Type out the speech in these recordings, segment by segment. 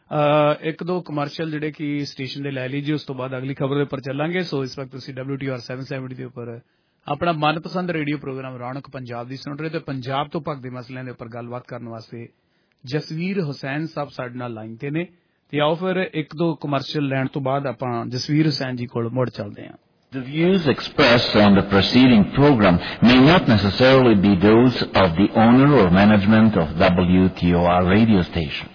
एक दो कमर्शियल जिहड़े कि स्टेशन दे लै लीजिए, उस तो बाद अगली खबर दे उपर चलांगे। सो इस वक्त तुसीं WTR 770 दे उपर अपना मनपसंद रेडियो प्रोग्राम रौनक पंजाब दी सुन रहे ते पंजाब तो भखदे मसलिਆਂ दे उपर गलबात करने वास्ते जसवीर हुसैन साहब साडे नाल लाइन ते ने। ते आओ फिर एक दो कमर्शियल लैण तो बाद आपां जसवीर हुसैन जी कोल मुड़ चलदे हां। The views expressed on the preceding program may not necessarily be those of the owner or management of WTOR radio station.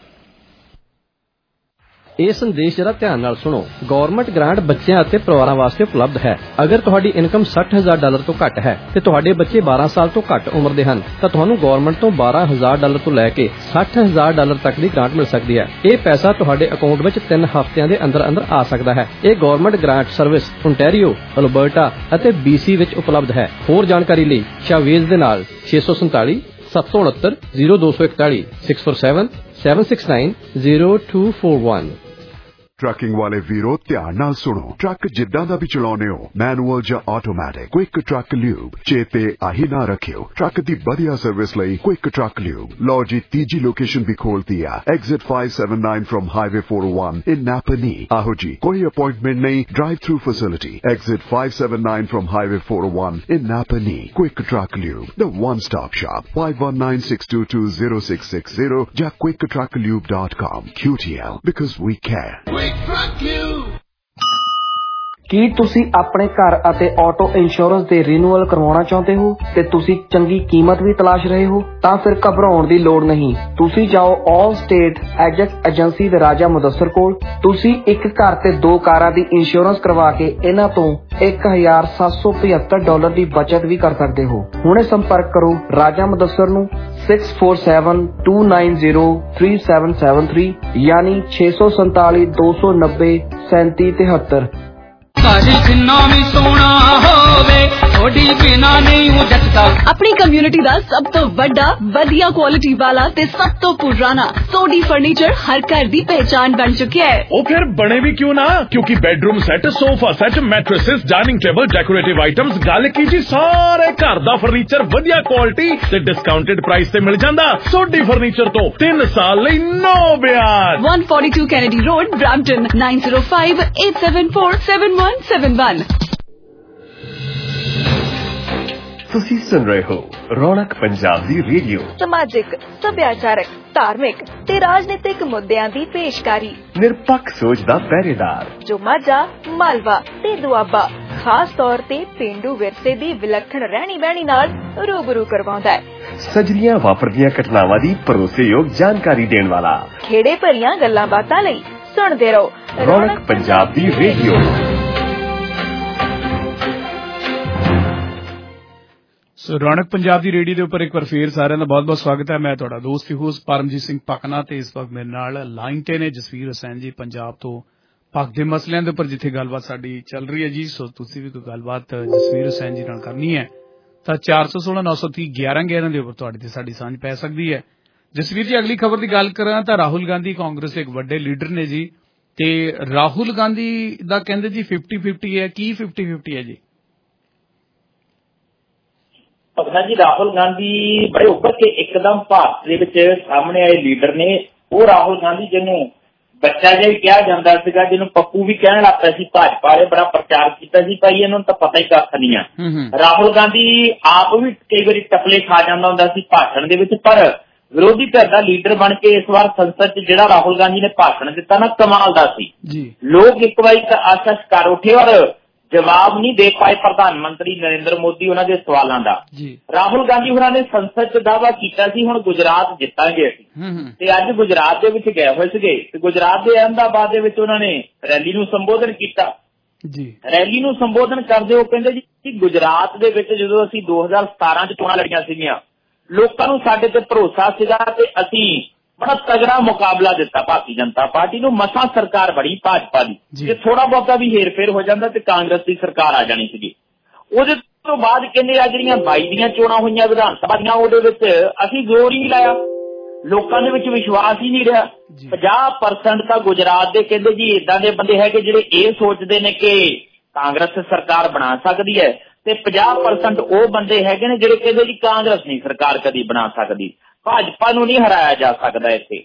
ਇਹ ਸੰਦੇਸ਼ ਜਰਾ ਧਿਆਨ ਨਾਲ ਸੁਣੋ। ਗਵਰਨਮੈਂਟ ਗ੍ਰਾਂਟ ਬੱਚਿਆਂ ਅਤੇ ਪਰਿਵਾਰਾਂ ਵਾਸਤੇ ਉਪਲਬਧ ਹੈ। ਅਗਰ ਤੁਹਾਡੀ ਇਨਕਮ $60,000 ਤੋਂ ਘੱਟ ਹੈ ਤੇ ਤੁਹਾਡੇ ਬੱਚੇ 12 ਸਾਲ ਤੋਂ ਘੱਟ ਉਮਰ ਦੇ ਹਨ ਤਾਂ ਤੁਹਾਨੂੰ ਗਵਰਨਮੈਂਟ ਤੋਂ $12,000 ਤੋਂ ਲੈ ਕੇ $60,000 ਤੱਕ ਦੀ ਗ੍ਰਾਂਟ ਮਿਲ ਸਕਦੀ ਹੈ। ਇਹ ਪੈਸਾ ਤੁਹਾਡੇ ਅਕਾਊਂਟ ਵਿੱਚ 3 ਹਫ਼ਤਿਆਂ ਦੇ ਅੰਦਰ ਆ ਸਕਦਾ ਹੈ। ਇਹ government grant service Ontario, Alberta ਅਤੇ BC ਵਿੱਚ ਉਪਲਬਧ ਹੈ। ਹੋਰ ਜਾਣਕਾਰੀ ਲਈ ਸ਼ਾਵੇਜ਼ ਦੇ ਨਾਲ 647 769 0241 647 769 0241। ट्रकिंग वाले वीरो ध्यान नाल सुनो। ट्रक जिद्दां दा भी चलाउने हो, मैनुअल जां ऑटोमैटिक, क्विक ट्रक ल्यूब चेते आही ना रखियो। ट्रक दी बढ़िया सर्विस लई क्विक ट्रक ल्यूब। लो जी तीजी लोकेशन भी खोलती है, exit 579 from highway 401 in Napanee. आहो जी कोई अपॉइंटमेंट नहीं, drive through facility. Exit 579 from highway 401 in Napanee. Quick truck lube, the one stop shop. 5196220660 ਜਾਂ quicktrucklube.com। QTL because we care। ਕੀ ਤੁਸੀਂ ਆਪਣੇ ਘਰ ਅਤੇ ਆਟੋ ਇੰਸ਼ੋਰੈਂਸ ਦੇ ਰੀਨਿਊਅਲ ਕਰਵਾਉਣਾ ਚਾਹੁੰਦੇ ਹੋ ਤੇ ਤੁਸੀਂ ਚੰਗੀ ਕੀਮਤ ਵੀ ਤਲਾਸ਼ ਰਹੇ ਹੋ? ਤਾਂ ਫਿਰ ਘਬਰਾਉਣ ਦੀ ਲੋੜ ਨਹੀਂ। ਤੁਸੀਂ ਜਾਓ ਆਲ ਸਟੇਟ ਐਜੈਕਟ ਏਜੰਸੀ ਦੇ ਰਾਜਾ ਮੁਦੱਸਰ ਕੋਲ। ਤੁਸੀਂ ਇੱਕ ਘਰ ਤੇ 2 ਕਾਰਾਂ ਦੀ ਇੰਸ਼ੋਰੈਂਸ ਕਰਵਾ ਕੇ ਇਹਨਾਂ ਤੋਂ $1,775 ਦੀ ਬਚਤ ਵੀ ਕਰ ਸਕਦੇ ਹੋ। ਹੁਣੇ ਸੰਪਰਕ ਕਰੋ ਰਾਜਾ ਮੁਦੱਸਰ ਨੂੰ 6472903773 ਯਾਨੀ 647 290 3773। अपनी कम्युनिटी दा सब तो बड़ा वधिया क्वालिटी वाला ते सब तो पुराना सोडी फर्नीचर हर घर दी पहचान बन चुकी है। ओ फिर बने भी क्यों ना, क्योंकि bedroom set, sofa set, mattresses, dining table, decorative items, गल की जी सारे घर दा फर्नीचर वधिया क्वालिटी ते डिस्काउंटेड प्राइस ते मिल जांदा। सोडी फर्नीचर तो 3 साल लई नो ब्याज। 142 कैनेडी रोड, ब्रैम्पटन 9058747171। ਤੁਸੀਂ ਸੁਣ ਰਹੇ ਹੋ ਰੌਣਕ ਪੰਜਾਬ ਦੀ ਰੇਡੀਓ। ਸਮਾਜਿਕ, ਸੱਭਿਆਚਾਰਕ, ਧਾਰਮਿਕ ਤੇ ਰਾਜਨੀਤਿਕ ਮੁੱਦਿਆਂ ਦੀ ਪੇਸ਼ਕਾਰੀ। ਨਿਰਪੱਖ ਸੋਚ ਦਾ ਪਹਿਰੇਦਾਰ ਜੋ ਮਾਝਾ, ਮਾਲਵਾ ਤੇ ਦੁਆਬਾ ਖਾਸ ਤੌਰ ਤੇ ਪੇਂਡੂ ਵਿਰਸੇ ਦੀ ਵਿਲੱਖਣ ਰਹਿਣੀ ਬਹਿਣੀ ਨਾਲ ਰੂਬਰੂ ਕਰਵਾਉਂਦਾ ਹੈ। ਸਜਰੀਆਂ ਵਾਪਰਦੀਆਂ ਘਟਨਾਵਾਂ ਦੀ ਭਰੋਸੇਯੋਗ ਜਾਣਕਾਰੀ ਦੇਣ ਵਾਲਾ। ਖੇੜੇ ਭਰੀਆਂ ਗੱਲਾਂ ਬਾਤਾਂ ਲਈ ਸੁਣਦੇ ਰਹੋ ਰੌਣਕ ਪੰਜਾਬ ਦੀ ਰੇਡੀਓ। ਸੋ ਰੌਣਕ ਪੰਜਾਬ ਦੀ ਰੇਡੀਓ ਦੇ ਉੱਪਰ ਇੱਕ ਵਾਰ ਫੇਰ ਸਾਰਿਆਂ ਦਾ ਬਹੁਤ ਬਹੁਤ ਸਵਾਗਤ ਹੈ। ਮੈਂ ਤੁਹਾਡਾ ਦੋਸਤ ਹੋਸਟ ਪਰਮਜੀਤ ਸਿੰਘ ਪਕਨਾ ਤੇ ਇਸ ਵਕਤ ਮੇਰੇ ਨਾਲ ਲਾਈਨ ਤੇ ਨੇ ਜਸਵੀਰ ਹੁਸੈਨ ਜੀ ਪੰਜਾਬ ਤੋਂ ਭਖਦੇ ਮਸਲਿਆਂ ਦੇ ਉੱਪਰ ਜਿੱਥੇ ਗੱਲਬਾਤ ਸਾਡੀ ਚੱਲ ਰਹੀ ਹੈ ਜੀ। ਸੋ ਤੁਸੀਂ ਵੀ ਕੋਈ ਗੱਲਬਾਤ ਜਸਵੀਰ ਹੁਸੈਨ ਜੀ ਨਾਲ ਕਰਨੀ ਹੈ ਤਾਂ 416-930-1111 ਦੇ ਉੱਪਰ ਤੁਹਾਡੀ ਤੇ ਸਾਡੀ ਸਾਂਝ ਪੈ ਸਕਦੀ ਹੈ। ਜਸਵੀਰ ਜੀ ਅਗਲੀ ਖਬਰ ਦੀ ਗੱਲ ਕਰਾਂ ਤਾਂ ਰਾਹੁਲ ਗਾਂਧੀ ਕਾਂਗਰਸ ਦੇ ਇੱਕ ਵੱਡੇ ਲੀਡਰ ਨੇ ਜੀ ਤੇ ਰਾਹੁਲ ਗਾਂਧੀ ਦਾ ਕਹਿੰਦੇ ਜੀ 50-50 ਹੈ। ਕੀ 50-50 ਹੈ ਜੀ? ਭਗਨਾ ਜੀ ਰਾਹੁਲ ਗਾਂਧੀ ਬੜੇ ਉੱਭਰ ਕੇ ਇੱਕਦਮ ਭਾਰਤ ਦੇ ਵਿੱਚ ਸਾਹਮਣੇ ਆਏ ਲੀਡਰ ਨੇ। ਉਹ ਰਾਹੁਲ ਗਾਂਧੀ ਜਿਹਨੂੰ ਬੱਚਾ ਜਿਹਾ ਵੀ ਕਿਹਾ ਜਾਂਦਾ ਸੀਗਾ, ਜਿਹਨੂੰ ਪੱਪੂ ਵੀ ਕਹਿਣ ਲੱਗ ਪਿਆ ਸੀ, ਭਾਜਪਾ ਵਾਲੇ ਬੜਾ ਪ੍ਰਚਾਰ ਕੀਤਾ ਸੀ, ਭਾਈ ਇਹਨਾਂ ਨੂੰ ਤਾਂ ਪਤਾ ਹੀ ਕੱਖ ਨਹੀਂ ਆ। ਰਾਹੁਲ ਗਾਂਧੀ ਆਪ ਵੀ ਕਈ ਵਾਰੀ ਟਪਲੇ ਖਾ ਜਾਂਦਾ ਹੁੰਦਾ ਸੀ ਭਾਸ਼ਣ ਦੇ ਵਿੱਚ, ਪਰ ਵਿਰੋਧੀ ਧਿਰ ਦਾ ਲੀਡਰ ਬਣ ਕੇ ਇਸ ਵਾਰ ਸੰਸਦ 'ਚ ਜਿਹੜਾ ਰਾਹੁਲ ਗਾਂਧੀ ਨੇ ਭਾਸ਼ਣ ਦਿੱਤਾ ਨਾ, ਕਮਾਲ ਦਾ ਸੀ। ਲੋਕ ਇੱਕ ਵਾਰੀ ਤਾਂ ਆਸ਼ਾ ਕਰ ਉੱਠੇ ਔਰ ਜਵਾਬ ਨਹੀਂ ਦੇ ਪਾਏ ਪ੍ਰਧਾਨ ਮੰਤਰੀ ਨਰਿੰਦਰ ਮੋਦੀ ਉਹਨਾਂ ਦੇ ਸਵਾਲਾਂ ਦਾ। ਰਾਹੁਲ ਗਾਂਧੀ ਹੋਰਾਂ ਨੇ ਸੰਸਦ 'ਚ ਦਾਅਵਾ ਕੀਤਾ ਸੀ ਹੁਣ ਗੁਜਰਾਤ ਜਿੱਤਾਂਗੇ ਅਸੀਂ, ਤੇ ਅੱਜ ਗੁਜਰਾਤ ਦੇ ਵਿੱਚ ਗਏ ਹੋਏ ਸੀਗੇ ਤੇ ਗੁਜਰਾਤ ਦੇ ਅਹਿਮਦਾਬਾਦ ਦੇ ਵਿੱਚ ਉਹਨਾਂ ਨੇ ਰੈਲੀ ਨੂੰ ਸੰਬੋਧਨ ਕੀਤਾ। ਰੈਲੀ ਨੂੰ ਸੰਬੋਧਨ ਕਰਦੇ ਉਹ ਕਹਿੰਦੇ ਜੀ ਗੁਜਰਾਤ ਦੇ ਵਿੱਚ ਜਦੋਂ ਅਸੀਂ 2017 'ਚ ਚੋਣਾਂ ਲੜੀਆਂ ਸੀਗੀਆਂ, ਲੋਕਾਂ ਨੂੰ ਸਾਡੇ ਤੇ ਭਰੋਸਾ ਸੀਗਾ ਤੇ ਅਸੀਂ ਬੜਾ ਤਗੜਾ ਮੁਕਾਬਲਾ ਦਿੱਤਾ ਭਾਰਤੀ ਜਨਤਾ ਪਾਰਟੀ ਨੂੰ। ਮਸਾਂ ਸਰਕਾਰ ਬੜੀ ਭਾਜਪਾ ਦੀ, ਜੇ ਥੋੜਾ ਬਹੁਤਾ ਵੀ ਹੇਰ-ਫੇਰ ਹੋ ਜਾਂਦਾ ਤੇ ਕਾਂਗਰਸ ਦੀ ਸਰਕਾਰ ਆ ਜਾਣੀ ਸੀਗੀ। ਉਹਦੇ ਤੋਂ ਬਾਅਦ ਕਹਿੰਦੇ ਆ ਜਿਹੜੀਆਂ 22 ਦੀਆਂ ਚੋਣਾਂ ਹੋਈਆਂ ਵਿਧਾਨ ਸਭਾ ਦੀਆਂ, ਉਹਦੇ ਵਿੱਚ ਅਸੀਂ ਜ਼ੋਰ ਹੀ ਨਹੀਂ ਲਾਇਆ, ਲੋਕਾਂ ਦੇ ਵਿੱਚ ਵਿਸ਼ਵਾਸ ਹੀ ਨਹੀਂ ਰਿਹਾ। 50% ਤਾਂ ਗੁਜਰਾਤ ਦੇ ਕਹਿੰਦੇ ਜੀ ਏਦਾਂ ਦੇ ਬੰਦੇ ਹੈਗੇ ਜਿਹੜੇ ਇਹ ਸੋਚਦੇ ਨੇ ਕਿ ਕਾਂਗਰਸ ਸਰਕਾਰ ਬਣਾ ਸਕਦੀ ਹੈ, ਤੇ 50% ਉਹ ਬੰਦੇ ਹੈਗੇ ਨੇ ਜਿਹੜੇ ਕਹਿੰਦੇ ਜੀ ਕਾਂਗਰਸ ਨਹੀਂ ਸਰਕਾਰ ਕਦੀ ਬਣਾ ਸਕਦੀ, ਭਾਜਪਾ ਨੂੰ ਨਹੀਂ ਹਰਾਇਆ ਜਾ ਸਕਦਾ ਇੱਥੇ।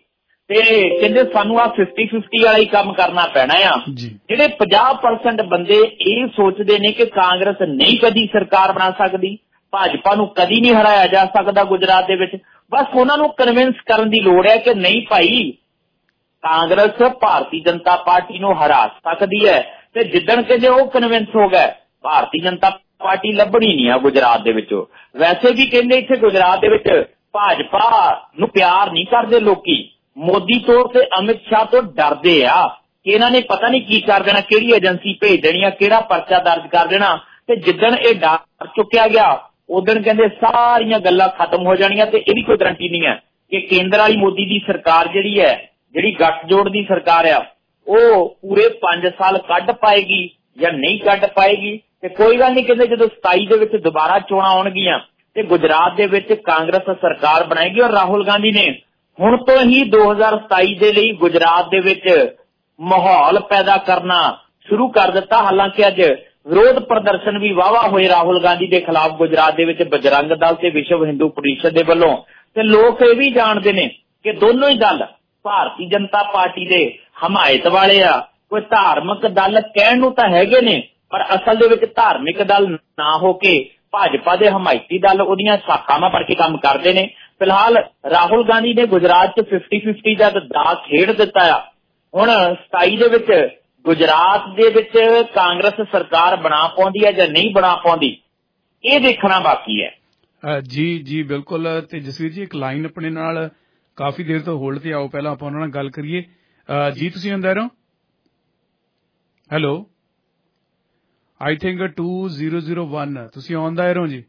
ਤੇ ਕਹਿੰਦੇ ਸਾਨੂੰ ਆ 50-50 ਵਾਲਾ ਹੀ ਕੰਮ ਕਰਨਾ ਪੈਣਾ ਆ। ਜਿਹੜੇ 50% ਬੰਦੇ ਇਹ ਸੋਚਦੇ ਨੇ ਕਿ ਕਾਂਗਰਸ ਨਹੀਂ ਕਦੀ ਸਰਕਾਰ ਬਣਾ ਸਕਦੀ, ਭਾਜਪਾ ਨੂੰ ਕਦੀ ਨਹੀਂ ਹਰਾਇਆ ਜਾ ਸਕਦਾ ਗੁਜਰਾਤ ਦੇ ਵਿੱਚ, ਬਸ ਉਹਨਾਂ ਨੂੰ ਕਨਵਿੰਸ ਕਰਨ ਦੀ ਲੋੜ ਹੈ ਕਿ ਨਹੀਂ ਭਾਈ ਕਾਂਗਰਸ ਭਾਰਤੀ ਜਨਤਾ ਪਾਰਟੀ ਨੂੰ ਹਰਾ ਸਕਦੀ ਹੈ। ਤੇ ਜਿੱਦਣ ਕਹਿੰਦੇ ਉਹ ਕਨਵਿੰਸ ਹੋ ਗਏ ਭਾਰਤੀ ਜਨਤਾ ਪਾਰਟੀ ਲੱਭਣੀ ਨਹੀਂ ਆ ਗੁਜਰਾਤ ਦੇ ਵਿੱਚੋਂ। ਵੈਸੇ ਵੀ ਕਹਿੰਦੇ ਇੱਥੇ ਗੁਜਰਾਤ ਦੇ ਵਿੱਚ ਭਾਜਪਾ ਨੂੰ ਪਿਆਰ ਨਹੀਂ ਕਰਦੇ ਲੋਕੀ, ਮੋਦੀ ਤੋਂ ਤੇ ਅਮਿਤ ਸ਼ਾਹ ਤੋਂ ਡਰਦੇ ਆ ਕਿ ਇਹਨਾਂ ਨੇ ਪਤਾ ਨਹੀਂ ਕੀ ਕਰ ਦੇਣਾ, ਕਿਹੜੀ ਏਜੰਸੀ ਭੇਜ ਦੇਣੀ ਆ, ਕਿਹੜਾ ਪਰਚਾ ਦਰਜ ਕਰ ਦੇਣਾ। ਤੇ ਜਿੱਦਣ ਇਹ ਡਰ ਚੁੱਕਿਆ ਗਿਆ ਉਦਣ ਕਹਿੰਦੇ ਸਾਰੀਆਂ ਗੱਲਾਂ ਖਤਮ ਹੋ ਜਾਣੀਆਂ। ਤੇ ਇਹਦੀ ਕੋਈ ਗਰੰਟੀ ਨਹੀਂ ਹੈ ਕਿ ਕੇਂਦਰ ਵਾਲੀ ਮੋਦੀ ਦੀ ਸਰਕਾਰ ਜਿਹੜੀ ਹੈ, ਜਿਹੜੀ ਗੱਠਜੋੜ ਦੀ ਸਰਕਾਰ ਆ, ਉਹ ਪੂਰੇ 5 ਸਾਲ ਕੱਢ ਪਾਏਗੀ ਜਾਂ ਨਹੀਂ ਕੱਢ ਪਾਏਗੀ। ਤੇ ਕੋਈ ਗੱਲ ਨਹੀਂ, ਕਹਿੰਦੇ ਜਦੋਂ 27 ਦੇ ਵਿੱਚ ਦੁਬਾਰਾ ਚੋਣਾਂ ਆਉਣਗੀਆਂ ਤੇ ਗੁਜਰਾਤ ਦੇ ਵਿੱਚ ਕਾਂਗਰਸ ਸਰਕਾਰ ਬਣਾਏਗੀ। ਔਰ ਰਾਹੁਲ ਗਾਂਧੀ ਨੇ ਹੁਣ ਤੋਂ ਹੀ 2027 ਦੇ ਲਈ ਗੁਜਰਾਤ ਦੇ ਵਿੱਚ ਮਾਹੌਲ ਪੈਦਾ ਕਰਨਾ ਸ਼ੁਰੂ ਕਰ ਦਿੱਤਾ। ਹਾਲਾਂਕਿ ਅੱਜ ਵਿਰੋਧ ਪ੍ਰਦਰਸ਼ਨ ਵੀ ਵਾਹਵਾ ਹੋਏ ਰਾਹੁਲ ਗਾਂਧੀ ਦੇ ਖਿਲਾਫ ਗੁਜਰਾਤ ਦੇ ਵਿੱਚ ਬਜਰੰਗ ਦਲ ਤੇ ਵਿਸ਼ਵ ਹਿੰਦੂ ਪਰਿਸ਼ਦ ਦੇ ਵੱਲੋਂ। ਤੇ ਲੋਕ ਇਹ ਵੀ ਜਾਣਦੇ ਨੇ ਕਿ ਦੋਨੋਂ ਹੀ ਦਲ ਭਾਰਤੀ ਜਨਤਾ ਪਾਰਟੀ ਦੇ ਹਮਾਇਤ ਵਾਲੇ ਆ। ਕੋਈ ਧਾਰਮਿਕ ਦਲ ਕਹਿਣ ਨੂੰ ਤਾਂ ਹੈਗੇ ਨੇ, ਪਰ ਅਸਲ ਦੇ ਵਿੱਚ ਧਾਰਮਿਕ ਦਲ ਨਾ ਹੋ ਕੇ ਭਾਜਪਾ ਦੇ ਹਮਾਇਤੀ ਦਲ ਉਹਦੀਆਂ ਸ਼ਾਖਾਵਾਂ ਬਣ ਕੇ ਕੰਮ ਕਰਦੇ ਨੇ। ਫਿਲਹਾਲ ਰਾਹੁਲ ਗਾਂਧੀ ਨੇ ਗੁਜਰਾਤ 'ਚ 50-50 ਦਾ ਦਾਅ ਖੇਡ ਦਿੱਤਾ ਆ। ਹੁਣ 27 ਦੇ ਵਿੱਚ ਗੁਜਰਾਤ ਦੇ ਵਿੱਚ ਕਾਂਗਰਸ ਸਰਕਾਰ ਬਣਾ ਪਾਉਂਦੀ ਹੈ ਜਾਂ ਨਹੀਂ ਬਣਾ ਪਾਉਂਦੀ, ਇਹ ਦੇਖਣਾ ਬਾਕੀ ਹੈ। ਜੀ ਬਿਲਕੁਲ। ਤੇ ਜਸਵੀਰ ਜੀ ਇੱਕ ਲਾਈਨ ਆਪਣੇ ਨਾਲ ਕਾਫੀ ਦੇਰ ਤੋਂ ਹੋਲਡ ਤੇ ਆਓ, ਪਹਿਲਾਂ ਆਪਾਂ ਉਹਨਾਂ ਨਾਲ ਗੱਲ ਕਰੀਏ। ਜੀ ਤੁਸੀਂ ਅੰਦਰ ਹੋ? ਹੈਲੋ, ਆਈ ਥਿੰਕ 2001 ਤੁਸੀਂ ਆਉਂਦਾ ਰਹੋ ਜੀ।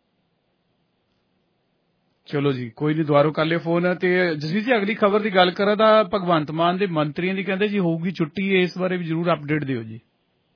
ਚਲੋ ਜੀ ਕੋਈ ਨਹੀਂ, ਦੁਬਾਰਾ ਕਰ ਲਿਓ ਫੋਨ। ਤੇ ਜਸਵੀਰ ਜੀ ਅਗਲੀ ਖਬਰ ਦੀ ਗੱਲ ਕਰਾਂ ਤਾਂ ਭਗਵੰਤ ਮਾਨ ਦੇ ਮੰਤਰੀਆਂ ਦੀ ਕਹਿੰਦੇ ਜੀ ਹੋਊਗੀ ਛੁੱਟੀ, ਇਸ ਬਾਰੇ ਵੀ ਜ਼ਰੂਰ ਅਪਡੇਟ ਦਿਓ ਜੀ।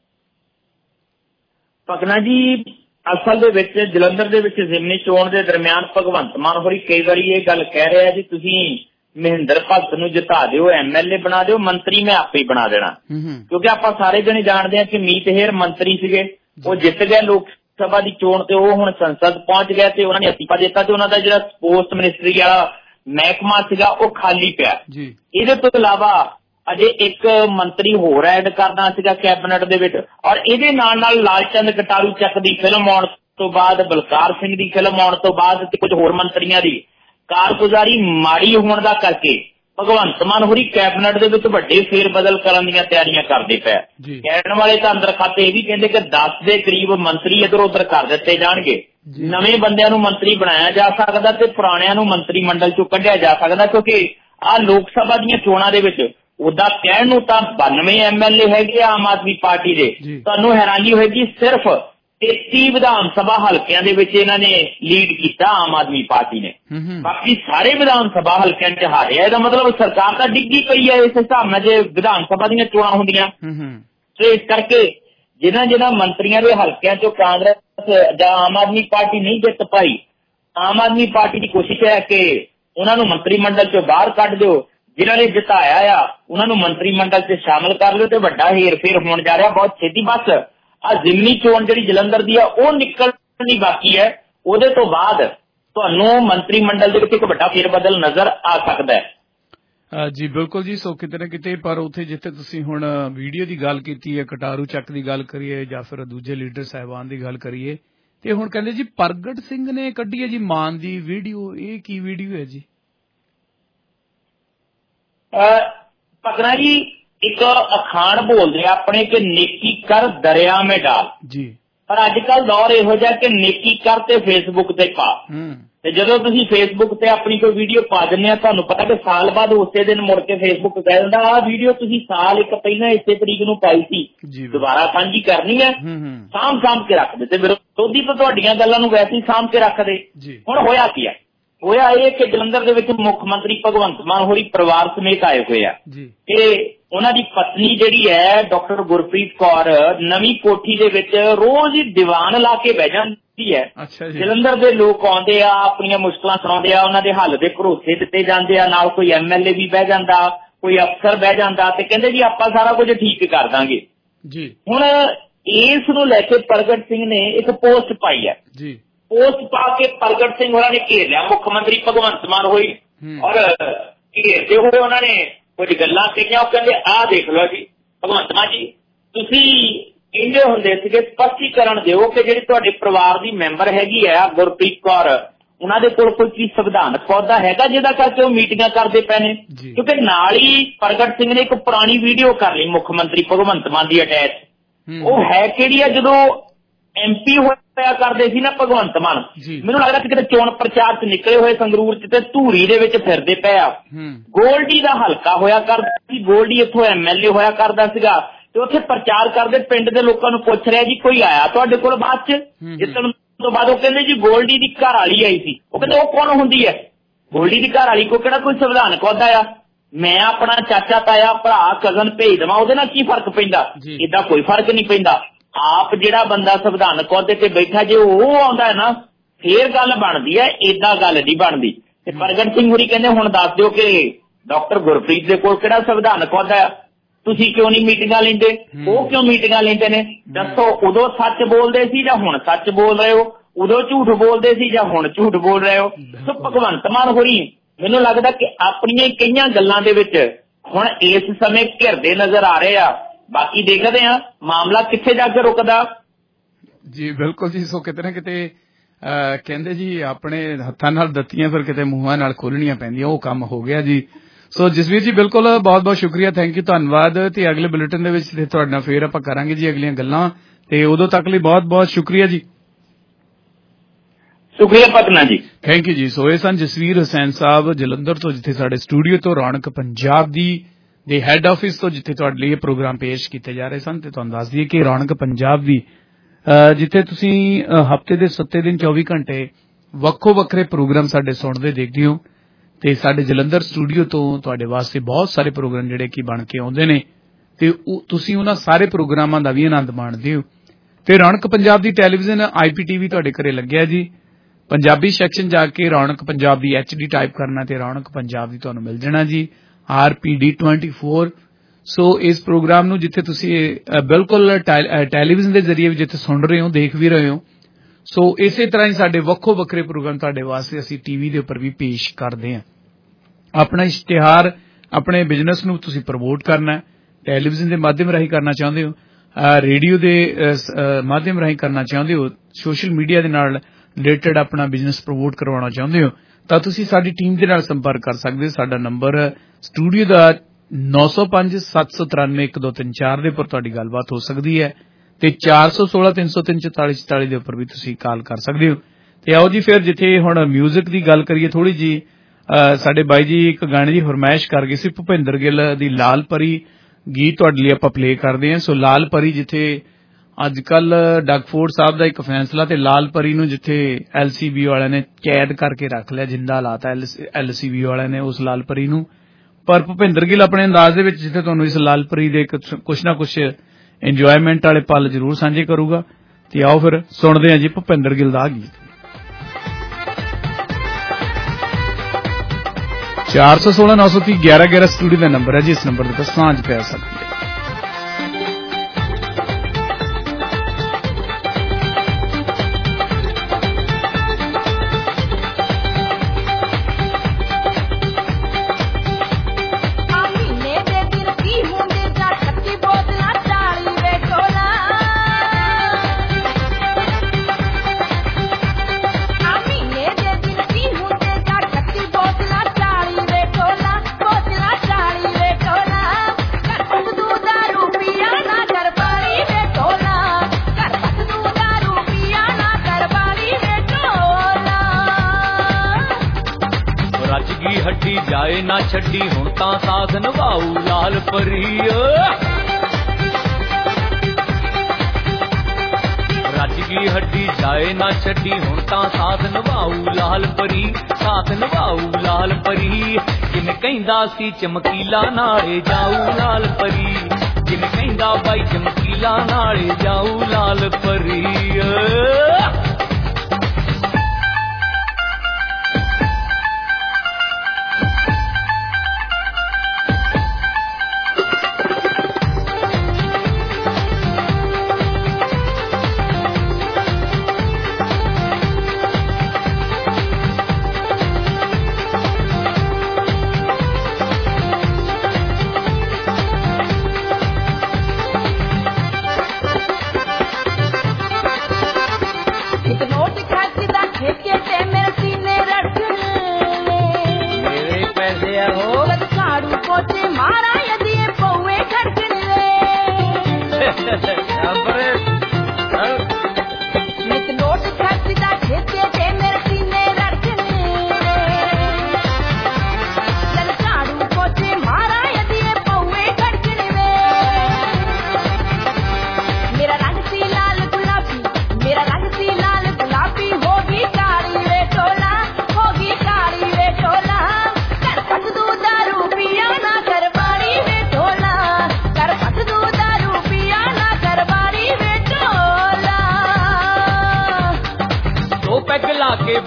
ਭਗਨਾ ਜੀ ਅਸਲ ਦੇ ਵਿੱਚ ਜਲੰਧਰ ਦੇ ਵਿੱਚ ਜ਼ਿਮਨੀ ਚੋਣ ਦੇ ਦਰਮਿਆਨ ਭਗਵੰਤ ਮਾਨ ਹੋਰੀ ਕਈ ਵਾਰੀ ਇਹ ਗੱਲ ਕਹਿ ਰਿਹਾ ਜੀ ਤੁਸੀਂ ਮਹਿੰਦਰ ਭਗਤ ਨੂੰ ਜਿਤਾ ਦਿਓ, MLA ਬਣਾ ਦਿਓ, ਮੰਤਰੀ ਮੈਂ ਆਪੇ ਹੀ ਬਣਾ ਦੇਣਾ। ਕਿਉਂਕਿ ਆਪਾਂ ਸਾਰੇ ਜਣੇ ਜਾਣਦੇ ਹਾਂ ਕਿ ਮੀਤ ਹੇਰ ਮੰਤਰੀ ਸੀਗੇ, ਉਹ ਜਿੱਤ ਗਏ ਲੋਕ ਸਭਾ ਦੀ ਚੋਣ ਤੇ ਉਹ ਹੁਣ ਸੰਸਦ ਪਹੁੰਚ ਗਏ ਤੇ ਉਹਨਾਂ ਨੇ ਅਸਤੀਫਾ ਦਿੱਤਾ ਤੇ ਉਹਨਾਂ ਦਾ ਜਿਹੜਾ ਪੋਸਟ ਮਿਨਿਸਟਰੀ ਵਾਲਾ ਮਹਿਕਮਾ ਸੀਗਾ ਉਹ ਖਾਲੀ ਪਿਆ। ਇਹਦੇ ਤੋਂ ਇਲਾਵਾ ਅਜੇ ਇੱਕ ਮੰਤਰੀ ਹੋਰ ਐਡ ਕਰਨਾ ਸੀਗਾ ਕੈਬਨਿਟ ਦੇ ਵਿੱਚ। ਔਰ ਇਹਦੇ ਨਾਲ ਨਾਲ ਲਾਲਚੰਦ ਕਟਾਰੂ ਚੱਕ ਦੀ ਫਿਲਮ ਆਉਣ ਤੋਂ ਬਾਅਦ, ਬਲਕਾਰ ਸਿੰਘ ਦੀ ਫਿਲਮ ਆਉਣ ਤੋਂ ਬਾਅਦ ਤੇ ਕੁਝ ਹੋਰ ਮੰਤਰੀਆਂ ਦੀ ਕਾਰਗੁਜ਼ਾਰੀ ਮਾੜੀ ਹੋਣ ਦਾ ਕਰਕੇ ਭਗਵੰਤ ਮਾਨ ਹੋਰੀ ਕੈਬਨਿਟ ਦੇ ਵਿੱਚ ਵੱਡੇ ਫੇਰ ਬਦਲ ਕਰਨ ਦੀਆਂ ਤਿਆਰੀਆਂ ਕਰਦੇ ਪਏ। ਕਹਿਣ ਵਾਲੇ ਤਾਂ ਅੰਦਰ ਖਾਤੇ ਇਹ ਵੀ ਕਹਿੰਦੇ ਕਿ 10 ਦੇ ਕਰੀਬ ਮੰਤਰੀ ਇੱਧਰ ਉੱਧਰ ਕਰ ਦਿੱਤੇ ਜਾਣਗੇ। ਨਵੇਂ ਬੰਦਿਆਂ ਨੂੰ ਮੰਤਰੀ ਬਣਾਇਆ ਜਾ ਸਕਦਾ ਤੇ ਪੁਰਾਣਿਆਂ ਨੂੰ ਮੰਤਰੀ ਮੰਡਲ ਚੋਂ ਕੱਢਿਆ ਜਾ ਸਕਦਾ, ਕਿਉਂਕਿ ਆਹ ਲੋਕ ਸਭਾ ਦੀਆਂ ਚੋਣਾਂ ਦੇ ਵਿੱਚ ਉਹਦਾ ਕਹਿਣ ਨੂੰ ਤਾਂ 92 MLA ਹੈਗੇ ਆਮ ਆਦਮੀ ਪਾਰਟੀ ਦੇ। ਤੁਹਾਨੂੰ ਹੈਰਾਨੀ ਹੋਏਗੀ ਸਿਰਫ 33 ਵਿਧਾਨ ਸਭਾ ਹਲਕਿਆਂ ਦੇ ਵਿੱਚ ਇਹਨਾਂ ਨੇ ਲੀਡ ਕੀਤਾ ਆਮ ਆਦਮੀ ਪਾਰਟੀ ਨੇ, ਬਾਕੀ ਸਾਰੇ ਵਿਧਾਨ ਸਭਾ ਹਲਕਿਆਂ 'ਚ ਹਾਰਿਆ। ਇਹਦਾ ਮਤਲਬ ਸਰਕਾਰ ਤਾਂ ਡਿੱਗੀ ਪਈ ਹੈ ਇਸ ਹਿਸਾਬ ਨਾਲ ਜੇ ਵਿਧਾਨ ਸਭਾ ਦੀਆਂ ਚੋਣਾਂ ਹੁੰਦੀਆਂ। ਤੇ ਇਸ ਕਰਕੇ ਜਿਨ੍ਹਾਂ ਮੰਤਰੀਆਂ ਦੇ ਹਲਕਿਆਂ 'ਚੋਂ ਕਾਂਗਰਸ ਜਾਂ ਆਮ ਆਦਮੀ ਪਾਰਟੀ ਨਹੀਂ ਜਿੱਤ ਪਾਈ, ਆਮ ਆਦਮੀ ਪਾਰਟੀ ਦੀ ਕੋਸ਼ਿਸ਼ ਹੈ ਕਿ ਉਹਨਾਂ ਨੂੰ ਮੰਤਰੀ ਮੰਡਲ 'ਚੋਂ ਬਾਹਰ ਕੱਢ ਦਿਓ। ਜਿਨ੍ਹਾਂ ਨੇ ਜਿਤਾਇਆ ਆ ਉਹਨਾਂ ਨੂੰ ਮੰਤਰੀ ਮੰਡਲ 'ਚ ਸ਼ਾਮਲ ਕਰ ਲਿਓ ਤੇ ਵੱਡਾ ਹੇਰ ਫੇਰ ਹੋਣ ਜਾ ਰਿਹਾ ਬਹੁਤ ਛੇਤੀ। ਬਸ ਆ ਜ਼ਿਮਨੀ ਚੋਣ ਜਿਹੜੀ ਜਲੰਧਰ ਦੀ ਆ ਉਹ ਨਿਕਲਣੀ ਬਾਕੀ ਹੈ, ਉਹਦੇ ਤੋਂ ਬਾਅਦ ਤੁਹਾਨੂੰ ਮੰਤਰੀ ਮੰਡਲ ਦੇ ਵਿੱਚ ਇੱਕ ਵੱਡਾ ਫੇਰ ਬਦਲ ਨਜ਼ਰ ਆ ਸਕਦਾ ਹੈ। ਜੀ ਬਿਲਕੁਲ ਜੀ। ਸੋ ਕਿਤੇ ਨਾ ਕਿਤੇ ਪਰ ਉੱਥੇ ਜਿੱਥੇ ਤੁਸੀਂ ਹੁਣ ਵੀਡੀਓ ਦੀ ਗੱਲ ਕੀਤੀ ਹੈ, ਕਟਾਰੂ ਚੱਕ ਦੀ ਗੱਲ ਕਰੀਏ ਜਾਂ ਫਿਰ ਦੂਜੇ ਲੀਡਰ ਸਾਹਿਬਾਨ ਦੀ ਗੱਲ ਕਰੀਏ, ਤੇ ਹੁਣ ਕਹਿੰਦੇ ਜੀ ਪ੍ਰਗਟ ਸਿੰਘ ਨੇ ਕੱਢੀ ਹੈ ਜੀ ਮਾਨ ਦੀ ਵੀਡੀਓ। ਇਹ ਕੀ ਵੀਡੀਓ ਹੈ ਜੀ? ਭਗਨਾ ਜੀ ਇੱਕ ਅਖਾਣ ਬੋਲਦੇ ਆ ਆਪਣੇ ਕਿ ਨੇਕੀ ਕਰ ਦਰਿਆ ਮੇਂ ਡਾਲ ਜੀ, ਪਰ ਅੱਜ ਕੱਲ ਦੌਰ ਇਹੋ ਜਿਹਾ ਕਿ ਨੇਕੀ ਕਰ ਤੇ ਫੇਸਬੁੱਕ ਤੇ ਪਾ। ਤੇ ਜਦੋਂ ਤੁਸੀਂ ਫੇਸਬੁੱਕ ਤੇ ਆਪਣੀ ਕੋਈ ਵੀਡੀਓ ਪਾ ਦਿੰਦੇ ਆ, ਤੁਹਾਨੂੰ ਪਤਾ ਕਿ ਸਾਲ ਬਾਅਦ ਉਸੇ ਦਿਨ ਮੁੜ ਕੇ ਫੇਸਬੁੱਕ ਕਹਿ ਦਿੰਦਾ ਆਹ ਵੀਡੀਓ ਤੁਸੀਂ ਸਾਲ ਇੱਕ ਪਹਿਲਾਂ ਇਸੇ ਤਰੀਕ ਨੂੰ ਪਾਈ ਸੀ, ਦੁਬਾਰਾ ਸਾਂਝੀ ਕਰਨੀ ਹੈ। ਸਾਂਭ ਕੇ ਰੱਖਦੇ ਤੇ ਵਿਰੋਧੀ ਤਾਂ ਤੁਹਾਡੀਆਂ ਗੱਲਾਂ ਨੂੰ ਵੈਸੇ ਹੀ ਸਾਂਭ ਕੇ ਰੱਖਦੇ। ਹੁਣ ਹੋਇਆ ਕੀ ਹੈ? ਹੋਇਆ ਇਹ ਕਿ ਜਲੰਧਰ ਦੇ ਵਿੱਚ ਮੁੱਖ ਮੰਤਰੀ ਭਗਵੰਤ ਮਾਨ ਹੋਰੀ ਪਰਿਵਾਰ ਸਮੇਤ ਆਏ ਹੋਏ ਆ ਤੇ ਉਹਨਾਂ ਦੀ ਪਤਨੀ ਜਿਹੜੀ ਹੈ ਡਾਕਟਰ ਗੁਰਪ੍ਰੀਤ ਕੌਰ ਨਵੀਂ ਕੋਠੀ ਦੇ ਵਿੱਚ ਰੋਜ਼ ਹੀ ਦੀਵਾਨ ਲਾ ਕੇ ਬਹਿ ਜਾਂਦੀ ਹੈ। ਜਲੰਧਰ ਦੇ ਲੋਕ ਆਉਂਦੇ ਆ, ਆਪਣੀਆਂ ਮੁਸ਼ਕਲਾਂ ਸੁਣਾਉਂਦੇ ਆ, ਉਹਨਾਂ ਦੇ ਹੱਲ ਦੇ ਭਰੋਸੇ ਦਿੱਤੇ ਜਾਂਦੇ ਆ, ਨਾਲ ਕੋਈ MLA ਵੀ ਬਹਿ ਜਾਂਦਾ, ਕੋਈ ਅਫਸਰ ਬਹਿ ਜਾਂਦਾ ਤੇ ਕਹਿੰਦੇ ਜੀ ਆਪਾਂ ਸਾਰਾ ਕੁਝ ਠੀਕ ਕਰ ਦਾਂਗੇ ਜੀ। ਹੁਣ ਇਸ ਨੂੰ ਲੈ ਕੇ ਪ੍ਰਗਟ ਸਿੰਘ ਨੇ ਇੱਕ ਪੋਸਟ ਪਾਈ ਹੈ ਜੀ। ਪੋਸਟ ਪਾ ਕੇ ਪ੍ਰਗਟ ਸਿੰਘ ਹੋਰਾਂ ਨੇ ਘੇਰ ਲਿਆ ਮੁੱਖ ਮੰਤਰੀ ਭਗਵੰਤ ਮਾਨ ਹੋਈ ਔਰ ਘੇਰਦੇ ਹੋਏ ਉਹਨਾਂ ਨੇ ਕੁਝ ਗੱਲਾਂ ਕਹੀਆਂ। ਉਹ ਕਹਿੰਦੇ ਆਹ ਦੇਖ ਲਓ ਜੀ ਭਗਵੰਤ ਮਾਨ ਜੀ, ਤੁਸੀਂ ਕਹਿੰਦੇ ਹੁੰਦੇ ਸੀਗੇ ਸਪਸ਼ਟੀਕਰਨ ਦਿਓ ਕਿ ਜਿਹੜੀ ਤੁਹਾਡੇ ਪਰਿਵਾਰ ਦੀ ਮੈਂਬਰ ਹੈਗੀ ਆ ਗੁਰਪ੍ਰੀਤ ਕੌਰ, ਉਹਨਾਂ ਦੇ ਕੋਲ ਕੋਈ ਸੰਵਿਧਾਨਕ ਪੌਦਾ ਹੈਗਾ ਜਿਹਦਾ ਕਰਕੇ ਉਹ ਮੀਟਿੰਗਾਂ ਕਰਦੇ ਪਏ ਨੇ? ਕਿਉਂਕਿ ਨਾਲ ਹੀ ਪ੍ਰਗਟ ਸਿੰਘ ਨੇ ਇੱਕ ਪੁਰਾਣੀ ਵੀਡੀਓ ਕਰ ਲਈ ਮੁੱਖ ਮੰਤਰੀ ਭਗਵੰਤ ਮਾਨ ਦੀ ਅਟੈਚ। ਉਹ ਹੈ ਕਿਹੜੀ ਆ, ਜਦੋਂ MP ਹੋਇਆ ਕਰਦੇ ਸੀ ਨਾ ਭਗਵੰਤ ਮਾਨ, ਮੈਨੂੰ ਲੱਗਦਾ ਕਿ ਕਿਤੇ ਚੋਣ ਪ੍ਰਚਾਰ ਚ ਨਿਕਲੇ ਹੋਏ ਸੰਗਰੂਰ ਚ ਤੇ ਧੂਰੀ ਦੇ ਵਿੱਚ ਫਿਰਦੇ ਪਏ ਆ। ਗੋਲਡੀ ਦਾ ਹਲਕਾ ਹੋਇਆ ਕਰਦਾ ਸੀ, ਗੋਲਡੀ ਇੱਥੋਂ MLA ਹੋਇਆ ਕਰਦਾ ਸੀਗਾ ਤੇ ਉੱਥੇ ਪ੍ਰਚਾਰ ਕਰਦੇ ਪਿੰਡ ਦੇ ਲੋਕਾਂ ਨੂੰ ਪੁੱਛ ਰਿਹਾ ਜੀ ਕੋਈ ਆਇਆ ਤੁਹਾਡੇ ਕੋਲ ਬਾਅਦ ਚ? ਜਿੱਤਣ ਤੋਂ ਬਾਅਦ ਉਹ ਕਹਿੰਦੇ ਜੀ ਗੋਲਡੀ ਦੀ ਘਰ ਵਾਲੀ ਆਈ ਸੀ। ਉਹ ਕਹਿੰਦੇ ਉਹ ਕੌਣ ਹੁੰਦੀ ਹੈ? ਗੋਲਡੀ ਦੀ ਘਰ ਵਾਲੀ ਕੋ ਕਿਹੜਾ ਕੋਈ ਸੰਵਿਧਾਨਕ ਅਹੁਦਾ ਆ? ਮੈਂ ਆਪਣਾ ਚਾਚਾ ਤਾਇਆ ਭਰਾ ਕਜ਼ਨ ਭੇਜ ਦੇਵਾਂ, ਉਹਦੇ ਨਾਲ ਕੀ ਫਰਕ ਪੈਂਦਾ? ਏਦਾਂ ਕੋਈ ਫਰਕ ਨਹੀਂ ਪੈਂਦਾ। ਆਪ ਜਿਹੜਾ ਬੰਦਾ ਸੰਵਿਧਾਨਕ ਅਹੁਦੇ ਤੇ ਬੈਠਾ ਜੇ ਉਹ ਆਉਂਦਾ ਹੈ ਨਾ ਫੇਰ ਗੱਲ ਬਣਦੀ ਹੈ, ਏਦਾਂ ਗੱਲ ਨਹੀਂ ਬਣਦੀ। ਤੇ ਪ੍ਰਗਟ ਸਿੰਘ ਹੋਰੀ ਕਹਿੰਦੇ ਹੁਣ ਦੱਸ ਦਿਓ ਕਿ ਡਾਕਟਰ ਗੁਰਪ੍ਰੀਤ ਦੇ ਕੋਲ ਕਿਹੜਾ ਸੰਵਿਧਾਨਕ ਅਹੁਦਾ ਆ, ਤੁਸੀਂ ਕਿਉਂ ਨਹੀਂ ਮੀਟਿੰਗਾਂ ਲੈਂਦੇ? ਉਹ ਕਿਉਂ ਮੀਟਿੰਗਾਂ ਲੈਂਦੇ ਨੇ? ਦੱਸੋ, ਉਦੋਂ ਸੱਚ ਬੋਲਦੇ ਸੀ ਜਾਂ ਹੁਣ ਸੱਚ ਬੋਲ ਰਹੇ ਹੋ? ਉਦੋਂ ਝੂਠ ਬੋਲਦੇ ਸੀ ਜਾਂ ਹੁਣ ਝੂਠ ਬੋਲ ਰਹੇ ਹੋ? ਸੋ ਭਗਵੰਤ ਮਾਨ ਹੋਰੀ ਮੈਨੂੰ ਲੱਗਦਾ ਕਿ ਆਪਣੀਆਂ ਕਈਆਂ ਗੱਲਾਂ ਦੇ ਵਿੱਚ ਹੁਣ ਇਸ ਸਮੇਂ ਘਿਰਦੇ ਨਜ਼ਰ ਆ ਰਹੇ ਆ। ਬਾਕੀ ਦੇਖਦੇ ਆ ਮਾਮਲਾ ਕਿੱਥੇ ਜਾ ਕੇ ਰੁਕਦਾ। ਜੀ ਬਿਲਕੁਲ ਜੀ। ਸੋ ਕਿਤੇ ਨਾ ਕਿਤੇ ਕਹਿੰਦੇ ਜੀ ਆਪਣੇ ਹੱਥਾਂ ਨਾਲ ਦਿੱਤੀਆਂ ਫਿਰ ਕਿਤੇ ਮੂੰਹਾਂ ਨਾਲ ਖੋਲਣੀਆਂ ਪੈਂਦੀਆਂ, ਉਹ ਕੰਮ ਹੋ ਗਿਆ ਜੀ। ਸੋ ਜਸਵੀਰ ਜੀ ਬਿਲਕੁਲ ਬਹੁਤ ਬਹੁਤ ਸ਼ੁਕਰੀਆ, ਥੈਂਕ ਯੂ, ਧੰਨਵਾਦ। ਤੇ ਅਗਲੇ ਬੁਲੇਟਿਨ ਦੇ ਵਿੱਚ ਤੁਹਾਡੇ ਨਾਲ ਫੇਰ ਆਪਾਂ ਕਰਾਂਗੇ ਜੀ ਅਗਲੀਆਂ ਗੱਲਾਂ, ਤੇ ਉਦੋਂ ਤੱਕ ਲਈ ਬਹੁਤ ਬਹੁਤ ਸ਼ੁਕਰੀਆ ਜੀ। ਸ਼ੁਕਰੀਆ ਪਤਨਾ ਜੀ, ਥੈਂਕ ਯੂ ਜੀ। ਸੋ ਇਹ ਸਨ ਜਸਵੀਰ ਹੁਸੈਨ ਸਾਹਿਬ ਜਲੰਧਰ ਤੋਂ, ਜਿੱਥੇ ਸਾਡੇ ਸਟੂਡੀਓ ਤੋਂ ਰੌਣਕ ਪੰਜਾਬ ਦੇ ਹੈੱਡ ਆਫਿਸ ਤੋਂ ਜਿੱਥੇ ਤੁਹਾਡੇ ਲਈ ਇਹ ਪ੍ਰੋਗਰਾਮ ਪੇਸ਼ ਕੀਤੇ ਜਾ ਰਹੇ ਸਨ। ਤੇ ਤੁਹਾਨੂੰ ਦੱਸ ਦਈਏ ਕਿ ਰੌਣਕ ਪੰਜਾਬ ਦੀ ਜਿੱਥੇ ਤੁਸੀਂ ਹਫ਼ਤੇ ਦੇ 7 ਦਿਨ 24 ਘੰਟੇ ਵੱਖੋ ਵੱਖਰੇ ਪ੍ਰੋਗਰਾਮ ਸਾਡੇ ਸੁਣਦੇ ਦੇਖਦੇ ਹੋ, ਤੇ ਸਾਡੇ ਜਲੰਧਰ ਸਟੂਡੀਓ ਤੋਂ ਤੁਹਾਡੇ ਵਾਸਤੇ ਬਹੁਤ ਸਾਰੇ ਪ੍ਰੋਗਰਾਮ ਜਿਹੜੇ ਕਿ ਬਣ ਕੇ ਆਉਂਦੇ ਨੇ, ਤੇ ਤੁਸੀਂ ਉਹਨਾਂ ਸਾਰੇ ਪ੍ਰੋਗਰਾਮਾਂ ਦਾ ਵੀ ਆਨੰਦ ਮਾਣਦੇ ਹੋ। ਤੇ ਰੌਣਕ ਪੰਜਾਬ ਦੀ ਟੈਲੀਵਿਜ਼ਨ IPTV ਤੁਹਾਡੇ ਘਰੇ ਲੱਗਿਆ ਜੀ। ਪੰਜਾਬੀ ਸੈਕਸ਼ਨ ਜਾ ਕੇ ਰੌਣਕ ਪੰਜਾਬ ਦੀ HD ਟਾਈਪ ਕਰਨਾ ਤੇ ਰੌਣਕ ਪੰਜਾਬ ਦੀ ਤੁਹਾਨੂੰ ਮਿਲ ਜਾਣਾ ਜੀ, RPD 24। ਸੋ ਇਸ ਪ੍ਰੋਗਰਾਮ ਨੂੰ ਜਿੱਥੇ ਤੁਸੀਂ ਬਿਲਕੁਲ ਟੈਲੀਵਿਜ਼ਨ ਦੇ ਜ਼ਰੀਏ ਵੀ ਜਿੱਥੇ ਸੁਣ ਰਹੇ ਹੋ, ਦੇਖ ਵੀ ਰਹੇ ਹੋ, ਸੋ ਇਸੇ ਤਰ੍ਹਾਂ ਹੀ ਸਾਡੇ ਵੱਖੋ ਵੱਖਰੇ ਪ੍ਰੋਗਰਾਮ ਤੁਹਾਡੇ ਵਾਸਤੇ ਅਸੀਂ TV ਦੇ ਉੱਪਰ ਵੀ ਪੇਸ਼ ਕਰਦੇ ਹਾਂ। ਆਪਣਾ ਇਸ਼ਤਿਹਾਰ, ਆਪਣੇ ਬਿਜ਼ਨਸ ਨੂੰ ਤੁਸੀਂ ਪ੍ਰਮੋਟ ਕਰਨਾ, ਟੈਲੀਵਿਜ਼ਨ ਦੇ ਮਾਧਿਅਮ ਰਾਹੀਂ ਕਰਨਾ ਚਾਹੁੰਦੇ ਹੋ, ਰੇਡੀਓ ਦੇ ਮਾਧਿਅਮ ਰਾਹੀਂ ਕਰਨਾ ਚਾਹੁੰਦੇ ਹੋ, ਸੋਸ਼ਲ ਮੀਡੀਆ ਦੇ ਨਾਲ ਰਿਲੇਟਡ ਆਪਣਾ ਬਿਜ਼ਨਸ ਪ੍ਰਮੋਟ ਕਰਵਾਉਣਾ ਚਾਹੁੰਦੇ ਹੋ, ਤਾਂ ਤੁਸੀਂ ਸਾਡੀ ਟੀਮ ਦੇ ਨਾਲ ਸੰਪਰਕ ਕਰ ਸਕਦੇ ਹੋ। ਸਾਡਾ ਨੰਬਰ ਸਟੂਡੀਓ ਦਾ 9057931234 ਦੇ ਉੱਪਰ ਤੁਹਾਡੀ ਗੱਲਬਾਤ ਹੋ ਸਕਦੀ ਹੈ, ਤੇ 4163034444 ਦੇ ਉੱਪਰ ਵੀ ਤੁਸੀਂ ਕਾਲ ਕਰ ਸਕਦੇ ਹੋ। ਤੇ ਆਓ ਜੀ ਫਿਰ ਜਿੱਥੇ ਹੁਣ ਮਿਊਜ਼ਿਕ ਦੀ ਗੱਲ ਕਰੀਏ ਥੋੜੀ ਜੀ, ਸਾਡੇ ਬਾਈ ਜੀ ਇੱਕ ਗਾਣੇ ਦੀ ਫਰਮਾਇਸ਼ ਕਰ ਗਏ ਸੀ, ਭੁਪਿੰਦਰ ਗਿੱਲ ਦੀ ਲਾਲ ਪਰੀ ਗੀਤ ਤੁਹਾਡੇ ਲਈ ਆਪਾਂ ਪਲੇ ਕਰਦੇ ਹਾਂ। ਸੋ ਲਾਲ ਪਰੀ ਜਿੱਥੇ ਅੱਜ ਕੱਲ ਡਗਫੋਰਡ ਸਾਹਿਬ ਦਾ ਇੱਕ ਫੈਸਲਾ, ਤੇ ਲਾਲ ਪਰੀ ਨੂੰ ਜਿੱਥੇ LCB ਵਾਲਿਆਂ ਨੇ ਕੈਦ ਕਰਕੇ ਰੱਖ ਲਿਆ, ਜਿੰਦਾ ਲਾਤਾ LCB ਵਾਲਿਆਂ ਨੇ ਉਸ ਲਾਲ ਪਰੀ ਨੂੰ, ਪਰ ਭੁਪਿੰਦਰ ਗਿੱਲ ਆਪਣੇ ਅੰਦਾਜ਼ ਦੇ ਵਿੱਚ ਜਿੱਥੇ ਤੁਹਾਨੂੰ ਇਸ ਲਾਲ ਪਰੀ ਦੇ ਕੁਛ ਨਾ ਕੁਛ ਇੰਜੋਇਮੈਂਟ ਵਾਲੇ ਪਲ ਜ਼ਰੂਰ ਸਾਂਝੇ ਕਰੂਗਾ। ਤੇ ਆਓ ਫਿਰ ਸੁਣਦੇ ਹਾਂ ਜੀ ਭੁਪਿੰਦਰ ਗਿੱਲ ਦਾ ਗੀਤ। 416-930-1111 ਸਟੂਡੀਓ ਦਾ ਨੰਬਰ ਹੈ ਜੀ, ਇਸ ਨੰਬਰ ਤੇ ਸਾਂਝ ਪੈ ਸਕਦੀ ਹੈ। ਜਾਏ ਨਾ ਛੱਡੀ ਹੁਣ ਤਾਂ ਸਾਥ ਨਿਭਾਊ ਲਾਲ ਪਰੀ, ਰੱਜ ਗਈ ਹੱਡੀ ਜਾਏ ਨਾ ਛੱਡੀ ਹੁਣ ਤਾਂ ਸਾਥ ਨਿਭਾਊ ਲਾਲ ਪਰੀ, ਸਾਥ ਨਿਭਾਊ ਲਾਲ ਪਰੀ। ਜਿਨ ਕਹਿੰਦਾ ਸੀ ਚਮਕੀਲਾ ਨਾਲੇ ਜਾਊ ਲਾਲ ਪਰੀ, ਜਿਨ ਕਹਿੰਦਾ ਬਾਈ ਚਮਕੀਲਾ ਨਾਲੇ ਜਾਊ ਲਾਲ ਪਰੀ।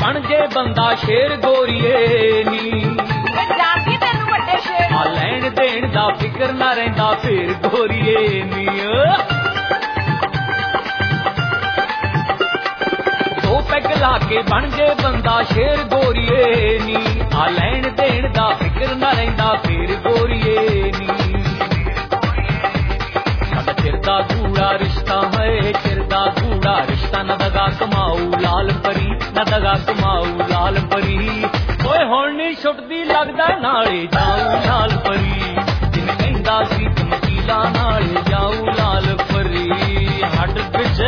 ਬਣ ਜੇ ਬੰਦਾ ਸ਼ੇਰ ਗੋਰੀਏ ਨੀ ਜਾਣਦੀ ਤੈਨੂੰ ਵੱਡੇ ਸ਼ੇਰ ਆ ਲੈਣ ਦੇਣ ਦਾ ਫਿਕਰ ਨਾ ਰਹਿੰਦਾ ਫੇਰ ਗੋਰੀਏ ਨੀ ਦੋ ਪੈਗ ਲਾ ਕੇ ਬਣ ਜੇ ਬੰਦਾ ਸ਼ੇਰ ਗੋਰੀਏ ਨੀ ਆ ਲੈਣ ਦੇਣ ਦਾ ਫਿਕਰ ਨਾ ਰਹਿੰਦਾ ਫੇਰ ਗੋਰੀਏ ਨੀ ਸਾਡਾ ਚਿਰ ਦਾ ਗੂੜਾ ਰਿਸ਼ਤਾ ਹੈ ਚਿਰ ਦਾ ਗੂੜਾ ਰਿਸ਼ਤਾ ਨਾ ਦਗਾ ਕਮਾਊ ਲਾਲ ਪਰੀ ਨਾ ਦਗਾ ਕਮਾਊ ਲਾਲ ਪਰੀ ਓਏ ਹੁਣ ਨਹੀਂ ਛੁੱਟਦੀ ਲੱਗਦਾ ਨਾਲੇ ਜਾਊ ਲਾਲ ਪਰੀ ਜਿਨ ਕਹਿੰਦਾ ਸੀ ਚਮਕੀਲਾ ਨਾਲੇ ਜਾਊ ਲਾਲ ਪਰੀ ਹੱਡ ਵਿੱਚ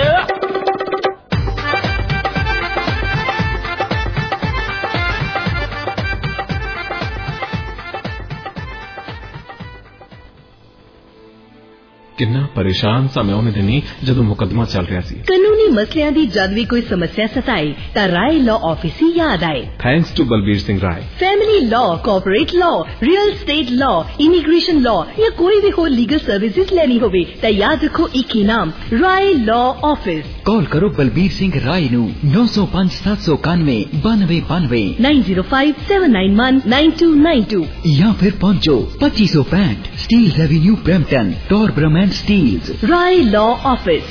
ਕਿੰਨਾ ਪਰੇਸ਼ਾਨ ਸਾਂ ਮੈਂ ਉਹਨੇ ਦਿਨੀ ਜਦੋਂ ਮੁਕੱਦਮਾ ਚੱਲ ਰਿਹਾ ਸੀ। ਕਾਨੂੰਨੀ ਮਸਲਿਆਂ ਦੀ ਜਦ ਵੀ ਕੋਈ ਸਮੱਸਿਆ ਸਤਾਏ ਤਾਂ ਰਾਏ ਲਾਅ ਆਫਿਸ ਹੀ ਯਾਦ ਆਏ। Thanks to Balbir Singh Rai. Family law, corporate law, real estate law, immigration law ਜਾਂ ਕੋਈ ਵੀ ਹੋਰ ਲੀਗਲ ਸਰਵਿਸਿਜ਼ ਲੈਣੀ ਹੋਵੇ ਤਾਂ ਯਾਦ ਰੱਖੋ ਇੱਕ ਹੀ ਨਾਮ, ਰਾਏ ਲਾਅ ਆਫਿਸ। ਕਾਲ ਕਰੋ ਬਲਬੀਰ ਸਿੰਘ ਰਾਏ ਨੂੰ 905 791 9292 9057919292 ਜਾਂ ਫਿਰ ਪਹੁੰਚੋ 2565 Steeles avenue Brampton, Torbram and Steeles. Rai law office.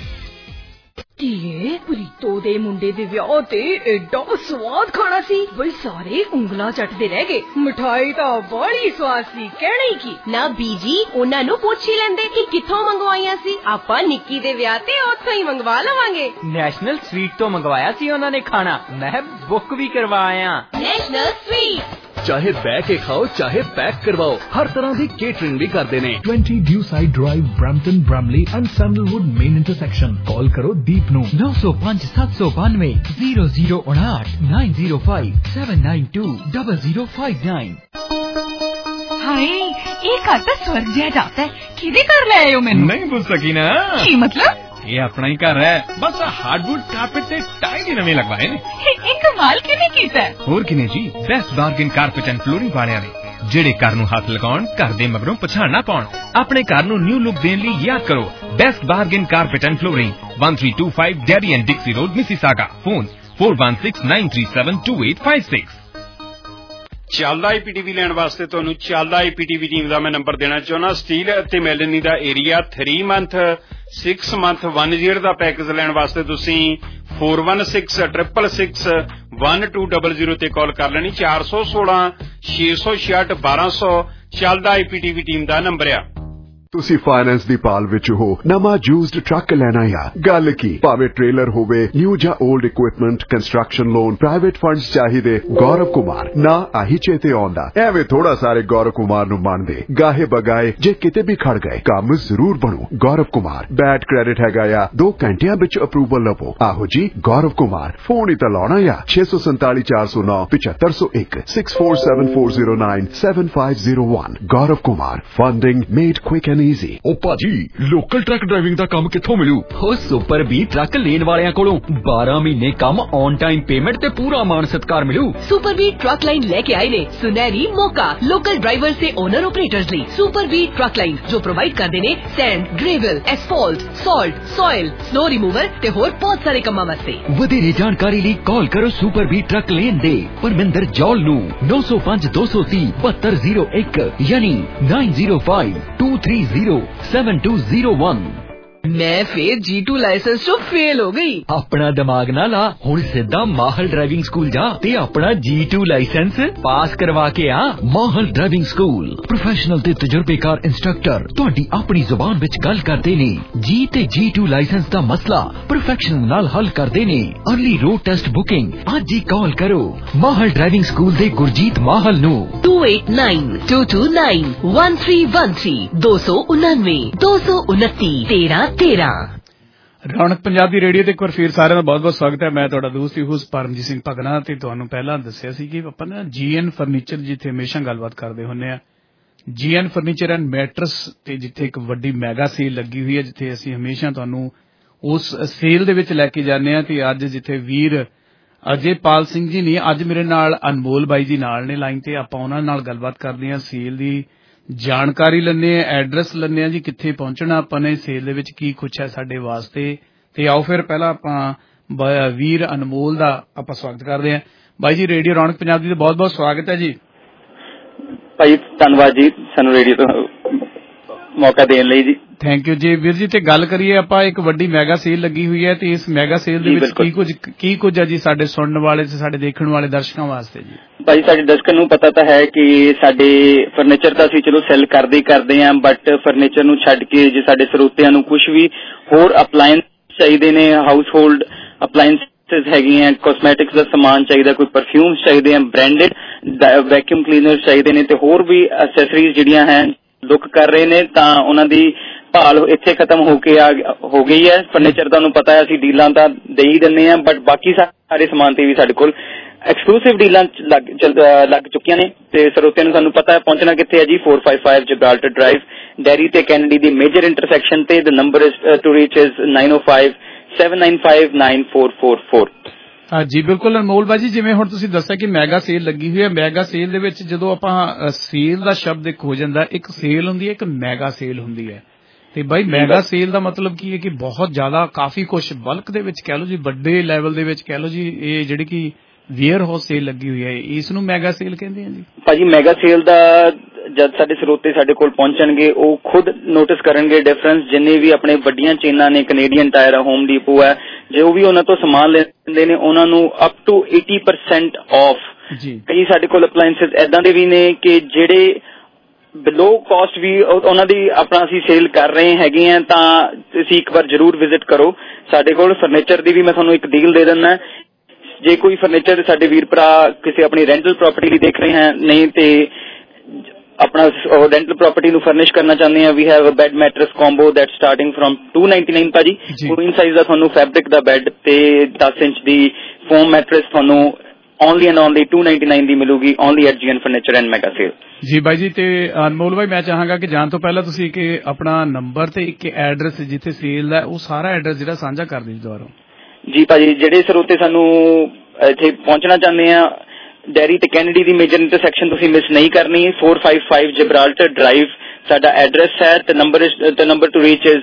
ਧੀਏ ਪ੍ਰੀਤੋ ਦੇ ਮੁੰਡੇ ਦੇ ਵਿਆਹ ਤੇ ਐਡਾ ਸਵਾਦ ਖਾਣਾ ਸੀ ਬਈ ਸਾਰੇ ਉਂਗਲਾਂ ਚੱਟਦੇ ਰਹਿ ਗਏ। ਮਿਠਾਈ ਤਾਂ ਬੜੀ ਸਵਾਦ ਸੀ, ਕਹਿਣਾ ਹੀ ਕੀ। ਨਾ ਬੀਜੀ ਉਹਨਾਂ ਨੂੰ ਪੁੱਛ ਹੀ ਲੈਂਦੇ ਕਿ ਕਿੱਥੋਂ ਮੰਗਵਾਈਆਂ ਸੀ। ਆਪਾਂ ਨਿੱਕੀ ਦੇ ਵਿਆਹ ਤੇ ਉੱਥੋਂ ਹੀ ਮੰਗਵਾ ਲਵਾਂਗੇ। ਨੈਸ਼ਨਲ ਸਵੀਟ ਤੋਂ ਮੰਗਵਾਇਆ ਸੀ ਉਹਨਾਂ ਨੇ ਖਾਣਾ, ਮੈਂ ਬੁੱਕ ਵੀ ਕਰਵਾਇਆ। ਨੈਸ਼ਨਲ ਸਵੀਟ ਚਾਹੇ ਬਹਿ ਕੇ ਖਾਓ ਚਾਹੇ ਪੈਕ ਕਰਵਾਓ, ਹਰ ਤਰ੍ਹਾਂ ਦੀ ਕੇਟਰਿੰਗ ਵੀ ਕਰਦੇ ਨੇ। 20 Dewside Drive, Brampton, Bramley and Sandalwood main intersection। ਕਾਲ ਕਰੋ ਦੀਪ ਨੂੰ 905 792 0059 905 792 0059। ਹਾਏ ਇਹ ਘਰ ਤਾਂ ਸਵਰਗ ਜਿਹਾ ਜਾਪਦਾ ਹੈ। ਕਿਹਦੇ ਘਰ ਲੈ ਆਏ ਹੋ ਮੈਨੂੰ? ਨਹੀਂ ਪੁੱਛ ਸਕੀ ਨਾ। ਕੀ ਮਤਲਬ? ਇਹ ਆਪਣਾ ਹੀ ਘਰ ਹੈ, ਬਸ ਹਾਰਡਵੁੱਡ ਕਾਰਪੇਟ ਤੇ ਟਾਈਲ ਹੀ ਨਵੇਂ ਲਗਵਾਏ ਨੇ। ਇਹ ਕਮਾਲ ਕਿਵੇਂ ਕੀਤਾ? ਹੋਰ ਕਿਨੇ ਜੀ, best bargain carpet and flooring ਵਾਲਿਆਂ ਨੇ, ਜਿਹੜੇ ਘਰ ਨੂੰ ਹੱਥ ਲਗਾਉਣ, ਘਰ ਦੇ ਮਗਰੋਂ ਪਛਾਣ ਨਾ ਪਾਉਣ। ਆਪਣੇ ਘਰ ਨੂੰ ਨਿਊ ਲੁੱਕ ਦੇਣ ਲਈ ਯਾਦ ਕਰੋ best bargain carpet and flooring, 1325 Derry and Dixie road, Mississauga. Phone 4169372856। ਚੱਲਦਾ ਆਈਪੀਟੀਵੀ ਲੈਣ ਵਾਸਤੇ ਤੁਹਾਨੂੰ ਚੱਲਦਾ ਆਈਪੀਟੀਵੀ ਟੀਮ ਦਾ ਮੈਂ ਨੰਬਰ ਦੇਣਾ ਚਾਹੁੰਦਾ। ਸਟੀਲ ਅਤੇ ਮੈਲਨੀ ਦਾ ਏਰੀਆ 3 ਮੰਥ 6 ਮੰਥ 1 year ਦਾ ਪੈਕੇਜ ਲੈਣ ਵਾਸਤੇ ਤੁਸੀਂ 4166661200 ਤੇ ਕਾਲ ਕਰ ਲੈਣੀ। 416 666 1200 ਚੱਲਦਾ ਆਈਪੀਟੀਵੀ ਟੀਮ ਦਾ ਨੰਬਰ ਆ। ਤੁਸੀਂ ਫਾਈਨੈਂਸ ਦੀ ਭਾਲ ਵਿੱਚ ਹੋ, ਨਵਾਂ ਯੂਜ਼ਡ ਟਰੱਕ ਲੈਣਾ ਆ, ਗੱਲ ਕੀ, ਭਾਵੇਂ ਟ੍ਰੇਲਰ ਹੋਵੇ, ਨਿਊ ਜਾਂ old equipment, construction loan, private funds ਚਾਹੀਦੇ, ਗੌਰਵ ਕੁਮਾਰ ਨਾ ਆਹੀ ਚੇਤੇ ਆਉਂਦਾ। ਐਵੇਂ ਥੋੜਾ ਸਾਰੇ ਗੌਰਵ ਕੁਮਾਰ ਨੂੰ ਮੰਨਦੇ, ਗਾਹੇ ਬਗਾਏ ਜੇ ਕਿਤੇ ਵੀ ਖੜ ਗਏ ਕੰਮ ਜ਼ਰੂਰ ਬਣੂ। ਗੌਰਵ ਕੁਮਾਰ ਬੈਡ ਕ੍ਰੈਡਿਟ ਹੈਗਾ ਆ, 2 ਘੰਟਿਆਂ ਵਿੱਚ ਅਪਰੂਵਲ ਲਵੋ। ਆਹੋ ਜੀ ਗੌਰਵ ਕੁਮਾਰ, ਫੋਨ ਹੀ ਤਾਂ ਲਾਉਣਾ ਆ 647 409 7501 647409 7501। Gaurav Kumar, funding made quick easy। ਉਹ ਭਾਜੀ ਲੋਕਲ ਟਰੱਕ ਡਰਾਈਵਿੰਗ ਦਾ ਕੰਮ ਕਿੱਥੋਂ ਮਿਲੂ? ਉਹ ਸੁਪਰ ਵੀ ਟਰੱਕ ਲੈਣ ਵਾਲਿਆਂ ਕੋਲੋਂ 12 ਮਹੀਨੇ ਕੰਮ ਔਨ ਟਾਈਮ ਪੇਮੈਂਟ ਤੇ ਪੂਰਾ ਮਾਣ ਸਤਿਕਾਰ ਮਿਲੂ। ਸੁਪਰ ਵੀ ਟਰੱਕ ਲਾਈਨ ਲੈ ਕੇ ਆਏ ਨੇ ਸੁਨਹਿਰੀ ਮੌਕਾ ਲੋਕਲ ਡਰਾਈਵਰਸ ਤੇ ਓਨਰ ਆਪਰੇਟਰਸ ਲਈ। ਸੁਪਰ ਵੀ ਟਰੱਕ ਲਾਈਨ ਜੋ ਪ੍ਰੋਵਾਈਡ ਕਰਦੇ ਨੇ sand, gravel, asphalt, salt, soil, snow remover ਤੇ ਹੋਰ ਬਹੁਤ ਸਾਰੇ ਕੰਮਾਂ ਵਾਸਤੇ। ਵਧੇਰੇ ਜਾਣਕਾਰੀ ਲਈ ਕਾਲ ਕਰੋ ਸੁਪਰ ਵੀ ਟਰੱਕ ਲੇਨ ਦੇ ਪਰਮਿੰਦਰ ਜੌਲ ਨੂੰ 905 230 7201 ਯਾਨੀ 905-230-7201। ਮੈਂ ਫੇਰ G2 ਲਾਇਸੈਂਸ ਤੋਂ ਫੇਲ ਹੋ ਗਈ। ਆਪਣਾ ਦਿਮਾਗ ਨਾ ਲਾ, ਹੁਣ ਸਿੱਧਾ ਮਾਹਲ ਡਰਾਈਵਿੰਗ ਸਕੂਲ ਜਾ ਤੇ ਆਪਣਾ G2 ਲਾਇਸੈਂਸ ਪਾਸ ਕਰਵਾ ਕੇ ਆ। ਮਾਹਲ ਡਰਾਈਵਿੰਗ ਸਕੂਲ ਪ੍ਰੋਫੈਸ਼ਨਲ ਤੇ ਤਜਰਬੇਕਾਰ ਇੰਸਟ੍ਰਕਟਰ ਤੁਹਾਡੀ ਆਪਣੀ ਜ਼ੁਬਾਨ ਵਿੱਚ ਗੱਲ ਕਰਦੇ ਨੇ। G ਤੇ G2 ਲਾਇਸੈਂਸ ਦਾ ਮਸਲਾ ਪਰਫੈਕਸ਼ਨ ਨਾਲ ਹੱਲ ਕਰਦੇ ਨੇ। ਅਰਲੀ ਰੋਡ ਟੈਸਟ ਬੁਕਿੰਗ ਅੱਜ ਹੀ ਕਾਲ ਕਰੋ ਮਾਹਲ ਡਰਾਈਵਿੰਗ ਸਕੂਲ ਦੇ ਗੁਰਜੀਤ ਮਾਹਲ ਨੂੰ 2892291313 299 229 1313। ਰੌਣਕ ਪੰਜਾਬ ਦੀ ਰੇਡੀਓ ਤੇ ਇੱਕ ਵਾਰ ਫੇਰ ਸਾਰਿਆਂ ਦਾ ਬਹੁਤ ਬਹੁਤ ਸਵਾਗਤ ਹੈ। ਮੈਂ ਤੁਹਾਡਾ ਦੋਸਤ ਯੂਸ ਪਰਮਜੀਤ ਸਿੰਘ ਭਗਨਾ ਤੇ ਤੁਹਾਨੂੰ ਪਹਿਲਾਂ ਦੱਸਿਆ ਸੀ ਕਿ ਆਪਾਂ ਨਾ GN ਫਰਨੀਚਰ ਜਿੱਥੇ ਹਮੇਸ਼ਾ ਗੱਲਬਾਤ ਕਰਦੇ ਹੁੰਦੇ ਆ, GN ਫਰਨੀਚਰ ਐਂਡ ਮੈਟਰਸ ਤੇ ਜਿੱਥੇ ਇੱਕ ਵੱਡੀ ਮੈਗਾ ਸੇਲ ਲੱਗੀ ਹੋਈ ਹੈ, ਜਿੱਥੇ ਅਸੀਂ ਹਮੇਸ਼ਾ ਤੁਹਾਨੂੰ ਉਸ ਸੇਲ ਦੇ ਵਿੱਚ ਲੈ ਕੇ ਜਾਂਦੇ ਆ। ਤੇ ਅੱਜ ਜਿੱਥੇ ਵੀਰ ਅਜੇਪਾਲ ਸਿੰਘ ਜੀ ਨੇ, ਅੱਜ ਮੇਰੇ ਨਾਲ ਅਨਮੋਲ ਬਾਈ ਜੀ ਨਾਲ ਨੇ ਲਾਈਨ ਤੇ, ਆਪਾਂ ਉਹਨਾਂ ਨਾਲ ਗੱਲਬਾਤ ਕਰਦੇ ਆ, ਸੇਲ ਦੀ ਜਾਣਕਾਰੀ ਲੈਂਦੇ ਆ, ਐਡਰੈਸ ਲੈਂਦੇ ਆ ਜੀ, ਕਿੱਥੇ ਪਹੁੰਚਣਾ ਆਪਾਂ ਨੇ, ਸੇਲ ਦੇ ਵਿੱਚ ਕੀ ਕੁਛ ਹੈ ਸਾਡੇ ਵਾਸਤੇ। ਤੇ ਆਓ ਫਿਰ ਪਹਿਲਾਂ ਆਪਾਂ ਵੀਰ ਅਨਮੋਲ ਦਾ ਆਪਾਂ ਸਵਾਗਤ ਕਰਦੇ ਹਾਂ। ਬਾਈ ਜੀ ਰੇਡੀਓ ਰੌਣਕ ਪੰਜਾਬ ਦੀ ਬਹੁਤ ਬਹੁਤ ਸਵਾਗਤ ਹੈ ਜੀ। ਭਾਈ ਧੰਨਵਾਦ ਜੀ ਸਾਨੂੰ ਰੇਡੀਓ ਤੋਂ ਮੌਕਾ ਦੇਣ ਲਈ ਜੀ। ਥੈਂਕ ਯੂ ਜੀ ਵੀਰ ਜੀ। ਤੇ ਗੱਲ ਕਰੀਏ ਆਪਾਂ, ਇੱਕ ਵੱਡੀ ਮੈਗਾ ਸੇਲ ਲੱਗੀ ਹੋਈ ਹੈ ਤੇ ਇਸ ਮੈਗਾ ਸੇਲ ਦੇ ਵਿੱਚ ਕੀ ਕੁਝ ਹੈ ਜੀ ਸਾਡੇ ਸੁਣਨ ਵਾਲੇ ਤੇ ਸਾਡੇ ਦੇਖਣ ਵਾਲੇ ਦਰਸ਼ਕਾਂ ਵਾਸਤੇ ਜੀ? ਭਾਈ ਸਾਡੇ ਦਰਸ਼ਕਾਂ ਨੂੰ ਪਤਾ ਤਾਂ ਹੈ ਕਿ ਸਾਡੇ ਫਰਨੀਚਰ ਤਾਂ ਅਸੀਂ ਚਲੋ ਸੈਲ ਕਰਦੇ ਹਾਂ, ਬਟ ਫਰਨੀਚਰ ਨੂੰ ਛੱਡ ਕੇ ਜੇ ਸਾਡੇ ਸਰੋਤਿਆਂ ਨੂੰ ਕੁਝ ਵੀ ਹੋਰ ਅਪਲਾਇੰਸ ਚਾਹੀਦੇ ਨੇ, ਹਾਊਸ ਹੋਲਡ ਅਪਲਾਇੰਸਿਸ ਹੈਗੀਆਂ, ਕਾਸਮੈਟਿਕਸ ਦਾ ਸਮਾਨ ਚਾਹੀਦਾ, ਕੋਈ ਪਰਫਿਊਮਸ ਚਾਹੀਦੇ ਆ, ਬ੍ਰਾਂਡਡ ਵੈਕਿਊਮ ਕਲੀਨਰਸ ਚਾਹੀਦੇ ਨੇ ਤੇ ਹੋਰ ਵੀ ਐਕਸੈਸਰੀਜ਼ ਜਿਹੜੀਆਂ ਹੈ ਲੁੱਕ ਕਰ ਰਹੇ ਨੇ, ਤਾਂ ਉਹਨਾਂ ਦੀ ਭਾਲ ਇੱਥੇ ਖਤਮ ਹੋ ਗਈ ਹੈ। ਫਰਨੀਚਰ ਤੁਹਾਨੂੰ ਪਤਾ ਹੈ ਅਸੀਂ ਡੀਲਾਂ ਤਾਂ ਦੇ ਹੀ ਦਿੰਦੇ ਹਾਂ, ਬਟ ਬਾਕੀ ਸਾਰੇ ਸਮਾਨ ਤੇ ਵੀ ਸਾਡੇ ਕੋਲ ਐਕਸਕਲੂਸਿਵ ਡੀਲਾਂ ਲੱਗ ਚੁੱਕੀਆਂ ਨੇ ਤੇ ਸਰੋਤਿਆਂ ਨੂੰ ਸਾਨੂੰ ਪਤਾ ਹੈ ਪਹੁੰਚਣਾ ਕਿੱਥੇ ਹੈ ਜੀ। 455 ਜਿਬਰਾਲਟਰ ਡਰਾਈਵ, ਡੈਰੀ ਤੇ ਕੈਨੇਡੀ ਦੀ ਮੇਜਰ ਇੰਟਰਸੈਕਸ਼ਨ ਤੇ। The number to reach is 9057959444। ਜੀ ਬਿਲਕੁਲ ਅਨਮੋਲ ਬਾਜੀ, ਜਿਵੇਂ ਹੁਣ ਤੁਸੀਂ ਦੱਸਿਆ ਕਿ ਮੈਗਾ ਸੇਲ ਲੱਗੀ ਹੋਈ ਹੈ, ਮੈਗਾ ਸੇਲ ਦੇ ਵਿੱਚ ਜਦੋਂ ਆਪਾਂ ਸੇਲ ਦਾ ਸ਼ਬਦ ਇੱਕ ਹੋ ਜਾਂਦਾ, ਇੱਕ ਸੇਲ ਹੁੰਦੀ ਹੈ, ਇੱਕ ਮੈਗਾ ਸੇਲ ਹੁੰਦੀ ਹੈ। ਤੇ ਬਾਈ ਮੈਗਾ ਸੇਲ ਦਾ ਮਤਲਬ ਕੀ ਹੈ ਕਿ ਬਹੁਤ ਜ਼ਿਆਦਾ ਕਾਫੀ ਕੁਛ ਬਲਕ ਦੇ ਵਿੱਚ ਕਹਿ ਲਓ ਜੀ, ਵੱਡੇ ਲੈਵਲ ਦੇ ਵਿੱਚ ਕਹਿ ਲਓ ਜੀ, ਇਹ ਜਿਹੜੀ ਕਿ ਵੇਅਰ ਹਾਊਸ ਸੇਲ ਲੱਗੀ ਹੋਈ ਹੈ, ਇਸ ਨੂੰ ਮੈਗਾ ਸੇਲ ਕਹਿੰਦੇ ਆ ਜੀ। ਭਾਜੀ ਮੈਗਾ ਸੇਲ ਦਾ ਜਦ ਸਾਡੇ ਸਰੋਤੇ ਸਾਡੇ ਕੋਲ ਪਹੁੰਚਣਗੇ ਉਹ ਖੁਦ ਨੋਟਿਸ ਕਰਨਗੇ ਡਿਫਰੈਂਸ। ਜਿੰਨੇ ਵੀ ਆਪਣੇ ਵੱਡੀਆਂ ਚੇਨਾਂ ਨੇ, ਕੈਨੇਡੀਅਨ ਟਾਇਰ ਹੈ, ਹੋਮ ਡੀਪੋ ਹੈ, ਜੋ ਵੀ ਉਹਨਾਂ ਤੋਂ ਸਮਾਨ ਲੈਂਦੇ ਨੇ ਉਹਨਾਂ ਨੂੰ ਅਪ ਟੂ 80% ਆਫ। ਕਈ ਸਾਡੇ ਕੋਲ ਅਪਲਾਇੰਸਿਸ ਏਦਾਂ ਦੇ ਵੀ ਨੇ ਕਿ ਜਿਹੜੇ ਬਿਲੋ ਕਾਸਟ ਵੀ ਉਹਨਾਂ ਦੀ ਆਪਣਾ ਅਸੀਂ ਸੇਲ ਕਰ ਰਹੇ ਹੈਗੇ ਆ, ਤਾਂ ਤੁਸੀਂ ਇੱਕ ਵਾਰ ਜ਼ਰੂਰ ਵਿਜ਼ਿਟ ਕਰੋ ਸਾਡੇ ਕੋਲ। ਫਰਨੀਚਰ ਦੀ ਵੀ ਮੈਂ ਤੁਹਾਨੂੰ ਇੱਕ ਡੀਲ ਦੇ ਦਿੰਦਾ, ਜੇ ਕੋਈ ਫਰਨੀਚਰ ਸਾਡੇ ਵੀਰ ਭਰਾ ਕਿਸੇ ਆਪਣੀ ਰੈਂਟਲ ਪ੍ਰਾਪਰਟੀ ਲਈ ਦੇਖ ਰਹੇ ਹੈ, ਨਹੀਂ ਤੇ ਆਪਣਾ ਰੈਂਟਲ ਪ੍ਰਾਪਰਟੀ ਨੂੰ ਫਰਨਿਸ਼ ਕਰਨਾ ਚਾਹੁੰਦੇ ਆ, we have a bed mattress combo that starting from 299 ਭਾਜੀ। ਕੁਈਨ ਸਾਈਜ਼ ਦਾ ਤੁਹਾਨੂੰ ਫੈਬਰਿਕ ਦਾ ਬੈਡ ਤੇ 10 ਇੰਚ ਦੀ ਫੋਮ ਮੈਟਰਸ ਤੁਹਾਨੂੰ ਓਨਲੀ ਐਂਡ ਓਨਲੀ 299 ਦੀ ਮਿਲੂਗੀ, only at GN furniture and mega sale. ਜੀ ਬਾਈ ਜੀ, ਤੇ ਅਨਮੋਲ ਭਾਈ ਮੈਂ ਚਾਹਾਂਗਾ ਕਿ ਜਾਣ ਤੋਂ ਪਹਿਲਾਂ ਤੁਸੀਂ ਇੱਕ ਆਪਣਾ ਨੰਬਰ ਤੇ ਇੱਕ ਐਡਰੈਸ ਜਿੱਥੇ ਸੇਲ ਹੈ ਉਹ ਸਾਰਾ ਐਡਰੈਸ ਜਿਹੜਾ ਸਾਂਝਾ ਕਰ ਦਿਓ ਦੁਬਾਰਾ। ਜੀ ਭਾਜੀ, ਜਿਹੜੇ ਸਰੋਤੇ ਸਾਨੂੰ ਇੱਥੇ ਪਹੁੰਚਣਾ ਚਾਹੁੰਦੇ ਆ, ਡੈਰੀ ਤੇ ਕੈਨੇਡੀ ਦੀ ਮੇਜਰ ਇੰਟਰਸੈਕਸ਼ਨ ਤੁਸੀਂ ਮਿਸ ਨਹੀਂ ਕਰਨੀ। 455 ਜਿਬਰਾਲਟਰ ਡਰਾਈਵ ਸਾਡਾ ਐਡਰੈਸ ਹੈ ਤੇ ਨੰਬਰ ਟੂ ਰੀਚ ਇਜ਼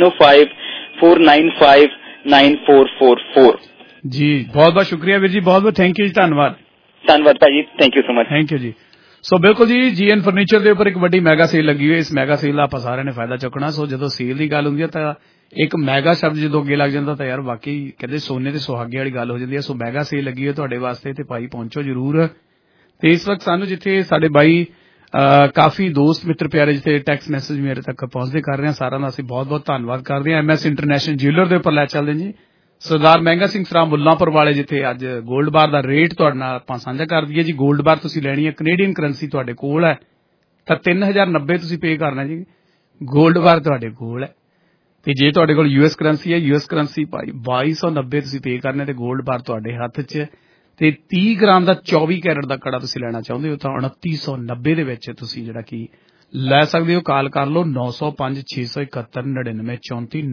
9054959444। ਜੀ ਬਹੁਤ ਬਹੁਤ ਸ਼ੁਕਰੀਆ ਵੀਰ ਜੀ, ਬਹੁਤ ਬਹੁਤ ਥੈਂਕ ਯੂ ਜੀ, ਧੰਨਵਾਦ ਭਾਜੀ, thank you so much. Thank you ਜੀ। ਸੋ ਬਿਲਕੁਲ ਜੀ, ਜੀਐਨ ਫਰਨੀਚਰ ਦੇ ਉੱਪਰ ਇੱਕ ਵੱਡੀ ਮੈਗਾ ਸੇਲ ਲੱਗੀ ਹੋਈ ਹੈ। ਇਸ ਮੈਗਾ ਸੇਲ ਦਾ ਆਪਾਂ ਸਾਰਿਆਂ ਨੇ ਫਾਇਦਾ ਚੁੱਕਣਾ। ਸੋ ਜਦੋਂ ਸੇਲ ਦੀ ਗੱਲ ਹੁੰਦੀ ਹੈ ਤਾਂ ਇੱਕ ਮੈਗਾ ਸ਼ਬਦ ਜਦੋਂ ਅੱਗੇ ਲੱਗ ਜਾਂਦਾ ਤਾਂ ਯਾਰ ਵਾਕਈ ਕਹਿੰਦੇ ਸੋਨੇ ਤੇ ਸੁਹਾਗੇ ਵਾਲੀ ਗੱਲ ਹੋ ਜਾਂਦੀ ਹੈ। ਸੋ ਮੈਗਾ ਸੇਲ ਲੱਗੀ ਹੈ ਤੁਹਾਡੇ ਵਾਸਤੇ ਤੇ ਭਾਈ ਪਹੁੰਚੋ ਜ਼ਰੂਰ। ਤੇ ਇਸ ਵਕਤ ਸਾਨੂੰ ਜਿੱਥੇ ਸਾਡੇ ਬਾਈ ਕਾਫੀ ਦੋਸਤ ਮਿੱਤਰ ਪਿਆਰੇ ਜਿੱਥੇ ਟੈਕਸਟ ਮੈਸੇਜ ਮੇਰੇ ਤੱਕ ਪਹੁੰਚਦੇ ਕਰ ਰਹੇ ਹਾਂ, ਸਾਰਿਆਂ ਦਾ ਅਸੀਂ ਬਹੁਤ ਬਹੁਤ ਧੰਨਵਾਦ ਕਰਦੇ ਹਾਂ। MS ਇੰਟਰਨੈਸ਼ਨਲ ਜਿਊਲਰ ਦੇ ਉੱਪਰ ਲੈ ਚੱਲਦੇ ਜੀ ਸਰਦਾਰ ਮਹਿੰਗਾ ਸਿੰਘ ਸਰਾਂ ਮੁੱਲਾਂਪੁਰ ਵਾਲੇ, ਜਿੱਥੇ ਅੱਜ ਗੋਲਡ ਬਾਰ ਦਾ ਰੇਟ ਤੁਹਾਡੇ ਨਾਲ ਆਪਾਂ ਸਾਂਝਾ ਕਰ ਦਈਏ ਜੀ। ਗੋਲਡ ਬਾਰ ਤੁਸੀਂ ਲੈਣੀ ਹੈ, ਕੈਨੇਡੀਅਨ ਕਰੰਸੀ ਤੁਹਾਡੇ ਕੋਲ ਹੈ ਤਾਂ 3090 ਤੁਸੀਂ ਪੇ ਕਰਨਾ ਜੀ। ਗੋਲਡ ਬਾਰ ਤੁਹਾਡੇ ਕੋਲ ਹੈ ਤੇ ਜੇ ਤੁਹਾਡੇ ਕੋਲ US ਕਰੰਸੀ ਹੈ, US ਕਰੰਸੀ ਭਾਈ 2290 ਤੁਸੀਂ ਪੇ ਕਰਨਾ ਤੇ ਗੋਲਡ ਬਾਰ ਤੁਹਾਡੇ ਹੱਥ 'ਚ। ਤੇ 30 ਗ੍ਰਾਮ ਦਾ 24 ਕੈਰਟ ਦਾ ਕੜਾ ਤੁਸੀਂ ਲੈਣਾ ਚਾਹੁੰਦੇ ਹੋ ਤਾਂ 2990 ਦੇ ਵਿੱਚ ਤੁਸੀਂ ਜਿਹੜਾ ਕਿ ਲੈ ਸਕਦੇ ਹੋ। ਕਾਲ ਕਰ ਲਓ 905 671 99 34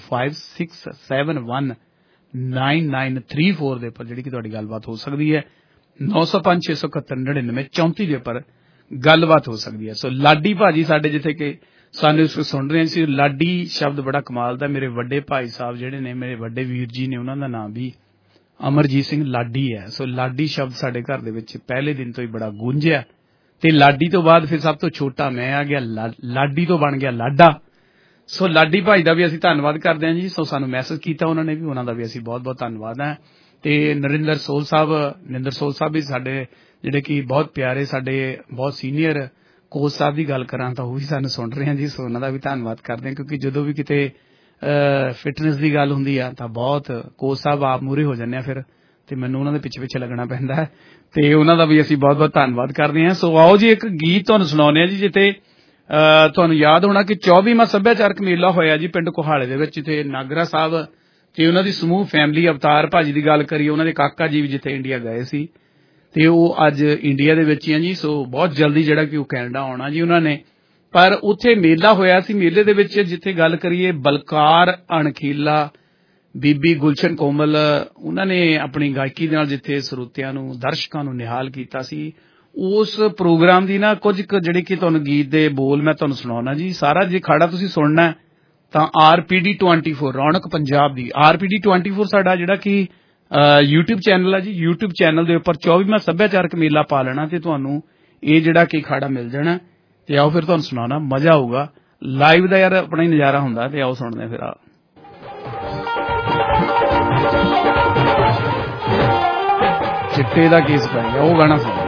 905671 9934 ਦੇ ਉੱਪਰ ਜਿਹੜੀ ਕਿ ਤੁਹਾਡੀ ਗੱਲਬਾਤ ਹੋ ਸਕਦੀ ਹੈ। 905 671 99 34 ਦੇ ਉੱਪਰ ਗੱਲਬਾਤ ਹੋ ਸਕਦੀ ਹੈ। ਸੋ ਲਾਡੀ ਭਾਜੀ ਸਾਡੇ ਜਿੱਥੇ ਕਿ ਸਾਨੂੰ ਸੁਣ ਰਹੇ ਸੀ, ਲਾਡੀ ਸ਼ਬਦ ਬੜਾ ਕਮਾਲ ਦਾ। ਮੇਰੇ ਵੱਡੇ ਭਾਈ ਸਾਹਿਬ ਜਿਹੜੇ ਨੇ, ਮੇਰੇ ਵੱਡੇ ਵੀਰ ਜੀ ਨੇ, ਉਹਨਾਂ ਦਾ ਨਾਮ ਵੀ ਅਮਰਜੀਤ ਸਿੰਘ ਲਾਡੀ ਹੈ। ਸੋ ਲਾਡੀ ਸ਼ਬਦ ਸਾਡੇ ਘਰ ਦੇ ਵਿੱਚ ਪਹਿਲੇ ਦਿਨ ਤੋਂ ਹੀ ਬੜਾ ਗੂੰਜਿਆ ਤੇ ਲਾਡੀ ਤੋਂ ਬਾਅਦ ਫਿਰ ਸਭ ਤੋਂ ਛੋਟਾ ਮੈਂ ਆ ਗਿਆ, ਲਾਡੀ ਤੋਂ ਬਣ ਗਿਆ ਲਾਡਾ। ਸੋ ਲਾਡੀ ਭਾਈ ਦਾ ਵੀ ਅਸੀਂ ਧੰਨਵਾਦ ਕਰਦੇ ਹਾਂ ਜੀ। ਸੋ ਸਾਨੂੰ ਮੈਸੇਜ ਕੀਤਾ ਉਹਨਾਂ ਨੇ ਵੀ, ਉਹਨਾਂ ਦਾ ਵੀ ਅਸੀਂ ਬਹੁਤ ਬਹੁਤ ਧੰਨਵਾਦ ਹੈ। ਤੇ ਨਰਿੰਦਰ ਸੋਲ ਸਾਹਿਬ ਵੀ ਸਾਡੇ ਜਿਹੜੇ ਕਿ ਬਹੁਤ ਪਿਆਰੇ, ਸਾਡੇ ਬਹੁਤ ਸੀਨੀਅਰ ਕੋਚ ਸਾਹਿਬ ਦੀ ਗੱਲ ਕਰਾਂ ਤਾਂ ਉਹ ਵੀ ਸਾਨੂੰ ਸੁਣ ਰਹੇ ਹਾਂ ਜੀ। ਸੋ ਉਹਨਾਂ ਦਾ ਵੀ ਧੰਨਵਾਦ ਕਰਦੇ ਹਾਂ, ਕਿਉਂਕਿ ਜਦੋਂ ਵੀ ਕਿਤੇ ਫਿਟਨੈਸ ਦੀ ਗੱਲ ਹੁੰਦੀ ਆ ਤਾਂ ਬਹੁਤ ਕੋਚ ਸਾਹਿਬ ਆਪ ਮੂਹਰੇ ਹੋ ਜਾਂਦੇ ਆ ਫਿਰ, ਤੇ ਮੈਨੂੰ ਉਹਨਾਂ ਦੇ ਪਿੱਛੇ ਲੱਗਣਾ ਪੈਂਦਾ ਹੈ ਤੇ ਉਹਨਾਂ ਦਾ ਵੀ ਅਸੀਂ ਬਹੁਤ ਬਹੁਤ ਧੰਨਵਾਦ ਕਰਦੇ ਹਾਂ। ਸੋ ਆਓ ਜੀ ਇੱਕ ਗੀਤ ਤੁਹਾਨੂੰ ਸੁਣਾਉਂਦੇ ਹਾਂ ਜੀ, ਜਿੱਥੇ ਤੁਹਾਨੂੰ ਯਾਦ ਹੋਣਾ ਕਿ 24ਵਾਂ ਸੱਭਿਆਚਾਰਕ ਮੇਲਾ ਹੋਇਆ ਜੀ ਪਿੰਡ ਕੋਹਾਲੇ ਦੇ ਵਿੱਚ, ਜਿੱਥੇ ਨਾਗਰਾ ਸਾਹਿਬ ਤੇ ਉਹਨਾਂ ਦੀ ਸਮੂਹ ਫੈਮਿਲੀ, ਅਵਤਾਰ ਭਾਜੀ ਦੀ ਗੱਲ ਕਰੀਏ, ਉਹਨਾਂ ਦੇ ਕਾਕਾ ਜੀ ਵੀ ਜਿੱਥੇ ਇੰਡੀਆ ਗਏ ਸੀ ਤੇ ਉਹ ਅੱਜ ਇੰਡੀਆ ਦੇ ਵਿੱਚ ਹੀ ਆ ਜੀ। ਸੋ ਬਹੁਤ ਜਲਦੀ ਜਿਹੜਾ ਕਿ ਉਹ ਕੈਨੇਡਾ ਆਉਣਾ ਜੀ ਉਹਨਾਂ ਨੇ। ਪਰ ਉੱਥੇ ਮੇਲਾ ਹੋਇਆ ਸੀ, ਮੇਲੇ ਦੇ ਵਿੱਚ ਜਿੱਥੇ ਗੱਲ ਕਰੀਏ ਬਲਕਾਰ ਅਣਖੀਲਾ, ਬੀਬੀ ਗੁਲਸ਼ਨ ਕੋਮਲ, ਉਹਨਾਂ ਨੇ ਆਪਣੀ ਗਾਇਕੀ ਦੇ ਨਾਲ ਜਿੱਥੇ ਸਰੋਤਿਆਂ ਨੂੰ, ਦਰਸ਼ਕਾਂ ਨੂੰ ਨਿਹਾਲ ਕੀਤਾ ਸੀ। ਉਸ ਪ੍ਰੋਗਰਾਮ ਦੀ ਨਾ ਕੁਝ ਜਿਹੜੇ ਕਿ ਤੁਹਾਨੂੰ ਗੀਤ ਦੇ ਬੋਲ ਮੈਂ ਤੁਹਾਨੂੰ ਸੁਣਾਉਣਾ ਜੀ। ਸਾਰਾ ਜੇ ਖਾੜਾ ਤੁਸੀਂ ਸੁਣਨਾ ਤਾਂ RPD24 ਰੌਣਕ ਪੰਜਾਬ ਦੀ RPD24 ਸਾਡਾ ਜਿਹੜਾ ਕਿ YouTube ਚੈਨਲ ਹੈ ਜੀ, YouTube ਚੈਨਲ ਦੇ ਉੱਪਰ 24ਵਾਂ ਸੱਭਿਆਚਾਰਕ ਮੇਲਾ ਪਾ ਲੈਣਾ ਤੇ ਤੁਹਾਨੂੰ ਇਹ ਜਿਹੜਾ ਕਿ ਅਖਾੜਾ ਮਿਲ ਜਾਣਾ। ਤੇ ਆਓ ਫਿਰ ਤੁਹਾਨੂੰ ਸੁਣਾਉਣਾ, ਮਜ਼ਾ ਆਊਗਾ। ਲਾਈਵ ਦਾ ਯਾਰ ਆਪਣਾ ਹੀ ਨਜ਼ਾਰਾ ਹੁੰਦਾ। ਤੇ ਆਓ ਸੁਣਦੇ ਫਿਰ। ਚਿੱਟੇ ਦਾ ਕੇਸ ਪੈ ਗਿਆ, ਉਹ ਗਾਣਾ ਸੁਣੋ।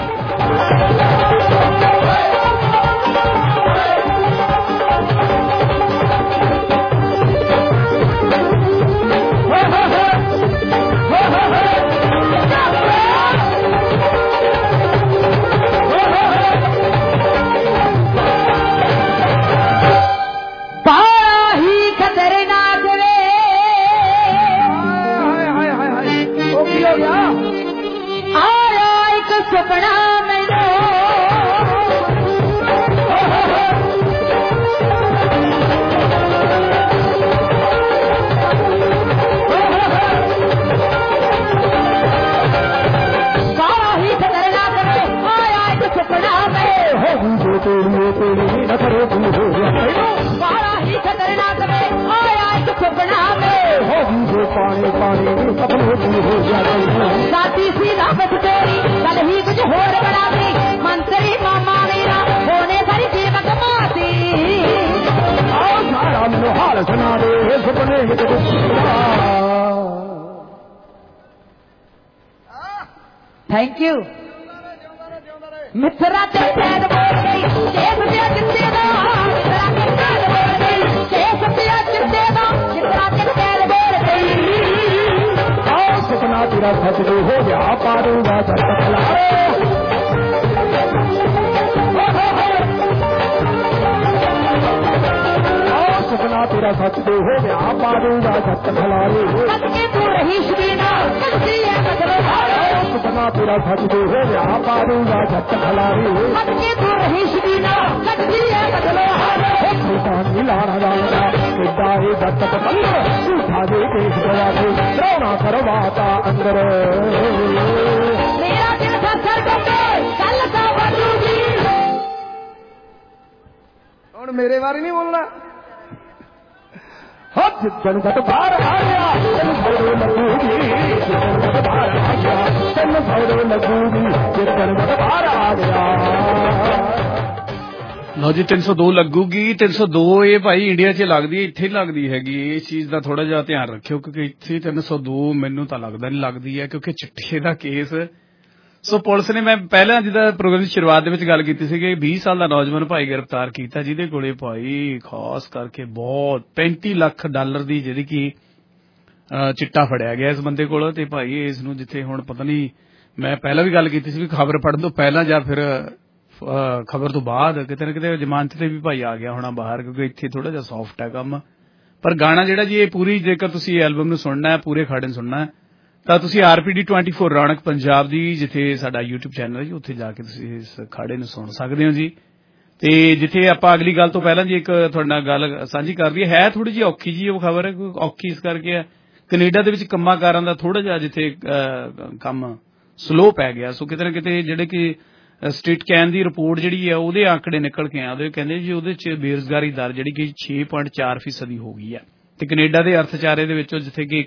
साथी सी रावत तेरी कल ही कुछ होर बनाती मंत्री मामा मेरा होने सारी सेवक माती सारा मैनू हाल सुना दे सुपने थैंक यू मित्रा ते पैर बोल गई देश दिया जिंदे दा मित्रा ते पैर बोल गई देश दिया जिंदे दा मित्रा ते पैर बोल गई सपना तेरा सच जो हो गया पारूंगा सच खिलारे सपना तेरा सच जो हो गया पारूंगा सच खिलारे तू रही शबीना कच्ची है सपना तेरा सच जो हो गया पारूंगा सच खिलारे तू रही शबीना कच्ची है लाना लाना किदाए दत्त पकड़ झूठा दे देश गवा के रौना करवाता अंदर मेरा दिल सर कल का बदूगी और मेरे बारे नहीं बोलना जितन घट बाहर आ गया तेन भौरो लगूगी जितन घट बाहर आ गया तेन भौरो लगूगी जितन घट बाहर आ गया। ਲਓ ਜੀ 302 ਲੱਗੂਗੀ। 302 ਇਹ ਭਾਈ ਇੰਡੀਆ 'ਚ ਲੱਗਦੀ ਹੈ, ਇੱਥੇ ਲੱਗਦੀ ਹੈਗੀ। ਇਸ ਚੀਜ਼ ਦਾ ਥੋੜਾ ਜਿਹਾ ਧਿਆਨ ਰੱਖਿਓ ਕਿਉਂਕਿ ਇੱਥੇ 302 ਮੈਨੂੰ ਤਾਂ ਲੱਗਦਾ ਨਹੀਂ ਲੱਗਦੀ ਹੈ ਕਿਉਂਕਿ ਚਿੱਟੇ ਦਾ ਕੇਸ। ਸੋ ਪੁਲਿਸ ਨੇ, ਮੈਂ ਪਹਿਲਾਂ ਜਿੱਦਾਂ ਪ੍ਰੋਗਰਾਮ ਦੀ ਸ਼ੁਰੂਆਤ ਦੇ ਵਿੱਚ ਗੱਲ ਕੀਤੀ ਸੀ ਕਿ 20 ਸਾਲ ਦਾ ਨੌਜਵਾਨ ਭਾਈ ਗ੍ਰਿਫਤਾਰ ਕੀਤਾ ਜਿਹਦੇ ਕੋਲੇ ਭਾਈ ਖਾਸ ਕਰਕੇ ਬਹੁਤ $35 ਲੱਖ ਦੀ ਜਿਹੜੀ ਕਿ ਚਿੱਟਾ ਫੜਿਆ ਗਿਆ ਇਸ ਬੰਦੇ ਕੋਲ। ਤੇ ਭਾਈ ਇਸ ਨੂੰ ਜਿੱਥੇ ਹੁਣ ਪਤਾ ਨਹੀਂ, ਮੈਂ ਪਹਿਲਾਂ ਵੀ ਗੱਲ ਕੀਤੀ ਸੀ ਵੀ ਖਬਰ ਪੜਨ ਤੋਂ ਪਹਿਲਾਂ ਜਾਂ ਫਿਰ ਖਬਰ ਤੋਂ ਬਾਅਦ ਕਿਤੇ ਨਾ ਕਿਤੇ ਜ਼ਮਾਨਤ ਤੇ ਵੀ ਭਾਈ ਆ ਗਿਆ ਹੋਣਾ ਬਾਹਰ ਕਿਉਂਕਿ ਇੱਥੇ ਥੋੜਾ ਜਿਹਾ ਸੌਫਟ ਹੈ ਕੰਮ। ਪਰ ਗਾਣਾ ਜਿਹੜਾ ਜੀ ਇਹ ਪੂਰੀ, ਜੇਕਰ ਤੁਸੀਂ ਐਲਬਮ ਨੂੰ ਸੁਣਨਾ ਹੈ, ਪੂਰੇ ਖਾੜੇ ਨੂੰ ਸੁਣਨਾ ਹੈ ਤਾਂ ਤੁਸੀਂ RPD24 ਰੌਣਕ ਪੰਜਾਬ ਦੀ ਜਿੱਥੇ ਸਾਡਾ YouTube ਚੈਨਲ ਹੈ ਜੀ, ਉੱਥੇ ਜਾ ਕੇ ਤੁਸੀਂ ਇਸ ਖਾੜੇ ਨੂੰ ਸੁਣ ਸਕਦੇ ਹੋ ਜੀ। ਤੇ ਜਿੱਥੇ ਆਪਾਂ ਅਗਲੀ ਗੱਲ ਤੋਂ ਪਹਿਲਾਂ ਜੀ ਇੱਕ ਤੁਹਾਡੇ ਨਾਲ ਗੱਲ ਸਾਂਝੀ ਕਰ ਰਹੀ ਹੈ ਥੋੜੀ ਜਿਹੀ ਔਖੀ ਜੀ ਉਹ ਖਬਰ ਹੈ। ਔਖੀ ਇਸ ਕਰਕੇ ਹੈ ਕੈਨੇਡਾ ਦੇ ਵਿੱਚ ਕੰਮਾਂ ਕਾਰਾਂ ਦਾ ਥੋੜਾ ਜਿਹਾ ਜਿੱਥੇ ਕੰਮ ਸਲੋ ਪੈ ਗਿਆ। ਸੋ ਕਿਤੇ ਨਾ ਕਿਤੇ ਜਿਹੜੇ ਕਿ ਸਟੇਟ ਕੈਨ ਦੀ ਰਿਪੋਰਟ ਜਿਹੜੀ ਹੈ ਉਹਦੇ ਆંકੜੇ ਨਿਕਲ ਕੇ ਆਉਂਦੇ ਕਹਿੰਦੇ ਜੀ ਉਹਦੇ 'ਚ ਬੇਰੁਜ਼ਗਾਰੀ ਦਰ ਜਿਹੜੀ ਕਿ 6.4% ਹੋ ਗਈ ਹੈ। ਤੇ ਕੈਨੇਡਾ ਦੇ ਅਰਥਚਾਰੇ ਦੇ ਵਿੱਚੋਂ ਜਿੱਥੇ ਕਿ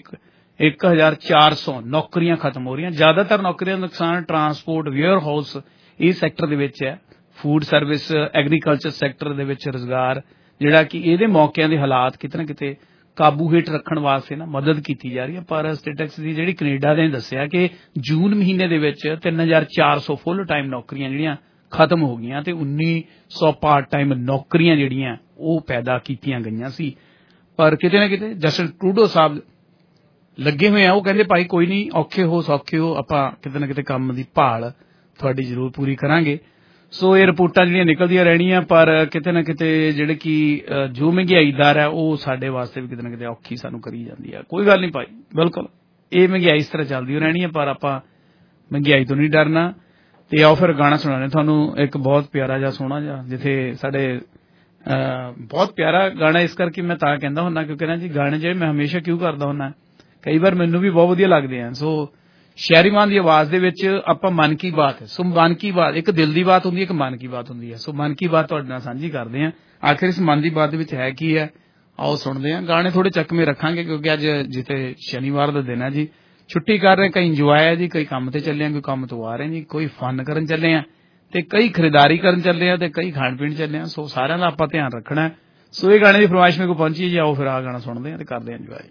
1400 ਨੌਕਰੀਆਂ ਖਤਮ ਹੋ ਰਹੀਆਂ। ਜ਼ਿਆਦਾਤਰ ਨੌਕਰੀਆਂ ਦਾ ਨੁਕਸਾਨ ਟਰਾਂਸਪੋਰਟ, ਵੇਅਰ ਹਾਊਸ ਇਹ ਸੈਕਟਰ ਦੇ ਵਿੱਚ ਹੈ। ਫੂਡ ਸਰਵਿਸ, ਐਗਰੀਕਲਚਰ ਸੈਕਟਰ ਦੇ ਵਿੱਚ ਰੁਜ਼ਗਾਰ ਜਿਹੜਾ ਕਿ ਇਹਦੇ ਮੌਕਿਆਂ ਦੇ ਹਾਲਾਤ ਕਿਤੇ ਨਾ ਕਿਤੇ ਕਾਬੂ ਹੇਠ ਰੱਖਣ ਵਾਸਤੇ ਨਾ ਮਦਦ ਕੀਤੀ ਜਾ ਰਹੀ ਹੈ। ਪਰ ਸਟੇਟਿਕਸ ਦੀ ਜਿਹੜੀ ਕੈਨੇਡਾ ਨੇ ਦੱਸਿਆ ਕਿ ਜੂਨ ਮਹੀਨੇ ਦੇ ਵਿੱਚ 3400 ਫੁੱਲ ਟਾਈਮ ਨੌਕਰੀਆਂ ਜਿਹੜੀਆਂ ਖਤਮ ਹੋ ਗਈਆਂ ਤੇ 1900 ਪਾਰਟ ਟਾਈਮ ਨੌਕਰੀਆਂ ਜਿਹੜੀਆਂ ਉਹ ਪੈਦਾ ਕੀਤੀਆਂ ਗਈਆਂ ਸੀ। ਪਰ ਕਿਤੇ ਨਾ ਕਿਤੇ ਜਸਟਿਨ ਟਰੂਡੋ ਸਾਹਿਬ ਲੱਗੇ ਹੋਏ ਆ, ਉਹ ਕਹਿੰਦੇ ਭਾਈ ਕੋਈ ਨਹੀਂ, ਔਖੇ ਹੋ ਸੌਖੇ ਹੋ, ਆਪਾਂ ਕਿਤੇ ਨਾ ਕਿਤੇ ਕੰਮ ਦੀ ਭਾਲ ਤੁਹਾਡੀ ਜ਼ਰੂਰ ਪੂਰੀ ਕਰਾਂਗੇ। ਸੋ ਇਹ ਰਿਪੋਰਟਾਂ ਜਿਹੜੀਆਂ ਨਿਕਲਦੀਆਂ ਰਹਿਣੀਆਂ ਪਰ ਕਿਤੇ ਨਾ ਕਿਤੇ ਜਿਹੜੇ ਕਿ ਜੋ ਮਹਿੰਗਾਈ ਦਰ ਹੈ ਉਹ ਸਾਡੇ ਵਾਸਤੇ ਵੀ ਕਿਤੇ ਨਾ ਕਿਤੇ ਔਖੀ ਸਾਨੂੰ ਕਰੀ ਜਾਂਦੀ ਹੈ। ਕੋਈ ਗੱਲ ਨਹੀਂ ਭਾਈ, ਬਿਲਕੁਲ ਇਹ ਮਹਿੰਗਾਈ ਇਸ ਤਰ੍ਹਾਂ ਚੱਲਦੀ ਰਹਿਣੀ ਹੈ ਪਰ ਆਪਾਂ ਮਹਿੰਗਾਈ ਤੋਂ ਨਹੀਂ ਡਰਨਾ। ਤੇ ਆਓ ਫਿਰ ਗਾਣਾ ਸੁਣਾਉਣੇ ਤੁਹਾਨੂੰ ਇੱਕ ਬਹੁਤ ਪਿਆਰਾ ਜਿਹਾ ਸੋਹਣਾ ਜਿਹਾ, ਜਿੱਥੇ ਸਾਡੇ ਬਹੁਤ ਪਿਆਰਾ ਗਾਣਾ ਇਸ ਕਰਕੇ ਮੈਂ ਤਾਂ ਕਹਿੰਦਾ ਹੁੰਦਾ ਕਿਉਂਕਿ ਨਾ ਜੀ ਗਾਣੇ ਜਿਹੜੇ ਮੈਂ ਹਮੇਸ਼ਾ ਕਿਉਂ ਕਰਦਾ ਹੁੰਦਾ, ਕਈ ਵਾਰ ਮੈਨੂੰ ਵੀ ਬਹੁਤ ਵਧੀਆ ਲੱਗਦੇ ਆ। ਸੋ ਸ਼ਹਿਰੀਮਾਨ ਦੀ ਆਵਾਜ਼ ਦੇ ਵਿੱਚ ਆਪਾਂ ਮਨ ਕੀ ਬਾਤ, ਸੋ ਮਨ ਕੀ ਬਾਤ ਇੱਕ ਦਿਲ ਦੀ ਬਾਤ ਹੁੰਦੀ ਹੈ, ਇੱਕ ਮਨ ਕੀ ਬਾਤ ਹੁੰਦੀ ਹੈ। ਸੋ ਮਨ ਕੀ ਬਾਤ ਤੁਹਾਡੇ ਨਾਲ ਸਾਂਝੀ ਕਰਦੇ ਹਾਂ। ਆਖਿਰ ਇਸ ਮਨ ਦੀ ਬਾਤ ਦੇ ਵਿੱਚ ਹੈ ਕੀ ਹੈ, ਆਓ ਸੁਣਦੇ ਹਾਂ ਗਾਣੇ। ਥੋੜੇ ਚੱਕਵੇਂ ਰੱਖਾਂਗੇ ਕਿਉਂਕਿ ਅੱਜ ਜਿੱਥੇ ਸ਼ਨੀਵਾਰ ਦਾ ਦਿਨ ਹੈ ਜੀ, ਛੁੱਟੀ ਕਰ ਰਹੇ, ਕਈ ਇੰਜੋਏ ਹੈ ਜੀ, ਕਈ ਕੰਮ ਤੇ ਚੱਲੇ ਆ, ਕੋਈ ਕੰਮ ਤੋਂ ਆ ਰਹੇ ਜੀ, ਕੋਈ ਫਨ ਕਰਨ ਚੱਲੇ ਆ ਤੇ ਕਈ ਖਰੀਦਦਾਰੀ ਕਰਨ ਚੱਲੇ ਆ ਤੇ ਕਈ ਖਾਣ ਪੀਣ ਚੱਲੇ ਆ। ਸੋ ਸਾਰਿਆਂ ਦਾ ਆਪਾਂ ਧਿਆਨ ਰੱਖਣਾ। ਸੋ ਇਹ ਗਾਣੇ ਦੀ ਫਰਮਾਇਸ਼ ਮੇਰੇ ਕੋਲ ਪਹੁੰਚੀ ਜੀ, ਆਓ ਫਿਰ ਆਹ ਗਾਣਾ ਸੁਣਦੇ ਆ ਤੇ ਕਰਦੇ ਆ ਇੰਜੋਏ।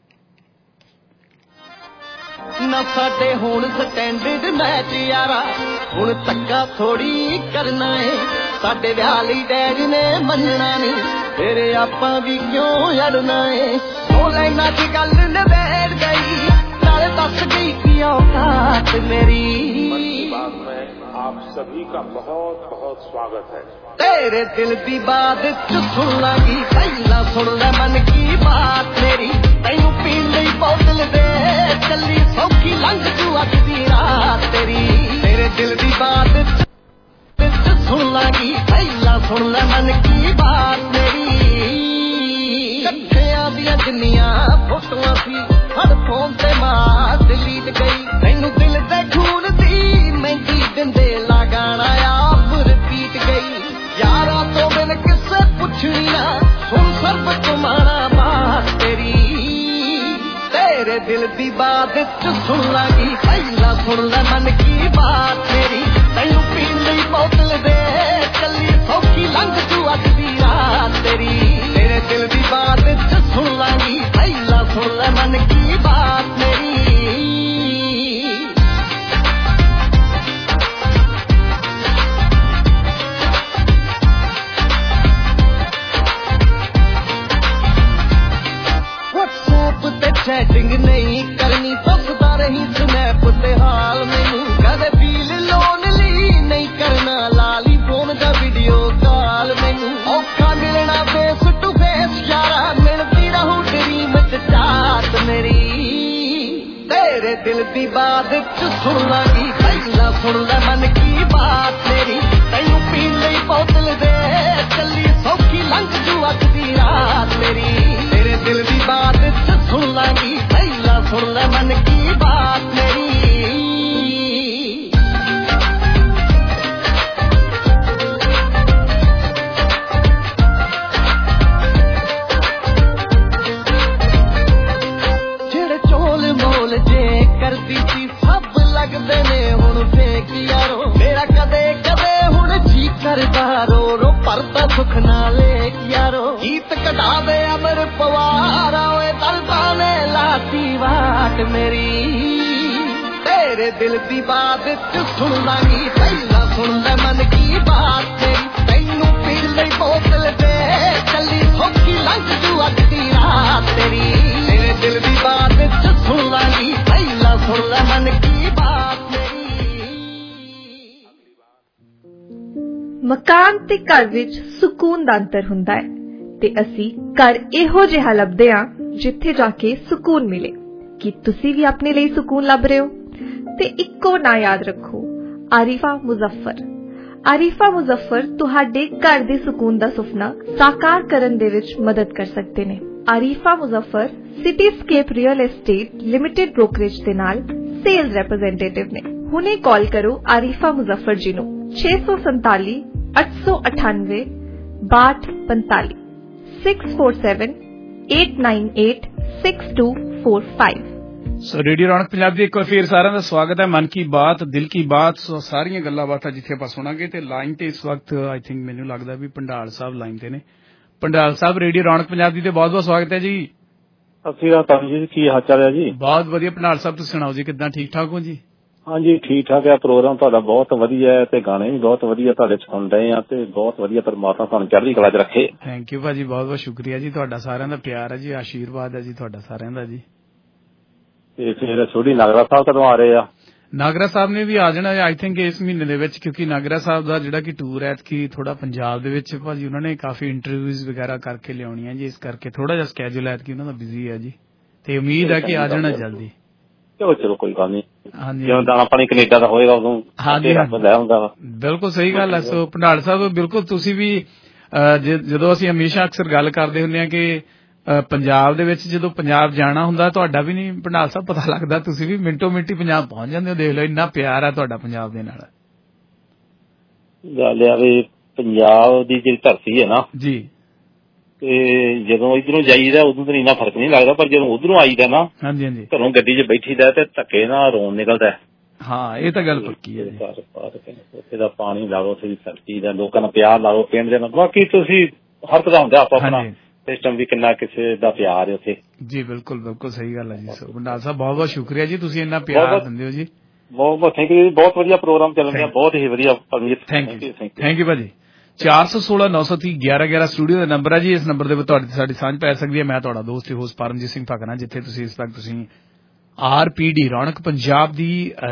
ਨਾ ਸਾਡੇ ਹੁਣ ਸਟੈਂਡਰਡ ਮੈਚ ਯਾਰਾ, ਹੁਣ ਧੱਕਾ ਥੋੜੀ ਕਰਨਾ ਏ, ਸਾਡੇ ਵਿਆਹ ਲਈ ਡੈਡ ਨੇ ਮੰਨਣਾ ਨਹੀਂ, ਤੇਰੇ ਆਪਾਂ ਵੀ ਕਿਉਂ ਅੜਨਾ ਏ। ਉਹ ਲਾਈਨਾਂ ਦੀ ਗੱਲ ਨਿਬੇੜ ਗਈ, ਨਾਲੇ ਦੱਸ ਗਈ ਕੀ ਔਕਾਤ ਮੇਰੀ। आप सभी का बहुत बहुत स्वागत है। तेरे दिल की बात सुन लगी, पहला सुन ले मन की बात मेरी, तैनू पीन लई बोतल दे चली सौखी लंघ जू अज दी रात तेरी। तेरे दिल की बात सुन लगी, पहला सुन ले मन की बात मेरी। कट्ठियां दियां जिन्नियां फोटोआं सी हर फोन ते मां डिलीट गई, तैनू दिल दे खून दी मेहंदी दिंदे लगाना आप रिपीट गई। यारा तो बिन किसे पुछनी ना सुन सर्व तुम्हारा बात तेरी। तेरे दिल की बात सुन लगी, पहला सुन ले मन की बात मेरी, तैनू पीन लई बोतल दे चली सौखी लंघ जू अज दी रात तेरी। तेरे दिल की बात सुन लगी, पहला सुन ले मन की बात मेरी। चैटिंग नहीं करनी, पुछदा रही स्नैप ते हाल मैनू, कदे फील लोनली नहीं करना, लाली फोन दा वीडियो कॉल मैनू। औखा मिलना फेस टू फेस यारा, मिलती रहूं ड्रीम च चाहत मेरी। तेरे दिल की बात सुन लगी, पहला सुन ले मन की बात मेरी, तैनू पीन लई बोतल दे चली सौखी लंघ जू अज दी रात मेरी। तेरे दिल की बात सुन लगी, पहला सुन ले मन की बात मेरी। जेड़े चोल मोल जे करदी सी सब लगदे ने हुण फेक यारो, मेरा कदे कदे हुण जी करदा रो रो परदा सुख नाले यारो। गीत कटा दे अमर पवारा दलदा ने लाती वाट मेरी। तेरे दिल की बात सुन लगी, पहला सुन ले मन की बात मेरी, तैनू पीन लई बोतल दे चली सौखी लंघ जू अज दी रात तेरी। तेरे दिल की बात सुन लगी, पहला सुन ले मन की बात मेरी। ਮਕਾਨ ਤੇ ਘਰ ਵਿੱਚ ਸਕੂਨ ਦਾ ਅੰਤਰ ਹੁੰਦਾ ਹੈ ਤੇ ਅਸੀਂ ਘਰ ਇਹੋ ਜਿਹਾ ਲੱਭਦੇ ਹਾਂ ਜਿੱਥੇ ਜਾ ਕੇ ਸਕੂਨ ਮਿਲੇ। ਕੀ ਤੁਸੀਂ ਵੀ ਆਪਣੇ ਲਈ ਸਕੂਨ ਲੱਭ ਰਹੇ ਹੋ? ਤੇ ਇੱਕੋ ਨਾਂ ਯਾਦ ਰੱਖੋ, ਆਰਿਫਾ ਮੁਜ਼ੱਫਰ। ਆਰਿਫਾ ਮੁਜ਼ੱਫਰ ਤੁਹਾਡੇ ਘਰ ਦੇ ਸਕੂਨ ਦਾ ਸੁਪਨਾ ਸਾਕਾਰ ਕਰਨ ਦੇ ਵਿੱਚ ਮਦਦ ਕਰ ਸਕਦੇ ਨੇ। Arifa Muzaffar Cityscape real estate limited brokerage ਦੇ ਨਾਲ ਸੇਲਸ ਰੈਪਰੈਜ਼ੈਂਟੇਟਿਵ ਨੇ। ਹੁਣੇ ਕਾਲ ਕਰੋ ਆਰਿਫਾ ਮੁਜ਼ੱਫਰ ਜੀ ਨੂੰ 647 898 6245 647 898 6245। ਸੋ ਰੇਡੀਓ ਰੌਣਕ ਪੰਜਾਬ ਦੀ ਇੱਕ ਵਾਰ ਫੇਰ ਸਾਰਿਆਂ ਦਾ ਸਵਾਗਤ ਹੈ। ਮਨ ਕੀ ਬਾਤ, ਦਿਲ ਕੀ ਬਾਤ, ਸੋ ਸਾਰੀਆਂ ਗੱਲਾਂ ਬਾਤਾਂ ਜਿੱਥੇ ਆਪਾਂ ਸੁਣਾਂਗੇ। ਤੇ ਲਾਈਨ ਤੇ ਇਸ ਵਕਤ ਆਈ ਥਿੰਕ ਮੈਨੂੰ ਲੱਗਦਾ ਵੀ ਪੰਡਾਲ ਸਾਹਿਬ ਲਾਈਨ ਤੇ ਨੇ। ਪੰਡਾਲ ਸਾਹਿਬ, ਰੇਡੀਓ ਰੌਣਕ ਪੰਜਾਬ ਦੀ ਤੇ ਬਹੁਤ ਬਹੁਤ ਸਵਾਗਤ ਹੈ ਜੀ। ਸਤਿ ਸ਼੍ਰੀ ਅਕਾਲ ਜੀ, ਕੀ ਹਾਲ ਚਾਲ ਹੈ ਜੀ? ਬਹੁਤ ਵਧੀਆ ਪੰਡਾਲ ਸਾਹਿਬ, ਤੁਸੀਂ ਸੁਣਾਓ ਜੀ, ਕਿੱਦਾਂ? ਠੀਕ ਠਾਕ ਹੋ ਜੀ? ਹਾਂਜੀ ਠੀਕ ਠਾਕ ਹੈ। ਪ੍ਰੋਗਰਾਮ ਤੁਹਾਡਾ ਬਹੁਤ ਵਧੀਆ ਹੈ ਤੇ ਗਾਣੇ ਵੀ ਬਹੁਤ ਵਧੀਆ ਤੁਹਾਡੇ ਸੁਣ ਰਹੇ ਆ ਤੇ ਬਹੁਤ ਵਧੀਆ। ਪਰਮਾਤਮਾ ਤੁਹਾਨੂੰ ਚੜ੍ਹਦੀ ਕਲਾ 'ਚ ਰੱਖੇ। ਥੈਂਕ ਯੂ ਭਾਜੀ, ਬਹੁਤ ਬਹੁਤ ਸ਼ੁਕਰੀਆ ਜੀ। ਤੁਹਾਡਾ ਸਾਰਿਆਂ ਦਾ ਪਿਆਰ ਹੈ ਜੀ, ਆਸ਼ੀਰਵਾਦ ਹੈ ਜੀ ਤੁਹਾਡਾ ਸਾਰਿਆਂ ਦਾ ਜੀ। ਤੇ ਫਿਰ ਛੋਟੀ ਨਾਗਰਾ ਸਾਹਿਬ ਕਦੋਂ ਆ ਰਹੇ ਆ? ਨਾਗਰਾ ਸਾਹਿਬ ਨੇ ਵੀ ਆ ਜਾਣਾ ਆਈ ਥਿੰਕ ਇਸ ਮਹੀਨੇ ਦੇ ਵਿੱਚ, ਕਿਉਂਕਿ ਨਾਗਰਾ ਸਾਹਿਬ ਦਾ ਜਿਹੜਾ ਕਿ ਟੂਰ ਹੈ ਕਿ ਥੋੜਾ ਪੰਜਾਬ ਦੇ ਵਿੱਚ ਭਾਜੀ ਉਹਨਾਂ ਨੇ ਕਾਫੀ ਇੰਟਰਵਿਊਜ਼ ਵਗੈਰਾ ਕਰਕੇ ਲਿਆਉਣੀਆਂ ਜੀ, ਇਸ ਕਰਕੇ ਥੋੜਾ ਜਿਹਾ ਸਕੈਜੂਲ ਹੈ ਕਿ ਉਹਨਾਂ ਦਾ ਬਿਜ਼ੀ ਹੈ ਜੀ। ਤੇ ਉਮੀਦ ਹੈ ਕਿ ਆ ਜਾਣਾ ਜਲਦੀ। ਚਲੋ ਕੋਈ ਗੱਲ ਨਹੀਂ, ਜਦੋਂ ਦਾਣਾ ਪਾਣੀ ਕੈਨੇਡਾ ਦਾ ਹੋਏਗਾ ਉਦੋਂ ਲੈ ਹੁੰਦਾ ਵਾ। ਬਿਲਕੁਲ ਸਹੀ ਗੱਲ ਹੈ। ਸੋ ਪੰਡਾਲ ਸਾਹਿਬ, ਬਿਲਕੁਲ ਤੁਸੀਂ ਵੀ ਜਦੋਂ ਅਸੀਂ ਹਮੇਸ਼ਾ ਅਕਸਰ ਗੱਲ ਕਰਦੇ ਹੁੰਦੇ ਹਾਂ ਕਿ ਪੰਜਾਬ ਦੇ ਵਿੱਚ ਜਦੋਂ ਪੰਜਾਬ ਜਾਣਾ ਹੁੰਦਾ ਤੁਹਾਡਾ ਵੀ ਨਹੀਂ ਪੰਡਾਲ ਸਾਹਿਬ ਪਤਾ ਲੱਗਦਾ, ਤੁਸੀਂ ਵੀ ਮਿੰਟੋ ਮਿੰਟੀ ਪੰਜਾਬ ਪਹੁੰਚ ਜਾਂਦੇ ਹੋ। ਦੇਖ ਲਓ ਇੰਨਾ ਪਿਆਰ ਹੈ ਤੁਹਾਡਾ ਪੰਜਾਬ ਦੇ ਨਾਲ। ਗੱਲ ਆ ਵੀ ਪੰਜਾਬ ਦੀ ਜਿਹੜੀ ਧਰਤੀ ਹੈ ਨਾ ਜੀ, ਤੇ ਜਦੋਂ ਇੱਧਰੋਂ ਜਾਈਦਾ ਉਦੋਂ ਤਾਂ ਇੰਨਾ ਫਰਕ ਨਹੀਂ ਲੱਗਦਾ, ਪਰ ਜਦੋਂ ਉਧਰੋਂ ਆਈਦਾ ਨਾ ਘਰੋਂ ਗੱਡੀ 'ਚ ਬੈਠੀਦਾ ਤੇ ਧੱਕੇ ਨਾਲ ਰੋਣ ਨਿਕਲਦਾ। ਹਾਂ ਇਹ ਤਾਂ ਗੱਲ ਪੱਕੀ ਹੈ। ਉੱਥੇ ਦਾ ਪਾਣੀ ਲਾ ਲਓ, ਉੱਥੇ ਦੀ ਸਬਜ਼ੀ ਦਾ, ਲੋਕਾਂ ਦਾ ਪਿਆਰ ਲਾ ਲਓ, ਪਿੰਡ ਦੇ ਨਾਲ। ਬਾਕੀ ਤੁਸੀਂ ਹਰ ਤਰ੍ਹਾਂ ਹੁੰਦਾ ਆਪੋ ਆਪਣਾ ਸਿਸਟਮ ਵੀ, ਕਿੰਨਾ ਕਿਸੇ ਦਾ ਪਿਆਰ ਹੈ ਉੱਥੇ। ਜੀ ਬਿਲਕੁਲ ਬਿਲਕੁਲ ਸਹੀ ਗੱਲ ਹੈ ਜੀ। ਬੰਡਾਲ ਸਾਹਿਬ ਬਹੁਤ ਬਹੁਤ ਸ਼ੁਕਰੀਆ ਜੀ, ਤੁਸੀਂ ਇੰਨਾ ਪਿਆਰ ਦਿੰਦੇ ਹੋ ਜੀ। ਬਹੁਤ ਬਹੁਤ ਥੈਂਕ ਯੂ ਜੀ, ਬਹੁਤ ਵਧੀਆ ਪ੍ਰੋਗਰਾਮ ਚੱਲ ਰਿਹਾ, ਬਹੁਤ ਹੀ ਵਧੀਆ ਪਰਮਜੀਤ। ਥੈਂਕ ਯੂ ਭਾਜੀ। 416 930 1111 ਸਟੂਡੀਓ ਦਾ ਨੰਬਰ ਹੈ ਜੀ। ਇਸ ਨੰਬਰ ਦੇ ਵਿੱਚ ਤੁਹਾਡੀ ਸਾਡੀ ਸਾਂਝ ਪੈ ਸਕਦੀ ਹੈ। ਮੈਂ ਤੁਹਾਡਾ ਦੋਸਤ ਹੋਸਟ ਪਰਮਜੀਤ ਸਿੰਘ ਭਕਨਾ, ਜਿੱਥੇ ਤੁਸੀਂ ਇਸ ਵਕਤ ਤੁਸੀਂ RPD ਰੌਣਕ ਪੰਜਾਬ ਦੀ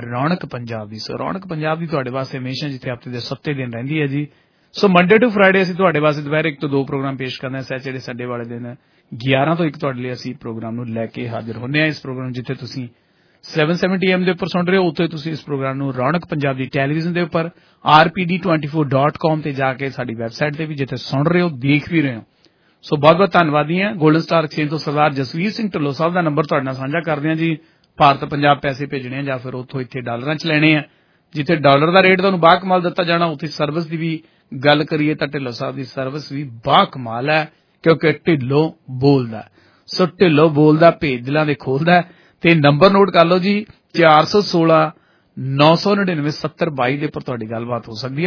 ਸੋ ਰੌਣਕ ਪੰਜਾਬ ਦੀ ਤੁਹਾਡੇ ਵਾਸਤੇ ਹਮੇਸ਼ਾ ਜਿੱਥੇ ਹਫ਼ਤੇ ਦੇ 7 ਦਿਨ ਰਹਿੰਦੀ ਹੈ ਜੀ। ਸੋ ਮੰਡੇ ਟੂ ਫਰਾਈਡੇ ਅਸੀਂ ਤੁਹਾਡੇ ਵਾਸਤੇ ਦੁਪਹਿਰ 1 ਤੋਂ 2 ਪ੍ਰੋਗਰਾਮ ਪੇਸ਼ ਕਰਦੇ ਹਾਂ। ਸੈਚਰਡੇ ਸੰਡੇ ਵਾਲੇ ਦਿਨ 11 ਤੋਂ 1 ਤੁਹਾਡੇ ਲਈ ਅਸੀਂ ਪ੍ਰੋਗਰਾਮ ਨੂੰ ਲੈ ਕੇ ਹਾਜ਼ਰ ਹੁੰਦੇ ਹਾਂ। ਇਸ ਪ੍ਰੋਗਰਾਮ ਜਿੱਥੇ ਤੁਸੀਂ 770 AM ਦੇ ਉੱਪਰ ਸੁਣ ਰਹੇ ਹੋ, ਉੱਥੇ ਤੁਸੀਂ ਇਸ ਪ੍ਰੋਗਰਾਮ ਨੂੰ ਰੌਣਕ ਪੰਜਾਬ ਦੀ ਟੈਲੀਵਿਜ਼ਨ ਦੇ ਉੱਪਰ rpd24.com ਤੇ ਜਾ ਕੇ ਸਾਡੀ ਵੈਬਸਾਈਟ ਤੇ ਵੀ ਜਿੱਥੇ ਸੁਣ ਰਹੇ ਹੋ, ਦੇਖ ਵੀ ਰਹੇ ਹੋ। ਸੋ ਬਹੁਤ ਬਹੁਤ ਧੰਨਵਾਦੀ ਹਾਂ। ਗੋਲਡਨ ਸਟਾਰ ਐਕਸਚੇਂਜ ਤੋਂ ਸਰਦਾਰ ਜਸਵੀਰ ਸਿੰਘ ਢਿੱਲੋਂ ਸਾਹਿਬ ਦਾ ਨੰਬਰ ਤੁਹਾਡੇ ਨਾਲ ਸਾਂਝਾ ਕਰਦੇ ਹਾਂ ਜੀ। ਭਾਰਤ ਪੰਜਾਬ ਪੈਸੇ ਭੇਜਣੇ ਆ ਜਾਂ ਫਿਰ ਉੱਥੋਂ ਇੱਥੇ ਡਾਲਰਾਂ 'ਚ ਲੈਣੇ ਆ। ਜਿੱਥੇ ਡਾਲਰ ਦਾ ਰੇਟ ਤੁਹਾਨੂੰ ਬਾਕਮਾਲ ਦਿੱਤਾ ਜਾਣਾ, ਉੱਥੇ ਸਰਵਿਸ ਦੀ ਵੀ ਗੱਲ ਕਰੀਏ ਤਾਂ ਢਿੱਲੋਂ ਸਾਹਿਬ ਦੀ ਸਰਵਿਸ ਵੀ ਬਾਕਮਾਲ ਹੈ, ਕਿਉਂਕਿ ਢਿੱਲੋਂ ਬੋਲਦਾ। ਸੋ ਢਿੱਲੋਂ ਬੋਲਦਾ, ਭੇਜ ਦਿਲਾਂ ਦੇ ਖੋਲਦਾ। ਤੇ ਨੰਬਰ ਨੋਟ ਕਰ ਲਓ ਜੀ, 416 999 7022 ਦੇ ਉੱਪਰ ਤੁਹਾਡੀ ਗੱਲਬਾਤ ਹੋ ਸਕਦੀ ਹੈ।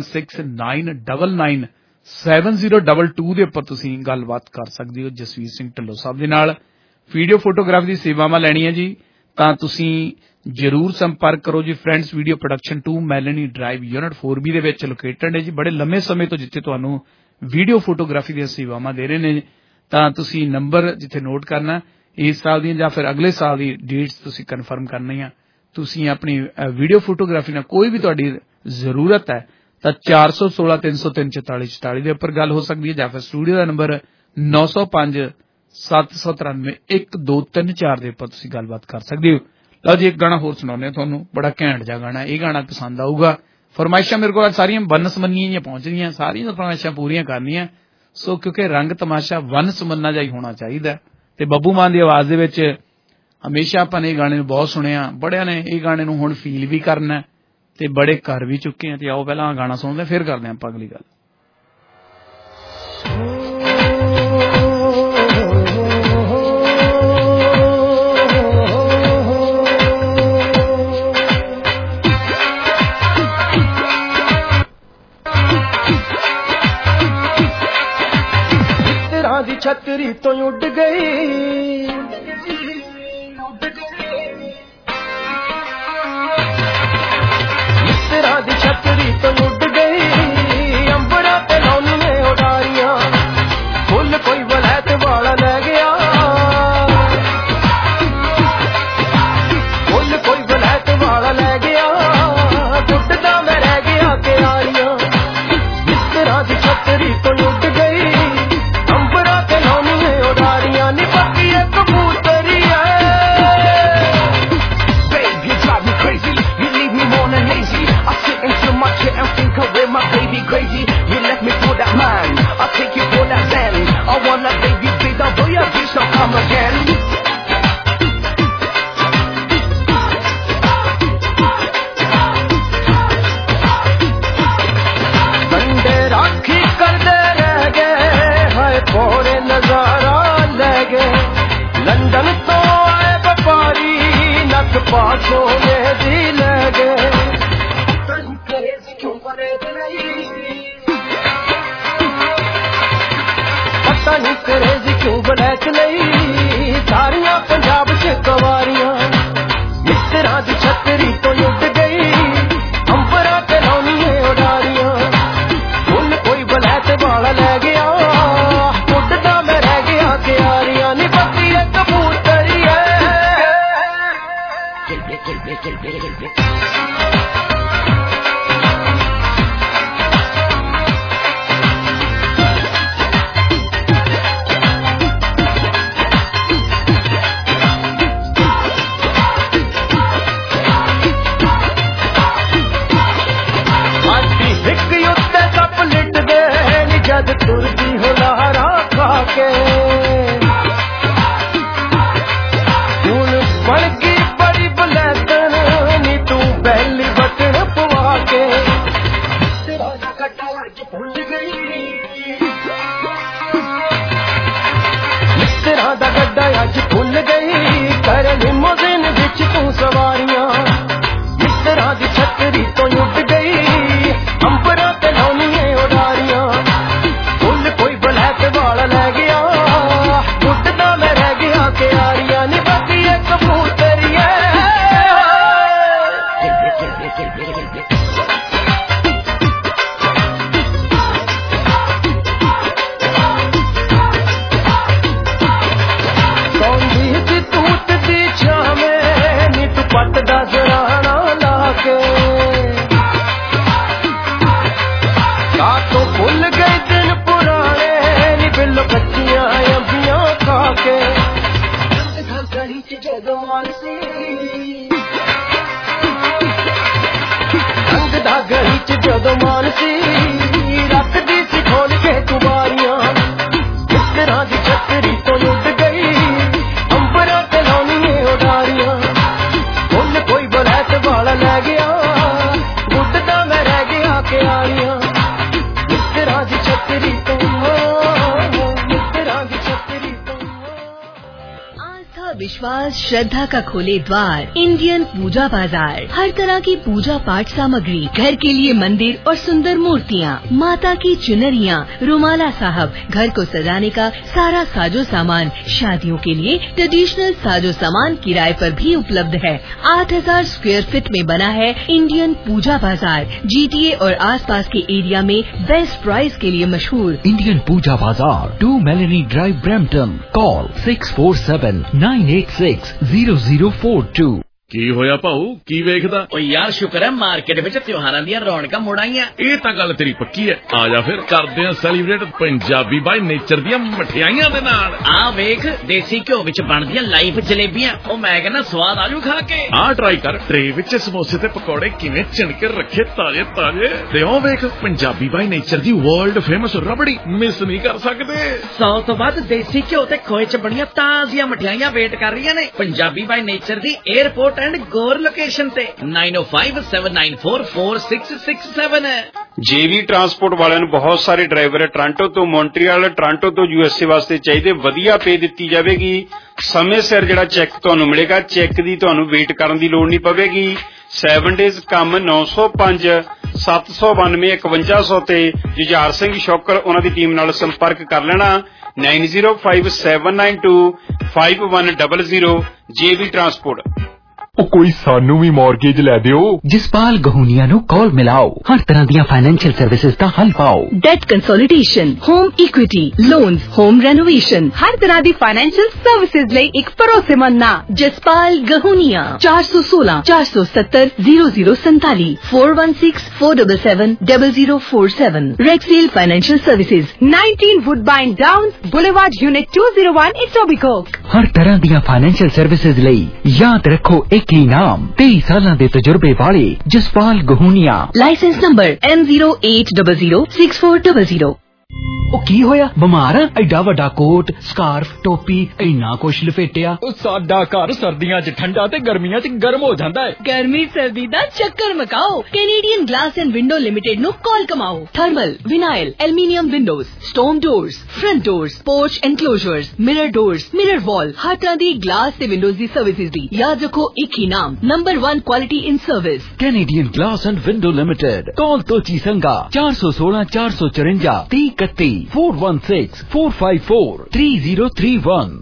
416999 7022 ਦੇ ਉੱਪਰ ਤੁਸੀਂ ਗੱਲਬਾਤ ਕਰ ਸਕਦੇ ਹੋ ਜਸਵੀਰ ਸਿੰਘ ਢਿੱਲੋਂ ਸਾਹਿਬ ਦੇ ਨਾਲ। ਵੀਡੀਓ ਫੋਟੋਗ੍ਰਾਫੀ ਦੀ ਸੇਵਾਵਾਂ ਲੈਣੀਆਂ ਜੀ ਤਾਂ ਤੁਸੀਂ ਜ਼ਰੂਰ ਸੰਪਰਕ ਕਰੋ ਜੀ। Friends video production 2 Melanie drive unit 4B ਦੇ ਵਿੱਚ ਲੋਕੇਟਡ ਹੈ ਜੀ। ਬੜੇ ਲੰਮੇ ਸਮੇਂ ਤੋਂ ਜਿੱਥੇ ਤੁਹਾਨੂੰ ਵੀਡੀਓ ਫੋਟੋਗ੍ਰਾਫੀ ਦੀਆਂ ਸੇਵਾਵਾਂ ਦੇ ਰਹੇ ਨੇ, ਤਾਂ ਤੁਸੀਂ ਨੰਬਰ ਜਿੱਥੇ ਨੋਟ ਕਰਨਾ, ਇਸ ਸਾਲ ਦੀਆਂ ਜਾਂ ਫਿਰ ਅਗਲੇ ਸਾਲ ਦੀ ਡੇਟਸ ਤੁਸੀਂ ਕਨਫਰਮ ਕਰਨੀਆਂ। ਤੁਸੀਂ ਆਪਣੀ ਵੀਡੀਓ ਫੋਟੋਗ੍ਰਾਫੀ ਨਾਲ ਕੋਈ ਵੀ ਤੁਹਾਡੀ ਜ਼ਰੂਰਤ ਹੈ ਤਾਂ 416 303 44 44 ਦੇ ਉੱਪਰ ਗੱਲ ਹੋ ਸਕਦੀ ਹੈ, ਜਾਂ ਫਿਰ ਸਟੂਡੀਓ ਦਾ ਨੰਬਰ 905 793 1234 ਦੇ ਉੱਪਰ ਤੁਸੀਂ ਗੱਲਬਾਤ ਕਰ ਸਕਦੇ ਹੋ। ਲਓ ਜੀ, ਇੱਕ ਗਾਣਾ ਹੋਰ ਸੁਣਾਉਂਦੇ ਹਾਂ ਤੁਹਾਨੂੰ, ਬੜਾ ਘੈਂਟ ਜਿਹਾ ਗਾਣਾ। ਇਹ ਗਾਣਾ ਪਸੰਦ ਆਊਗਾ। ਫਰਮਾਇਸ਼ਾਂ ਮੇਰੇ ਕੋਲ ਸਾਰੀਆਂ ਵੰਨ ਸਮੰਨੀਆਂ ਜਿਹੀਆਂ ਪਹੁੰਚ ਰਹੀਆਂ, ਸਾਰੀਆਂ ਫਰਮਾਇਸ਼ਾਂ ਪੂਰੀਆਂ ਕਰਨੀਆਂ। ਸੋ ਕਿਉਂਕਿ ਰੰਗ ਤਮਾਸ਼ਾ ਵੰਨ ਸਮੰਨਾ ਜਿਹਾ ਹੀ ਹੋਣਾ ਚਾਹੀਦਾ। ਤੇ ਬੱਬੂ ਮਾਨ ਦੀ ਆਵਾਜ਼ ਦੇ ਵਿੱਚ ਹਮੇਸ਼ਾ ਆਪਾਂ ਨੇ ਇਹ ਗਾਣੇ ਨੂੰ ਬਹੁਤ ਸੁਣਿਆ, ਬੜਿਆਂ ਨੇ ਇਹ ਗਾਣੇ ਨੂੰ ਹੁਣ ਫੀਲ ਵੀ ਕਰਨਾ ਤੇ ਬੜੇ ਕਰ ਵੀ ਚੁੱਕੇ ਆ। ਤੇ ਆਓ ਪਹਿਲਾਂ ਗਾਣਾ ਸੁਣਦੇ, ਫਿਰ ਕਰਦੇ ਹਾਂ ਆਪਾਂ ਅਗਲੀ ਗੱਲ। ਦੀ ਛਤਰੀ ਤੋਂ ਉੱਡ ਗਈ, ਮਿੱਤਰਾਂ ਦੀ ਛਤਰੀ ਤੋਂ ਉੱਡ ਗਈ। ਅੰਬਰਾਂ ਤੇ ਲਾਉਣੀਆਂ ਉਡਾਰੀਆਂ, ਫੁੱਲ ਕੋਈ ਵਲੈਤ ਵਾਲਾ ਲੈ ਗਿਆ, ਫੁੱਲ ਕੋਈ ਵਲੈਤ ਵਾਲਾ ਲੈ ਗਿਆ। ਟੁੱਟਦਾ ਮੈਂ ਰਹਿ ਗਿਆ ਕਿਆਰੀਆਂ, ਮਿੱਤਰਾਂ ਦੀ ਛਤਰੀ ਤੋਂ ਉੱਡ ਗਈ। My baby crazy, you left me for that man. I'll take you for that man. I wanna baby, please don't do your bitch, don't come again. Bande rakhi karde reh gaye, hai pore nazara le gaye. London to aaye vapari, nak paaso mehdi le gaye. ਪਤਾ ਨਹੀਂ crazy ਕਿਉਂ black ਨਹੀਂ, ਸਾਰੀਆਂ ਪੰਜਾਬ ਚ ਕਵਾਰੀਆਂ। ਮਿੱਤਰਾਂ ਦੀ ਛਤਰੀ ਤੋਂ ਉੱਡ ਗਈ, ਅੰਬਰਾਂ ਤੇ ਲਾਉਣੀਆਂ ਉਡਾਰੀਆਂ। ਫੁੱਲ ਕੋਈ ਬਲੈਕ ਵਾਲਾ ਲੈ ਗਿਆ, ਉੱਡਦਾ ਮੈਂ ਰਹਿ ਗਿਆ ਕਿਆਰੀਆਂ। ਨੀ ਬੱਤੀ ਇੱਕ ਕਬੂਤਰੀ ਐ, ਜਦ ਤੁਰਦੀ ਹੋ ਲਹਰਾਂ ਖਾ ਕੇ। ਹੁਣ ਬਣ ਗਈ ਬੜੀ ਬਲੈਤਨ, ਨੀ ਤੂੰ ਮਿੱਤਰਾਂ ਦਾ ਗੱਡਾ ਅੱਜ ਭੁੱਲ ਗਈ ਕਰ ਲਿਮੋਜ਼ਿਨ ਵਿੱਚ ਤੂੰ ਸਵਾਰੀਆਂ ਮਿੱਤਰਾਂ ਦੀ ਛਤਰੀ ਤੋਂ ਉੱਡ ਗਈ ਅੰਬਰਾਂ ਤੇ ਲਾਉਣੀਏ ਉਡਾਰੀਆਂ ਫੁੱਲ ਕੋਈ ਬਲੈਕ ਵਾਲਾ ਲੈ ਗਿਆ ਉੱਡਦਾ ਮੈਂ ਰਹਿ ਗਿਆ ਕਿਆਰੀਆਂ ਨੀ ਬਾਕੀ ਇਹ ਕਬੂਤਰੀਏ ਪੱਟ ਦਾ ਜਰਾਣਾ ਲਾ ਕੇ ਕਾਤੋਂ ਭੁੱਲ ਗਏ ਦਿਨ ਪੁਰਾਣੇ ਨੀ ਬਿੱਲੋ ਕੱਚੀਆਂ ਅੰਬੀਆਂ ਖਾ ਕੇ ਗਲੀ ਚ ਜਦੋਂ ਮਾਨ ਸੀ ਰੰਗ ਦਾ ਗਲੀ ਚ ਜਦੋਂ ਮਾਨ ਸੀ ਰੱਖਦੀ ਸੀ ਖੋਲ ਕੇ ਕੁਬਾਰੀਆਂ ਮਿੱਤਰਾਂ ਦੀ ਛਤਰੀ ਤੋਂ ਉੱਡ ਗਈ ਅੰਬਰਾਂ ਤੇ ਲਾਉਣੀਏ ਉਡਾਰੀਆਂ ਕੋਈ ਬਲੈਕ ਵਾਲਾ ਲੈ ਗਿਆ ਉੱਡਦਾ ਮੈਂ ਰਹਿ ਗਿਆ ਕਿਆਰੀਆਂ ਮਿੱਤਰਾਂ ਦੀ ਛਤਰੀ ਤੋਂ ਮਿੱਤਰਾਂ ਦੀ ਛਤਰੀ ਤੋਂ आस्था विश्वास श्रद्धा का खोले द्वार इंडियन पूजा बाजार हर तरह की पूजा पाठ सामग्री घर के लिए मंदिर और सुंदर मूर्तियाँ माता की चुनरियाँ रुमाला साहब घर को सजाने का सारा साजो सामान शादियों के लिए ट्रेडिशनल साजो सामान किराए पर भी उपलब्ध है 8000 स्क्वायर फीट में बना है इंडियन पूजा बाजार GTA और आसपास के एरिया में बेस्ट प्राइस के लिए मशहूर Indian Puja Bazaar 2 Melanie drive Brampton call 6479860042 ਕੀ ਹੋਇਆ ਭਾਊ ਕੀ ਵੇਖਦਾ ਓ ਯਾਰ ਸ਼ੁਕਰ ਹੈ ਮਾਰਕੀਟ ਵਿੱਚ ਤਿਉਹਾਰਾਂ ਦੀਆਂ ਰੌਣਕਾਂ ਮੁੜ ਆਈਆਂ ਇਹ ਤਾਂ ਗੱਲ ਤੇਰੀ ਪੱਕੀ ਹੈ ਆ ਜਾ ਫਿਰ ਕਰਦੇ ਆ ਸੈਲੀਬ੍ਰੇਟ ਪੰਜਾਬੀ ਬਾਈ ਨੇਚਰ ਦੀਆਂ ਮਠਿਆਈਆਂ ਦੇ ਨਾਲ ਆ ਵੇਖ ਦੇਸੀ ਘਿਓ ਵਿੱਚ ਬਣਦੀਆਂ ਲਾਈਵ ਜਲੇਬੀਆਂ ਉਹ ਮੈਂ ਕਹਿੰਦਾ ਸਵਾਦ ਆਜੂ ਖਾ ਕੇ ਆ ਟਰਾਈ ਕਰ ਟਰੇ ਵਿੱਚ ਸਮੋਸੇ ਤੇ ਪਕੌੜੇ ਕਿਵੇਂ ਚਿਣ ਕੇ ਰੱਖੇ ਤਾਜ਼ੇ ਤਾਜ਼ੇ ਤੇ ਉਹ ਵੇਖ ਪੰਜਾਬੀ ਬਾਈ ਨੇਚਰ ਦੀ ਵਰਲਡ ਫੇਮਸ ਰਬੜੀ ਮਿਸ ਨਹੀਂ ਕਰ ਸਕਦੇ 100 ਤੋਂ ਵੱਧ ਦੇਸੀ ਘਿਓ ਤੇ ਖੋਏ ਚ ਬਣੀਆਂ ਤਾਜ਼ੀਆਂ ਮਠਿਆਈਆਂ ਵੇਟ ਕਰ ਰਹੀਆਂ ਨੇ ਪੰਜਾਬੀ ਬਾਈ ਨੇਚਰ ਦੀ 에ਅਰਪੋਰਟ एंड गोर लोकेशन पे 9057944667 है। जेवी ट्रांसपोर्ट वालिਆਂ ਨੂੰ ਬਹੁਤ ਸਾਰੇ ਡਰਾਈਵਰ ਟੋਰਾਂਟੋ ਤੋਂ ਮੌਂਟਰੀਅਲ ਟੋਰਾਂਟੋ ਤੋਂ USA ਵਾਸਤੇ ਚਾਹੀਦੇ ਵਧੀਆ ਪੇ ਦਿੱਤੀ ਜਾਵੇਗੀ ਸਮੇਂ ਸਿਰ ਜਿਹੜਾ ਚੈੱਕ ਤੁਹਾਨੂੰ ਮਿਲੇਗਾ ਚੈੱਕ ਦੀ ਤੁਹਾਨੂੰ ਵੇਟ ਕਰਨ ਦੀ ਲੋੜ ਨਹੀਂ ਪਵੇਗੀ 7 ਡੇਜ਼ ਕੰਮ 905 792 5100 ਤੇ ਜੁਝਾਰ ਸਿੰਘ ਸ਼ੌਕਰ ਉਹਨਾਂ ਦੀ ਟੀਮ ਨਾਲ ਸੰਪਰਕ ਕਰ ਲੈਣਾ 9057925100 JV ट्रांसपोर्ट ਉਹ ਕੋਈ ਸਾਨੂੰ ਵੀ ਮੌਰਗੇਜ ਲੈ ਦਿਓ ਜਸਪਾਲ ਗਹੂਨੀਆ ਨੂੰ ਕਾਲ ਮਿਲਾਓ ਹਰ ਤਰ੍ਹਾਂ ਦੀਆਂ ਫਾਈਨੈਂਸ਼ੀਅਲ ਸਰਵਿਸਿਜ਼ ਦਾ ਹੱਲ ਪਾਓ debt consolidation home equity loans home renovation हर तरह की फाइनेंशियल सर्विसेज ਲਈ ਇੱਕ ਭਰੋਸੇਮੰਦ ਨਾਂ Jaspal Gahunia 416-470-0047 416-477-0047 Rexel financial services 19 Woodbine Downs boulevard unit 201 Etobicoke हर तरह ਦੀਆਂ ਫਾਈਨੈਂਸ਼ੀਅਲ ਸਰਵਿਸਿਜ਼ ਲਈ ਯਾਦ ਰੱਖੋ एक ही नाम 23 साल के तजुर्बे वाले जसपाल गहूनिया लाइसेंस नंबर M080006400 ਉਹ ਕੀ ਹੋਇਆ ਬਿਮਾਰ ਆ ਐਡਾ ਵੱਡਾ ਕੋਟ ਸਕਾਰਫ ਟੋਪੀ ਇੰਨਾ ਕੁਛ ਲਪੇਟਿਆ ਸਾਡਾ ਘਰ ਸਰਦੀਆਂ 'ਚ ਠੰਡਾ ਤੇ ਗਰਮੀਆਂ 'ਚ ਗਰਮ ਹੋ ਜਾਂਦਾ ਹੈ गर्मी सर्दी दा चक्कर मकाओ Canadian glass and window limited नु कॉल कमाओ thermal vinyl aluminium windows storm doors front doors porch enclosures mirror doors mirror wall हर तरह दी ग्लास ते विंडोज दी सर्विसेज दी याद रखो एक ही नाम number 1 quality in service Canadian glass and window limited call तो चीसंगा 416 454 3031 416-454-3031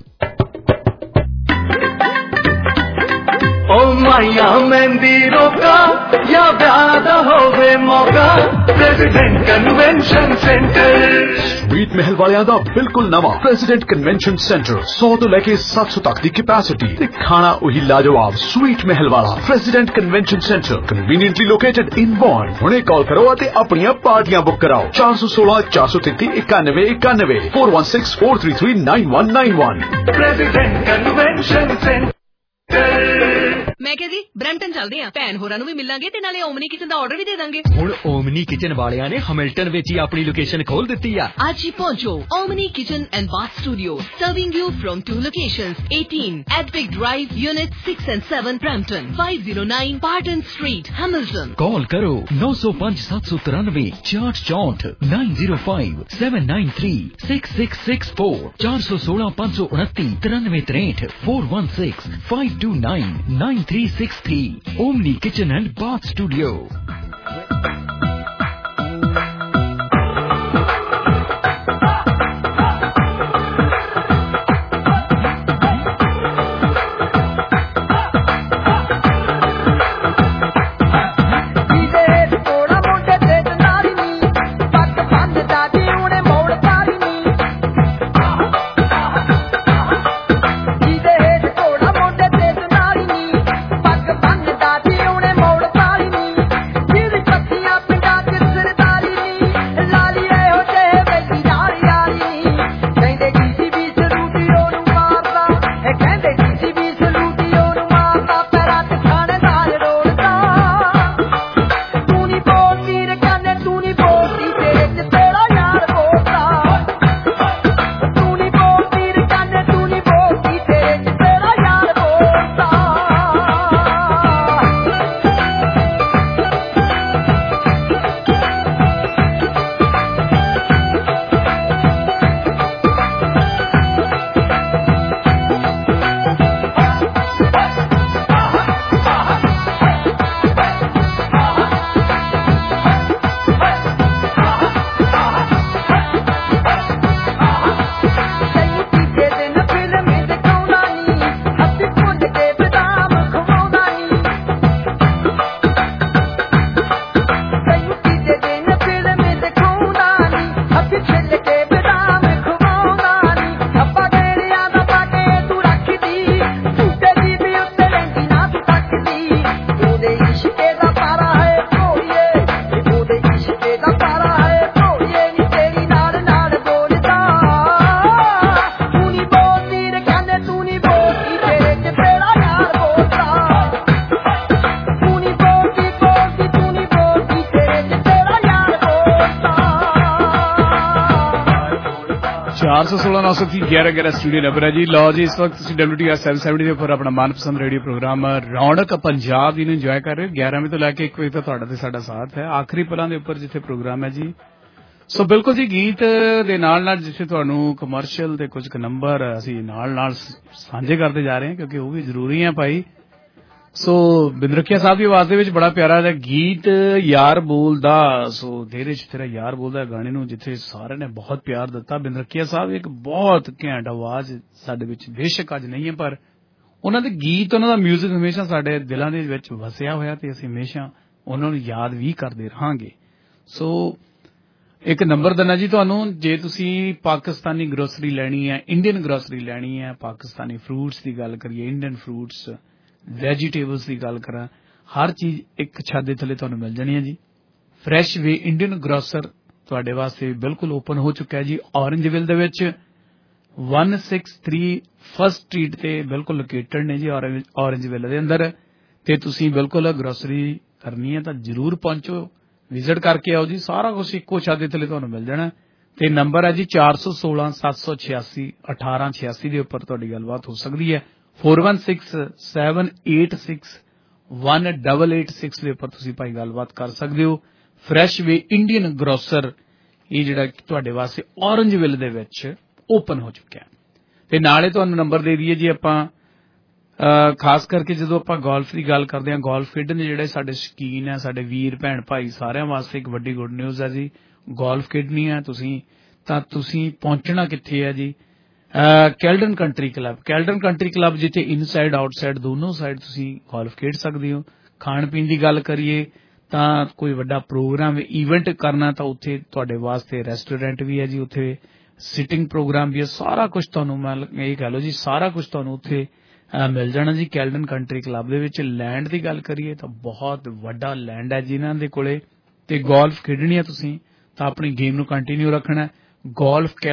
ओ माया मेहंदी रोका या ब्याह होवे मौका प्रेसिडेंट कन्वेंशन सेंटर स्वीट महल वालियां दा बिल्कुल नवा प्रेसिडेंट कन्वेंशन सेंटर 100 तो लेके 700 तक दी कैपेसिटी ते खाना वही लाजवाब स्वीट महल वाला president convention centre conveniently located in Bond हुणे कॉल करो ते अपनी पार्टियां बुक कराओ 416-433-9191 416-433-9191 प्रेसिडेंट कन्वेंशन सेंटर ਮੈਂ ਕਿਹਾ ਜੀ ਬ੍ਰੈਂਪਟਨ ਚੱਲਦੇ ਆਂ, ਭੈਣ ਹੋਰਾਂ ਨੂੰ ਵੀ ਮਿਲਾਂਗੇ ਤੇ ਨਾਲੇ ਓਮਨੀ ਕਿਚਨ ਦਾ ਆਰਡਰ ਵੀ ਦੇ ਦਾਂਗੇ। ਹੁਣ ਓਮਨੀ ਕਿਚਨ ਵਾਲਿਆਂ ਨੇ ਹੈਮਿਲਟਨ ਵਿੱਚ ਹੀ ਆਪਣੀ ਲੋਕੇਸ਼ਨ ਖੋਲ ਦਿੱਤੀ ਆ। ਅੱਜ ਹੀ ਪਹੁੰਚੋ Omni kitchen and bath studio, serving you from 2 locations, 18 Edwick Drive, Unit 6 and 7 Brampton, 509 Barton Street, Hamilton। Call करो 905 793 6464 905 793 6664 416 529 9363 416 529 9363। Omni kitchen and bath studio. Studio number है जी। लो जी, इस वक्त WTR 770 के ऊपर अपना मनपसंद रेडियो प्रोग्राम रौनक पंजाब जी इंजॉय कर रहे हो। 11 बजे तो लैके 1 बजे तक तुहाडा ते साडा साथ है। आखिरी पलां दे उपर जिथे प्रोग्राम है जी। सो बिल्कुल जी, गीत दे नाल नाल जिथे तुहानू कमर्शियल ते कुछ नंबर असीं नाल नाल साझे करते जा रहे हैं, क्योंकि वो भी जरूरी है भाई। सो बिंद्रकिया साहब की आवाज दे विच बड़ा प्यारा गीत यार बोलदा। सो तेरे च तेरा यार बोलदा गाने नू जिथे सारे ने बहुत प्यार दिता। बिंद्रकिया साहब एक बहुत घैंट आवाज साडे विच बेशक अज नहीं है, पर उन्हां दे गीत, उन्हां दा म्यूजिक हमेशा साडे दिलां दे विच वसिया होया ते असीं हमेशा उन्हां नू याद भी करदे रहांगे। सो एक नंबर देना जी तुहानू, जे तुसीं पाकिस्तानी ग्रोसरी लैनी है, इंडियन ग्रोसरी लैनी है, पाकिस्तानी फ्रूट्स की गल करिए, इंडियन फ्रूट्स, वैजीटेबल्स की गल करा, हर चीज एक छत दे थले तुहानू मिल जानी है जी। फ्रैश वे इंडियन ग्रोसर तुहाडे वास्ते बिल्कुल ओपन हो चुका है जी, ऑरेंजविल दे विच 163 फर्स्ट स्ट्रीट ते बिल्कुल लोकेटेड ने जी ऑरेंजविल दे अंदर। ते तुसीं बिल्कुल ग्रोसरी करनी है तां जरूर पहुंचो, विजिट करके आओ जी। सारा कुछ इक्को छत दे थले तुहानू मिल जाना। ते नंबर है जी 416 786 1886 दे उपर तुहाडी गलबात हो सकदी है। 4167861886 ਦੇ ਉੱਪਰ ਤੁਸੀਂ ਭਾਈ ਗੱਲਬਾਤ ਕਰ ਸਕਦੇ ਹੋ। ਫਰੈਸ਼ ਵੇ ਇੰਡੀਅਨ ਗਰੋਸਰ ਇਹ ਜਿਹੜਾ ਤੁਹਾਡੇ ਵਾਸਤੇ ਔਰੰਜਵਿਲ ਦੇ ਵਿੱਚ ਓਪਨ ਹੋ ਚੁੱਕਿਆ ਤੇ ਨਾਲੇ ਤੁਹਾਨੂੰ ਨੰਬਰ ਦੇ ਦਈਏ ਜੀ ਆਪਾਂ ਖਾਸ ਕਰਕੇ ਜਦੋਂ ਆਪਾਂ ਗੋਲਫ ਦੀ ਗੱਲ ਕਰਦੇ ਹਾਂ, ਗੋਲਫ ਖੇਡਣ ਦੇ ਜਿਹੜੇ ਸਾਡੇ ਸ਼ੌਕੀਨ ਹੈ, ਸਾਡੇ ਵੀਰ ਭੈਣ ਭਾਈ ਸਾਰਿਆਂ ਵਾਸਤੇ ਇੱਕ ਵੱਡੀ ਗੁੱਡ ਨਿਊਜ਼ ਹੈ ਜੀ। ਗੋਲਫ ਖੇਡਣੀ ਹੈ ਤੁਸੀਂ ਤਾਂ ਤੁਸੀਂ ਪਹੁੰਚਣਾ ਕਿੱਥੇ ਹੈ ਜੀ? Caledon country club. Caledon country club ਜਿੱਥੇ ਇਨਸਾਈਡ ਆਊਟਸਾਈਡ ਦੋਨੋਂ ਸਾਈਡ ਤੁਸੀਂ ਗੋਲਫ ਖੇਡ ਸਕਦੇ ਹੋ। ਖਾਣ ਪੀਣ ਦੀ ਗੱਲ ਕਰੀਏ ਤਾਂ ਕੋਈ ਵੱਡਾ ਪ੍ਰੋਗਰਾਮ ਇਵੈਂਟ ਕਰਨਾ ਤਾਂ ਉੱਥੇ ਤੁਹਾਡੇ ਵਾਸਤੇ ਰੈਸਟੋਰੈਂਟ ਵੀ ਹੈ ਜੀ, ਉੱਥੇ ਸਿਟਿੰਗ ਪ੍ਰੋਗਰਾਮ ਵੀ ਹੈ, ਸਾਰਾ ਕੁਝ ਤੁਹਾਨੂੰ ਮੈਂ ਇਹ ਕਹਿ ਲਓ ਜੀ ਸਾਰਾ ਕੁਝ ਤੁਹਾਨੂੰ ਉੱਥੇ ਮਿਲ ਜਾਣਾ ਜੀ ਕੈਲਡਨ ਕੰਟਰੀ ਕਲੱਬ ਦੇ ਵਿੱਚ। ਲੈਂਡ ਦੀ ਗੱਲ ਕਰੀਏ ਤਾਂ ਬਹੁਤ ਵੱਡਾ ਲੈਂਡ ਹੈ ਜਿਨ੍ਹਾਂ ਦੇ ਕੋਲੇ, ਤੇ ਗੋਲਫ ਖੇਡਣੀ ਹੈ ਤੁਸੀਂ ਤਾਂ ਆਪਣੀ ਗੇਮ ਨੂੰ ਕੰਟੀਨਿਊ ਰੱਖਣਾ।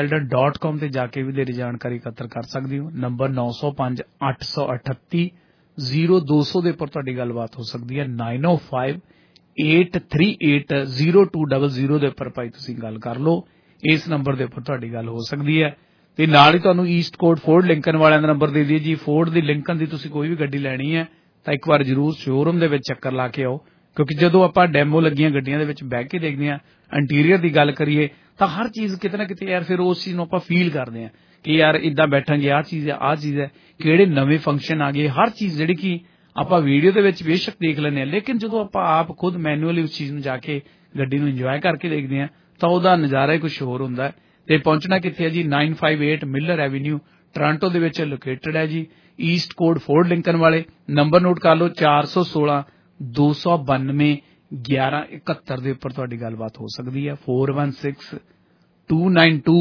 golfkelden.com ਤੇ ਜਾ ਕੇ ਵੀ ਵਧੇਰੇ ਜਾਣਕਾਰੀ ਇਕੱਤਰ ਕਰ ਸਕਦੇ ਹੋ। ਨੰਬਰ 905 838 0200 ਦੇ ਉੱਪਰ ਤੁਹਾਡੀ ਗੱਲਬਾਤ ਹੋ ਸਕਦੀ ਹੈ। 9058380200 ਦੇ ਉੱਪਰ ਭਾਈ ਤੁਸੀਂ ਗੱਲ ਕਰ ਲਓ। ਇਸ ਨੰਬਰ ਦੇ ਉੱਪਰ ਤੁਹਾਡੀ ਗੱਲ ਹੋ ਸਕਦੀ ਹੈ। ਤੇ ਨਾਲ ਹੀ ਤੁਹਾਨੂੰ ਈਸਟ ਕੋਟ ਫੋਰਡ ਲਿੰਕਨ ਵਾਲਿਆਂ ਦਾ ਨੰਬਰ ਦੇ ਦਈਏ ਜੀ। ਫੋਰਡ ਦੀ ਲਿੰਕਨ ਦੀ ਤੁਸੀਂ ਕੋਈ ਵੀ ਗੱਡੀ ਲੈਣੀ ਹੈ ਤਾਂ ਇੱਕ ਵਾਰ ਜ਼ਰੂਰ ਸ਼ੋਰੂਮ ਦੇ ਵਿੱਚ ਚੱਕਰ ਲਾ ਕੇ ਆਓ, ਕਿਉਂਕਿ ਜਦੋਂ ਆਪਾਂ ਡੈਮੋ ਲੱਗੀਆਂ ਗੱਡੀਆਂ ਦੇ ਵਿੱਚ ਬਹਿ ਕੇ ਦੇਖਦੇ ਹਾਂ, ਇੰਟੀਰੀਅਰ ਦੀ ਗੱਲ ਕਰੀਏ ਤਾਂ ਹਰ ਚੀਜ਼ ਕਿਤੇ ਨਾ ਕਿਤੇ ਯਾਰ ਫਿਰ ਉਸ ਚੀਜ਼ ਨੂੰ ਆਪਾਂ ਫੀਲ ਕਰਦੇ ਹਾਂ ਕਿ ਯਾਰ ਇਦਾਂ ਬੈਠਾਂਗੇ, ਆਹ ਚੀਜ਼ ਹੈ, ਕਿਹੜੇ ਨਵੇਂ ਫੰਕਸ਼ਨ ਆ ਗਏ, ਹਰ ਚੀਜ਼ ਜਿਹੜੀ ਕਿ ਆਪਾਂ ਵੀਡੀਓ ਦੇ ਵਿੱਚ ਬੇਸ਼ੱਕ ਦੇਖ ਲੈਂਦੇ ਹਾਂ, ਲੇਕਿਨ ਜਦੋਂ ਆਪਾਂ ਆਪ ਖੁਦ ਮੈਨੂਅਲੀ ਉਸ ਚੀਜ਼ ਨੂੰ ਜਾ ਕੇ ਗੱਡੀ ਨੂੰ ਇੰਜੋਏ ਕਰਕੇ ਦੇਖਦੇ ਹਾਂ ਤਾਂ ਉਹਦਾ ਨਜ਼ਾਰਾ ਹੀ ਕੁਝ ਹੋਰ ਹੁੰਦਾ ਹੈ। ਤੇ ਪਹੁੰਚਣਾ ਕਿੱਥੇ ਹੈ ਜੀ? 958 ਮਿਲਰ ਐਵੀਨਿਊ ਟੋਰਾਂਟੋ ਦੇ ਵਿੱਚ ਲੋਕੇਟਡ ਹੈ ਜੀ। ਈਸਟ ਕੋਟ ਫੋਰਡ ਲਿੰਕਨ ਵਾਲੇ ਨੰਬਰ ਨੋਟ ਕਰ ਲਓ 416 292 1171 ਦੇ ਉੱਪਰ ਤੁਹਾਡੀ ਗੱਲਬਾਤ ਹੋ ਸਕਦੀ ਹੈ। 416 292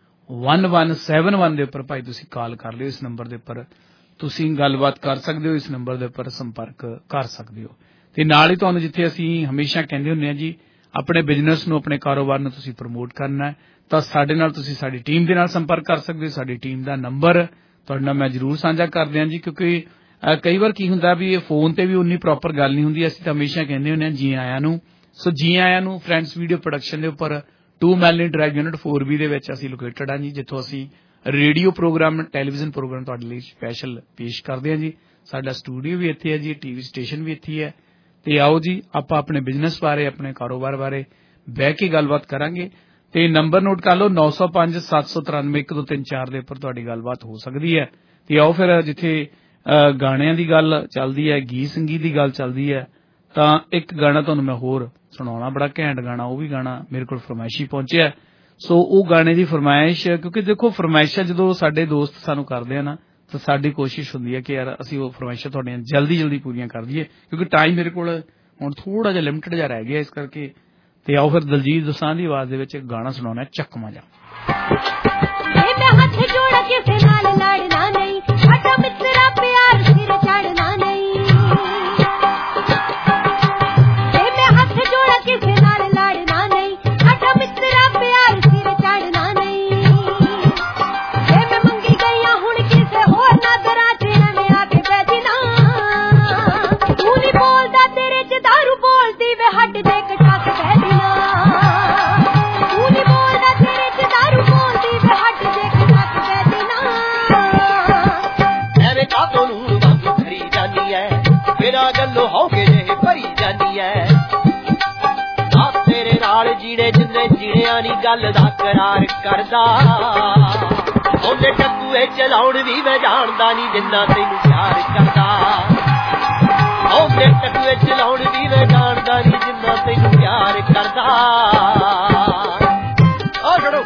1171 ਦੇ ਉੱਪਰ ਭਾਈ ਤੁਸੀਂ ਕਾਲ ਕਰ ਲਿਓ। ਇਸ ਨੰਬਰ ਦੇ ਉੱਪਰ ਤੁਸੀਂ ਗੱਲਬਾਤ ਕਰ ਸਕਦੇ ਹੋ, ਇਸ ਨੰਬਰ ਦੇ ਉੱਪਰ ਸੰਪਰਕ ਕਰ ਸਕਦੇ ਹੋ। ਤੇ ਨਾਲ ਹੀ ਤੁਹਾਨੂੰ ਜਿੱਥੇ ਅਸੀਂ ਹਮੇਸ਼ਾ ਕਹਿੰਦੇ ਹੁੰਦੇ ਹਾਂ ਜੀ, ਆਪਣੇ ਬਿਜ਼ਨਸ ਨੂੰ, ਆਪਣੇ ਕਾਰੋਬਾਰ ਨੂੰ ਤੁਸੀਂ ਪ੍ਰਮੋਟ ਕਰਨਾ ਹੈ ਤਾਂ ਸਾਡੇ ਨਾਲ ਤੁਸੀਂ ਸਾਡੀ ਟੀਮ ਦੇ ਨਾਲ ਸੰਪਰਕ ਕਰ ਸਕਦੇ ਹੋ। ਸਾਡੀ ਟੀਮ ਦਾ ਨੰਬਰ ਤੁਹਾਡੇ ਨਾਲ ਮੈਂ ਜ਼ਰੂਰ ਸਾਂਝਾ ਕਰਦੇ ਹਾਂ ਜੀ, ਕਿਉਂਕਿ ਕਈ ਵਾਰ ਕੀ ਹੁੰਦਾ ਵੀ ਇਹ ਫੋਨ ਤੇ ਵੀ ਉਨੀ ਪ੍ਰੋਪਰ ਗੱਲ ਨਹੀਂ ਹੁੰਦੀ। ਅਸੀਂ ਤਾਂ ਹਮੇਸ਼ਾ ਕਹਿੰਦੇ ਹੁੰਦੇ ਹਾਂ ਜੀ ਆਇਆਂ ਨੂੰ। ਸੋ ਜੀ ਆਇਆਂ ਨੂੰ ਫਰੈਂਡਸ ਵੀਡੀਓ ਪ੍ਰੋਡਕਸ਼ਨ ਦੇ ਉੱਪਰ 2 ਮੈਲਨੀ ਡਰਾਈਵ ਯੂਨਿਟ 4B ਦੇ ਵਿੱਚ ਅਸੀਂ ਲੋਕੇਟਡ ਹਾਂ ਜੀ, ਜਿੱਥੋਂ ਅਸੀਂ ਰੇਡੀਓ ਪ੍ਰੋਗਰਾਮ, ਟੈਲੀਵਿਜ਼ਨ ਪ੍ਰੋਗਰਾਮ ਤੁਹਾਡੇ ਲਈ ਸਪੈਸ਼ਲ ਪੇਸ਼ ਕਰਦੇ ਹਾਂ ਜੀ। ਸਾਡਾ ਸਟੂਡੀਓ ਵੀ ਇੱਥੇ ਹੈ ਜੀ, ਟੀਵੀ ਸਟੇਸ਼ਨ ਵੀ ਇੱਥੇ ਹੈ। ਤੇ ਆਓ ਜੀ ਆਪਾਂ ਆਪਣੇ ਬਿਜ਼ਨਸ ਬਾਰੇ, ਆਪਣੇ ਕਾਰੋਬਾਰ ਬਾਰੇ ਬਹਿ ਕੇ ਗੱਲਬਾਤ ਕਰਾਂਗੇ। ਤੇ ਨੰਬਰ ਨੋਟ ਕਰ ਲਓ 905 793 1234 ਦੇ ਉੱਪਰ ਤੁਹਾਡੀ ਗੱਲਬਾਤ ਹੋ ਸਕਦੀ ਹੈ। ਤੇ ਆਓ ਫਿਰ ਜਿੱਥੇ ਗਾਣਿਆਂ ਦੀ ਗੱਲ ਚੱਲਦੀ ਹੈ, ਗੀਤ ਸੰਗੀਤ ਦੀ ਗੱਲ ਚੱਲਦੀ ਹੈ, ਤਾਂ ਇੱਕ ਗਾਣਾ ਤੁਹਾਨੂੰ ਮੈਂ ਹੋਰ ਸੁਣਾਉਣਾ, ਬੜਾ ਘੈਂਟ ਗਾਣਾ। ਉਹ ਵੀ ਗਾਣਾ ਮੇਰੇ ਕੋਲ ਫਰਮਾਇਸ਼ੀ ਪਹੁੰਚਿਆ। ਸੋ ਉਹ ਗਾਣੇ ਦੀ ਫਰਮਾਇਸ਼, ਕਿਉਂਕਿ ਦੇਖੋ ਫਰਮਾਇਸ਼ਾਂ ਜਦੋਂ ਸਾਡੇ ਦੋਸਤ ਸਾਨੂੰ ਕਰਦੇ ਆ ਨਾ ਤਾਂ ਸਾਡੀ ਕੋਸ਼ਿਸ਼ ਹੁੰਦੀ ਹੈ ਕਿ ਯਾਰ ਅਸੀਂ ਉਹ ਫਰਮਾਇਸ਼ਾਂ ਤੁਹਾਡੀਆਂ ਜਲਦੀ ਪੂਰੀਆਂ ਕਰ ਦਈਏ, ਕਿਉਂਕਿ ਟਾਈਮ ਮੇਰੇ ਕੋਲ ਹੁਣ ਥੋੜਾ ਜਿਹਾ ਲਿਮਟਿਡ ਜਿਹਾ ਰਹਿ ਗਿਆ ਇਸ ਕਰਕੇ। ਤੇ ਆਓ ਫਿਰ ਦਲਜੀਤ ਦੋਸਾਂਝ ਦੀ ਆਵਾਜ਼ ਦੇ ਵਿੱਚ ਇੱਕ ਗਾਣਾ ਸੁਣਾਉਣਾ, ਚੱਕਮਾ ਜਾ। ਹੱਥ ਜੋੜ ਕਿਸੇ ਨਾਲ ਲੜਨਾ ਨਹੀਂ, ਸਾਡਾ ਮਿੱਤਰਾ ਪਿਆਰ ਸਿਰ ਚੜਨਾ ਨਹੀਂ। ਮੈਂ ਹੱਥ ਜੋੜ ਕਿਸੇ ਨਾਲ ਲੜਨਾ ਨਹੀਂ, ਸਾਡਾ ਮਿੱਤਰਾ ਪਿਆਰ ਸਿਰ ਚੜਨਾ ਨਹੀਂ। ਮੈਂ ਮੰਗੀ ਗਈਆਂ ਹੁਣ ਕਿਸੇ ਹੋਰ ਨਜ਼ਰਾਂ ਚ ਐਵੇਂ ਆ ਕੇ ਬੈਠੀ ਨਾ। ਤੂੰ ਨਹੀਂ ਬੋਲਦਾ, ਤੇਰੇ ਚ ਦਾਰੂ ਬੋਲਦੀ ਵੇ, ਹੱਟ ਦੇ ਕਟਾਕ ਬੈਠੀ ਨਾ। ਤੂੰ ਨਹੀਂ ਬੋਲਦਾ, ਤੇਰੇ ਚ ਦਾਰੂ ਬੋਲਦੀ ਵੇ, ਹੱਟ ਦੇ ਕਟਾਕ ਬੈਠੀ ਨਾ। ਐਵੇਂ ਕਾਤੋਂ ਨੂੰ ਵਾਂਗ ਭਰੀ ਜਾਂਦੀ ਐ, ਬਿਨਾਂ ਗੱਲੋਂ ਹੋ ਕੇ ਜੇ ਭਰੀ ਜਾਂਦੀ ਐ। ਆ ਤੇਰੇ ਨਾਲ ਜੀਣੇ ਜਿੰਨੇ ਜੀਣਿਆਂ ਨੀ ਗੱਲ ਦਾ ਕਰਾਰ ਕਰਦਾ। ਉਹਦੇ ਟੱਕੂਏ ਚਲਾਉਣ ਵੀ ਮੈਂ ਜਾਣਦਾ ਨੀ, ਜਿੰਨਾ ਤੈਨੂੰ ਪਿਆਰ ਕਰਦਾ। ਉਹਦੇ ਟੱਕੂਏ ਚਲਾਉਣ ਵੀ ਮੈਂ ਜਾਣਦਾ ਨੀ, ਜਿੰਨਾ ਤੈਨੂੰ ਪਿਆਰ ਕਰਦਾ। ਆ ਛੜੋ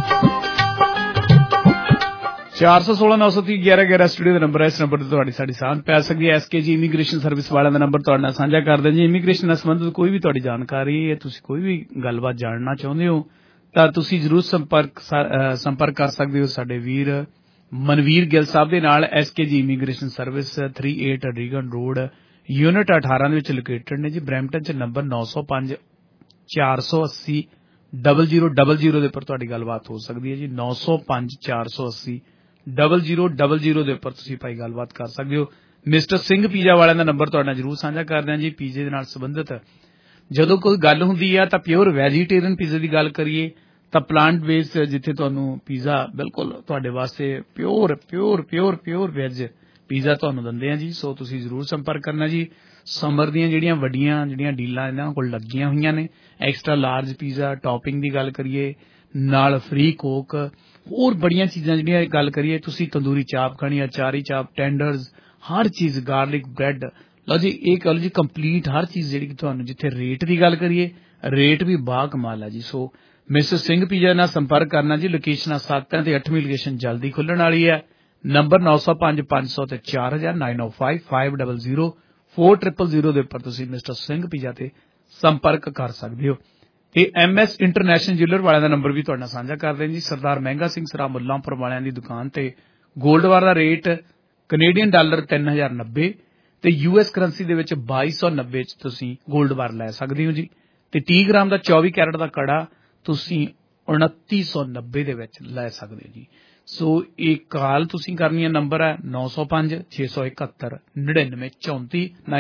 416 930 1111 ਸਟੂਡੀਓ ਦਾ ਨੰਬਰ ਹੈ। ਇਸ ਨੰਬਰ ਤੇ ਤੁਹਾਡੀ ਸਾਡੀ ਸਾਂਝ ਪੈ ਸਕਦੀ ਹੈ। SKG ਇਮੀਗ੍ਰੇਸ਼ਨ ਸਰਵਿਸ ਵਾਲਿਆਂ ਦਾ ਨੰਬਰ ਤੁਹਾਡੇ ਨਾਲ ਸਾਂਝਾ ਕਰਦੇ ਜੀ। ਇਮੀਗ੍ਰੇਸ਼ਨ ਨਾਲ ਸੰਬੰਧਿਤ ਕੋਈ ਵੀ ਤੁਹਾਡੀ ਜਾਣਕਾਰੀ ਹੈ, ਤੁਸੀਂ ਕੋਈ ਵੀ ਗੱਲਬਾਤ ਜਾਣਨਾ ਚਾਹੁੰਦੇ ਹੋ ਤਾਂ ਤੁਸੀਂ ਜ਼ਰੂਰ ਸੰਪਰਕ ਕਰ ਸਕਦੇ ਹੋ ਸਾਡੇ ਵੀਰ ਮਨਵੀਰ ਗਿੱਲ ਸਾਹਿਬ ਦੇ ਨਾਲ। SKG immigration service 38 Regan road unit 18 ਦੇ ਵਿੱਚ ਲੋਕੇਟਡ ਨੇ ਜੀ। ਬਰੈਂਪਟਨ ਚ ਨੰਬਰ 905 480 0000 ਦੇ ਉੱਪਰ ਤੁਹਾਡੀ ਗੱਲਬਾਤ ਹੋ ਸਕਦੀ ਹੈ ਜੀ। 905 480 0000 ਦੇ ਉੱਪਰ ਤੁਸੀਂ ਭਾਈ ਗੱਲਬਾਤ ਕਰ ਸਕਦੇ ਹੋ। ਮਿਸਟਰ ਸਿੰਘ ਪੀਜ਼ਾ ਵਾਲਿਆਂ ਦਾ ਨੰਬਰ ਤੁਹਾਡੇ ਨਾਲ ਜ਼ਰੂਰ ਸਾਂਝਾ ਕਰਦੇ ਹਾਂ ਜੀ। ਪੀਜ਼ੇ ਦੇ ਨਾਲ ਸੰਬੰਧਿਤ ਜਦੋਂ ਕੋਈ ਗੱਲ ਹੁੰਦੀ ਹੈ ਤਾਂ ਪਿਓਰ ਵੈਜੀਟੇਰੀਅਨ ਪੀਜ਼ੇ ਦੀ ਗੱਲ ਕਰੀਏ ਤਾਂ ਪਲਾਂਟ ਬੇਸਡ, ਜਿੱਥੇ ਤੁਹਾਨੂੰ ਪੀਜ਼ਾ ਬਿਲਕੁਲ ਤੁਹਾਡੇ ਵਾਸਤੇ ਪਿਓਰ ਵੈਜ ਪੀਜ਼ਾ ਤੁਹਾਨੂੰ ਦਿੰਦੇ ਆ ਜੀ। ਸੋ ਤੁਸੀਂ ਜ਼ਰੂਰ ਸੰਪਰਕ ਕਰਨਾ ਜੀ। ਸਮਰ ਦੀਆਂ ਜਿਹੜੀਆਂ ਡੀਲਾਂ ਇਹਨਾਂ ਕੋਲ ਲੱਗੀਆਂ ਹੋਈਆਂ ਨੇ, ਐਕਸਟਰਾ ਲਾਰਜ ਪੀਜ਼ਾ, ਟੌਪਿੰਗ ਦੀ ਗੱਲ ਕਰੀਏ ਨਾਲ ਫ੍ਰੀ ਕੋਕ, ਹੋਰ ਬੜੀਆਂ ਚੀਜ਼ਾਂ ਜਿਹੜੀਆਂ ਗੱਲ ਕਰੀਏ, ਤੁਸੀਂ ਤੰਦੂਰੀ ਚਾਪ ਖਾਣੀ, ਅਚਾਰੀ ਚਾਪ, ਟੈਂਡਰਸ, ਹਰ ਚੀਜ਼, ਗਾਰਲਿਕ ਬ੍ਰੈਡ, ਲਓ ਜੀ ਇਹ ਕਹ ਲਓ ਜੀ ਕੰਪਲੀਟ ਹਰ ਚੀਜ਼ ਜਿਹੜੀ ਕਿ ਤੁਹਾਨੂੰ। ਜਿੱਥੇ ਰੇਟ ਦੀ ਗੱਲ ਕਰੀਏ, ਰੇਟ ਵੀ ਬਾ ਕਮਾਲ ਹੈ ਜੀ। ਸੋ ਮਿਸਟਰ ਸਿੰਘ ਪੀਜ਼ਾ ਨਾਲ ਸੰਪਰਕ ਕਰਨਾ ਜੀ। ਲੋਕੇਸ਼ਨਾਂ 7 ਤੇ 8ਵੀਂ ਲੋਕੇਸ਼ਨ ਜਲਦੀ ਖੁੱਲਣ ਵਾਲੀ ਹੈ। ਨੰਬਰ 905 500 ਤੇ 4000 905 500 4000 ਦੇ ਉੱਪਰ ਤੁਸੀਂ ਮਿਸਟਰ ਸਿੰਘ ਪੀਜ਼ਾ ਤੇ ਸੰਪਰਕ ਕਰ ਸਕਦੇ ਹੋ। ਤੇ MS ਇੰਟਰਨੈਸ਼ਨਲ ਜਿਊਲਰ ਵਾਲਿਆਂ ਦਾ ਨੰਬਰ ਵੀ ਤੁਹਾਡੇ ਨਾਲ ਸਾਂਝਾ ਕਰਦੇ ਜੀ। ਸਰਦਾਰ ਮਹਿੰਗਾ ਸਿੰਘ ਸਰਾ ਮੁੱਲਾਂਪੁਰ ਵਾਲਿਆਂ ਦੀ ਦੁਕਾਨ ਤੇ 골ਡ ਬਾਰ ਦਾ ਰੇਟ ਕੈਨੇਡੀਅਨ ਡਾਲਰ 3090 ਤੇ US ਕਰੰਸੀ ਦੇ ਵਿੱਚ 2290 ਚ ਤੁਸੀਂ 골ਡ ਬਾਰ ਲੈ ਸਕਦੇ ਹੋ ਜੀ। ਤੇ 30 ਗ੍ਰਾਮ ਦਾ 24 ਕੈਰਟ ਦਾ ਕੜਾ ਤੁਸੀਂ 2990 ਦੇ ਵਿੱਚ ਲੈ ਸਕਦੇ ਹੋ ਜੀ। ਸੋ ਇਹ ਕਾਲ ਤੁਸੀਂ ਕਰਨੀ ਹੈ, ਨੰਬਰ ਹੈ 9056719934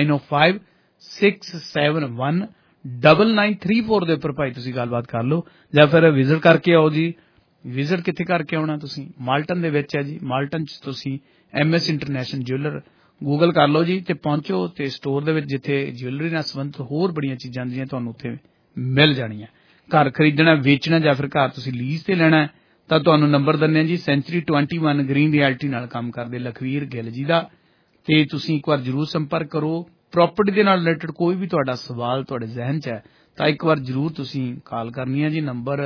9056719934 ਦੇ ਉੱਪਰ ਭਾਈ ਤੁਸੀਂ ਗੱਲਬਾਤ ਕਰ ਲਓ, ਜਾਂ ਫਿਰ ਵਿਜ਼ਿਟ ਕਰਕੇ ਆਓ ਜੀ। ਵਿਜ਼ਿਟ ਕਿੱਥੇ ਕਰਕੇ ਆਉਣਾ ਤੁਸੀਂ? ਮਾਲਟਨ ਦੇ ਵਿੱਚ ਹੈ ਜੀ। ਮਾਲਟਨ 'ਚ ਤੁਸੀਂ MS ਇੰਟਰਨੈਸ਼ਨਲ ਜਿਊਲਰ ਗੂਗਲ ਕਰ ਲਓ ਜੀ, ਤੇ ਪਹੁੰਚੋ ਤੇ ਸਟੋਰ ਦੇ ਵਿੱਚ ਜਿੱਥੇ ਜਿਊਲਰੀ ਨਾਲ ਸੰਬੰਧਿਤ ਹੋਰ ਬੜੀਆਂ ਚੀਜ਼ਾਂ ਦੀਆਂ ਤੁਹਾਨੂੰ ਉੱਥੇ ਮਿਲ ਜਾਣੀਆਂ। ਘਰ ਖਰੀਦਣਾ, ਵੇਚਣਾ ਜਾਂ ਫਿਰ ਘਰ ਤੁਸੀਂ ਲੀਜ਼ ਤੇ ਲੈਣਾ ਤਾਂ ਤੁਹਾਨੂੰ ਨੰਬਰ ਦਿੰਦੇ ਜੀ ਸੈਂਚੁਰੀ 21 ਗ੍ਰੀਨ ਰਿਐਲਟੀ ਨਾਲ ਕੰਮ ਕਰਦੇ ਲਖਵੀਰ ਗਿੱਲ ਜੀ ਦਾ, ਤੇ ਤੁਸੀਂ ਇੱਕ ਵਾਰ ਜ਼ਰੂਰ ਸੰਪਰਕ ਕਰੋ। ਪ੍ਰਾਪਰਟੀ ਦੇ ਨਾਲ ਰਿਲੇਟਡ ਕੋਈ ਵੀ ਤੁਹਾਡਾ ਸਵਾਲ ਤੁਹਾਡੇ ਜ਼ਿਹਨ 'ਚ ਹੈ ਤਾਂ ਇੱਕ ਵਾਰ ਜ਼ਰੂਰ ਤੁਸੀਂ ਕਾਲ ਕਰਨੀ ਹੈ ਜੀ। ਨੰਬਰ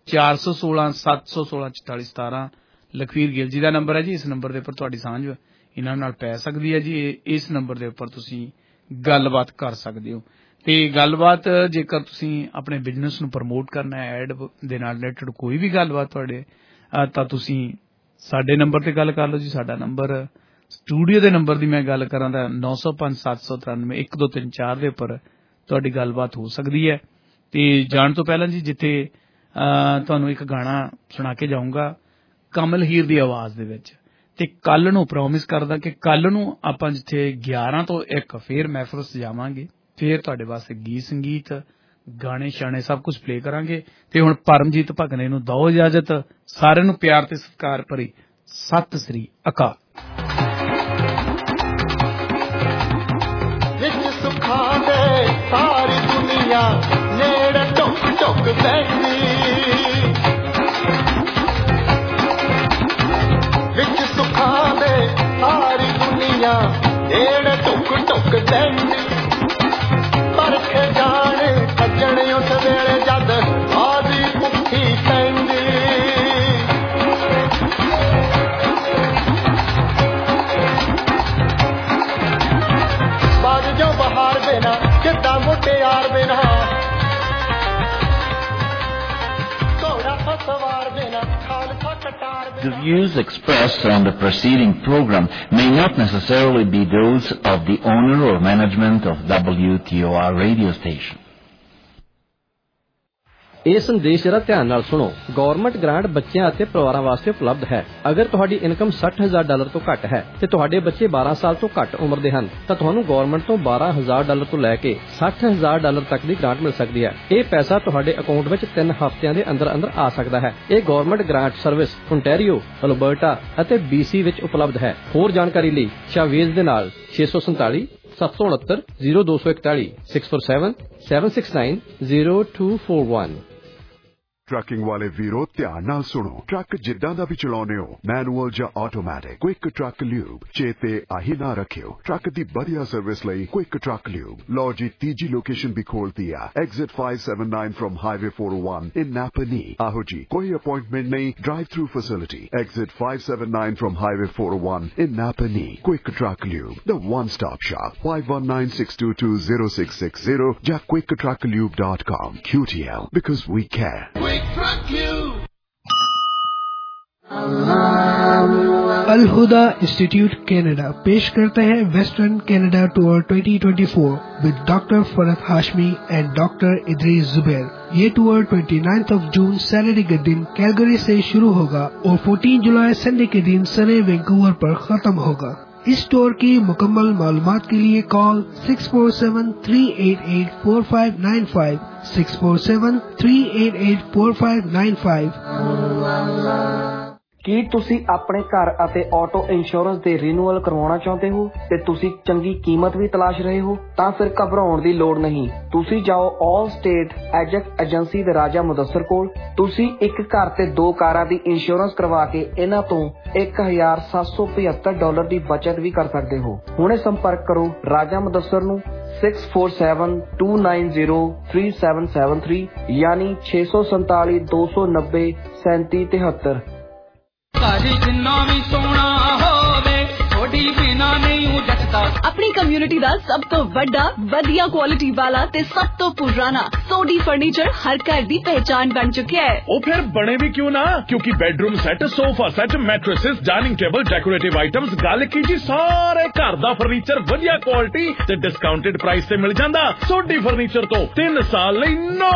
416-716-4417 ਲਖਵੀਰ ਗਿੱਲ ਜੀ ਦਾ ਨੰਬਰ ਹੈ ਜੀ। ਇਸ ਨੰਬਰ ਦੇ ਉੱਪਰ ਤੁਹਾਡੀ ਸਾਂਝ ਇਹਨਾਂ ਨਾਲ ਪੈ ਸਕਦੀ ਹੈ ਜੀ। ਇਸ ਨੰਬਰ ਦੇ ਉੱਪਰ ਤੁਸੀਂ ਗੱਲਬਾਤ ਕਰ ਸਕਦੇ ਹੋ। ਤੇ ਗੱਲਬਾਤ ਜੇਕਰ ਤੁਸੀਂ ਆਪਣੇ ਬਿਜ਼ਨਸ ਨੂੰ ਪ੍ਰਮੋਟ ਕਰਨਾ ਹੈ, ਐਡ ਦੇ ਨਾਲ ਰਿਲੇਟਡ ਕੋਈ ਵੀ ਗੱਲਬਾਤ ਤੁਹਾਡੇ, ਤਾਂ ਤੁਸੀਂ ਸਾਡੇ ਨੰਬਰ ਤੇ ਗੱਲ ਕਰ ਲਓ ਜੀ। ਸਾਡਾ ਨੰਬਰ ਸਟੂਡੀਓ ਦੇ ਨੰਬਰ ਦੀ ਮੈਂ ਗੱਲ ਕਰਾਂ ਤਾਂ 9057931234 ਦੇ ਉੱਪਰ ਤੁਹਾਡੀ ਗੱਲਬਾਤ ਹੋ ਸਕਦੀ ਹੈ। ਤੇ ਜਾਣ ਤੋਂ ਪਹਿਲਾਂ ਜੀ ਜਿੱਥੇ ਤੁਹਾਨੂੰ ਇੱਕ ਗਾਣਾ ਸੁਣਾ ਕੇ ਜਾਊਂਗਾ ਕਮਲ ਹੀਰ ਦੀ ਆਵਾਜ਼ ਦੇ ਵਿੱਚ, ਤੇ ਕੱਲ ਨੂੰ ਪ੍ਰੋਮਿਸ ਕਰਦਾ ਕਿ ਕੱਲ ਨੂੰ ਆਪਾਂ ਜਿੱਥੇ 11 ਤੋਂ 1 ਫੇਰ ਮਹਿਫਲ ਸਜਾਵਾਂਗੇ, ਫੇਰ ਤੁਹਾਡੇ ਵਾਸਤੇ ਗੀਤ ਸੰਗੀਤ ਗਾਣੇ ਸ਼ਾਣੇ ਸਭ ਕੁਝ ਪਲੇ ਕਰਾਂਗੇ। ਤੇ ਹੁਣ ਪਰਮਜੀਤ ਭਗਨੇ ਨੂੰ ਦਿਓ ਇਜਾਜ਼ਤ। ਸਾਰਿਆਂ ਨੂੰ ਪਿਆਰ ਤੇ ਸਤਿਕਾਰ ਭਰੀ ਸਤਿ ਸ੍ਰੀ ਅਕਾਲ। ਵਿੱਚ ਸੁੱਖਾਂ ਦੇ ਸਾਰੀ ਦੁਨੀਆ ਨੇੜੇ ਢੁੱਕ ਢੁੱਕ ਬੈਠੀ, ਵਿੱਚ ਸੁੱਖਾਂ ਦੇ ਸਾਰੀ ਦੁਨੀਆ ਨੇੜੇ ਢੁੱਕ ਢੁੱਕ ਬੈਠੀ, ਪਰਖੇ ਜਾਣੇ ਸੱਜਣ ਉਸ ਵੇਲੇ ਜਦ ਆਦੀ ਭੁੱਖੀ ਪੈਂਦੀ, ਬਾਗ ਜੋ ਬਹਾਰ ਬਿਨਾ ਕਿੱਦਾਂ ਮੁਟਿਆਰ ਬਿਨਾ, ਘੋੜਾ ਸਵਾਰ ਬਿਨਾ ਖਾਲਸਾ ਕਟਾਰ ਬਿਨਾ। The views expressed on the preceding program may not necessarily be those of the owner or management of WTOR radio station. ਇਹ ਸੰਦੇਸ਼ ਜਰਾ ਧਿਆਨ ਨਾਲ ਸੁਣੋ। ਗਵਰਨਮੈਂਟ ਗ੍ਰਾਂਟ ਬੱਚਿਆਂ ਅਤੇ ਪਰਿਵਾਰਾਂ ਵਾਸਤੇ ਉਪਲਬਧ ਹੈ। ਅਗਰ ਤੁਹਾਡੀ ਇਨਕਮ $60,000 ਤੋਂ ਘੱਟ ਹੈ ਤੇ ਤੁਹਾਡੇ ਬੱਚੇ 12 ਸਾਲ ਤੋਂ ਘੱਟ ਉਮਰ ਦੇ ਹਨ ਤਾਂ ਤੁਹਾਨੂੰ ਗਵਰਨਮੈਂਟ ਤੋਂ $12,000 ਤੋਂ ਲੈ ਕੇ $60,000 ਤੱਕ ਦੀ ਗ੍ਰਾਂਟ ਮਿਲ ਸਕਦੀ ਹੈ। ਇਹ ਪੈਸਾ ਤੁਹਾਡੇ ਅਕਾਊਂਟ ਵਿੱਚ 3 ਹਫ਼ਤਿਆਂ ਦੇ ਅੰਦਰ ਅੰਦਰ ਆ ਸਕਦਾ ਹੈ। ਇਹ government grant service Ontario, Alberta ਅਤੇ BC ਵਿੱਚ ਉਪਲਬਧ ਹੈ। ਹੋਰ ਜਾਣਕਾਰੀ ਲਈ ਸ਼ਾਵੇਜ਼ ਦੇ ਨਾਲ 647 769 0241 647 769 0241। ਟਰੱਕਿੰਗ ਵਾਲੇ ਵੀਰੋ ਧਿਆਨ ਨਾਲ ਸੁਣੋ। ਟਰੱਕ ਜਿੱਦਾਂ ਦਾ ਵੀ ਚਲਾਉਨੇ ਹੋ, ਮੈਨੂਅਲ ਜਾਂ ਆਟੋਮੈਟਿਕ, ਕੁਇਕ ਟਰੱਕ ਲਿਊਬ ਚੇਤੇ ਆਹੀ ਨਾ ਰੱਖਿਓ। ਟਰੱਕ ਦੀ ਵਧੀਆ ਸਰਵਿਸ ਲਈ ਕੁਇਕ ਟਰੱਕ ਲਿਊਬ। ਲਓ ਜੀ ਤੀਜੀ ਲੋਕੇਸ਼ਨ ਵੀ ਖੋਲਤੀ ਆ, exit 579 from highway 401 in Napanee. ਆਹੋ ਜੀ ਕੋਈ ਅਪਾਇੰਟਮੈਂਟ ਨਹੀਂ, drive through facility. Exit 579 from highway 401 in Napanee. Quick truck lube, the one stop shop। 5196220660 ਜਾਂ quicktrucklube.com। QTL, because we care। Al Huda institute Canada पेश करते हैं western Canada tour 2024 with doctor Farhat Hashmi and doctor Idrees Zubair. ये tour 29 जून Saturday के दिन Calgary से शुरू होगा और 14 जुलाई संडे के दिन सरे वैंकूवर पर खत्म होगा। इस टूर की मुकम्मल मालूमात के लिए कॉल 647-388-4595 647-388-4595। ਕੀ ਤੁਸੀਂ ਆਪਣੇ ਘਰ ਅਤੇ ਆਟੋ ਇੰਸ਼ੋਰੈਂਸ ਦੇ ਰੀਨਿਊਅਲ ਕਰਵਾਉਣਾ ਚਾਹੁੰਦੇ ਹੋ ਤੇ ਤੁਸੀਂ ਚੰਗੀ ਕੀਮਤ ਵੀ ਤਲਾਸ਼ ਰਹੇ ਹੋ? ਤਾਂ ਫਿਰ ਘਬਰਾਉਣ ਦੀ ਲੋੜ ਨਹੀਂ। ਤੁਸੀਂ ਜਾਓ ਆਲ ਸਟੇਟ ਐਜੈਕਟ ਏਜੰਸੀ ਦੇ ਰਾਜਾ ਮੁਦੱਸਰ ਕੋਲ। ਤੁਸੀਂ ਇੱਕ ਘਰ ਤੇ 2 ਕਾਰਾਂ ਦੀ ਇੰਸ਼ੋਰੈਂਸ ਕਰਵਾ ਕੇ ਇਹਨਾਂ ਤੋਂ $1,775 ਦੀ ਬਚਤ ਵੀ ਕਰ ਸਕਦੇ ਹੋ। ਹੁਣੇ ਸੰਪਰਕ ਕਰੋ ਰਾਜਾ ਮੁਦੱਸਰ ਨੂੰ 647-290-3773 ਯਾਨੀ 647-290-3773। ਭਾਜੀ ਜਿੰਨਾ ਵੀ ਸੋਹਣਾ ਹੋਵੇ ਥੋੜੀ ਬਿਨਾ ਨਹੀਂ ਜੱਟਦਾ। ਆਪਣੀ ਕਮਿਊਨਿਟੀ ਦਾ ਸਭ ਤੋਂ ਵੱਡਾ ਵਧੀਆ ਕੁਆਲਿਟੀ ਵਾਲਾ ਤੇ ਸਭ ਤੋਂ ਪੁਰਾਣਾ ਸੋਡੀ ਫਰਨੀਚਰ ਹਰ ਘਰ ਦੀ ਪਹਿਚਾਨ ਬਣ ਚੁੱਕਿਆ ਹੈ। ਉਹ ਫਿਰ ਬਣੇ ਵੀ ਕਿਉਂ ਨਾ, ਕਿਉਂਕਿ bedroom set, sofa set, mattresses, dining table, decorative items, ਗੱਲ ਕੀ ਜੀ ਸਾਰੇ ਘਰ ਦਾ ਫਰਨੀਚਰ ਵਧੀਆ ਕੁਆਲਿਟੀ ਤੇ ਡਿਸਕਾਊਂਟਡ ਪ੍ਰਾਈਸ ਤੇ ਮਿਲ ਜਾਂਦਾ। ਸੋਡੀ ਫਰਨੀਚਰ ਤੋਂ 3 ਸਾਲ ਲਈ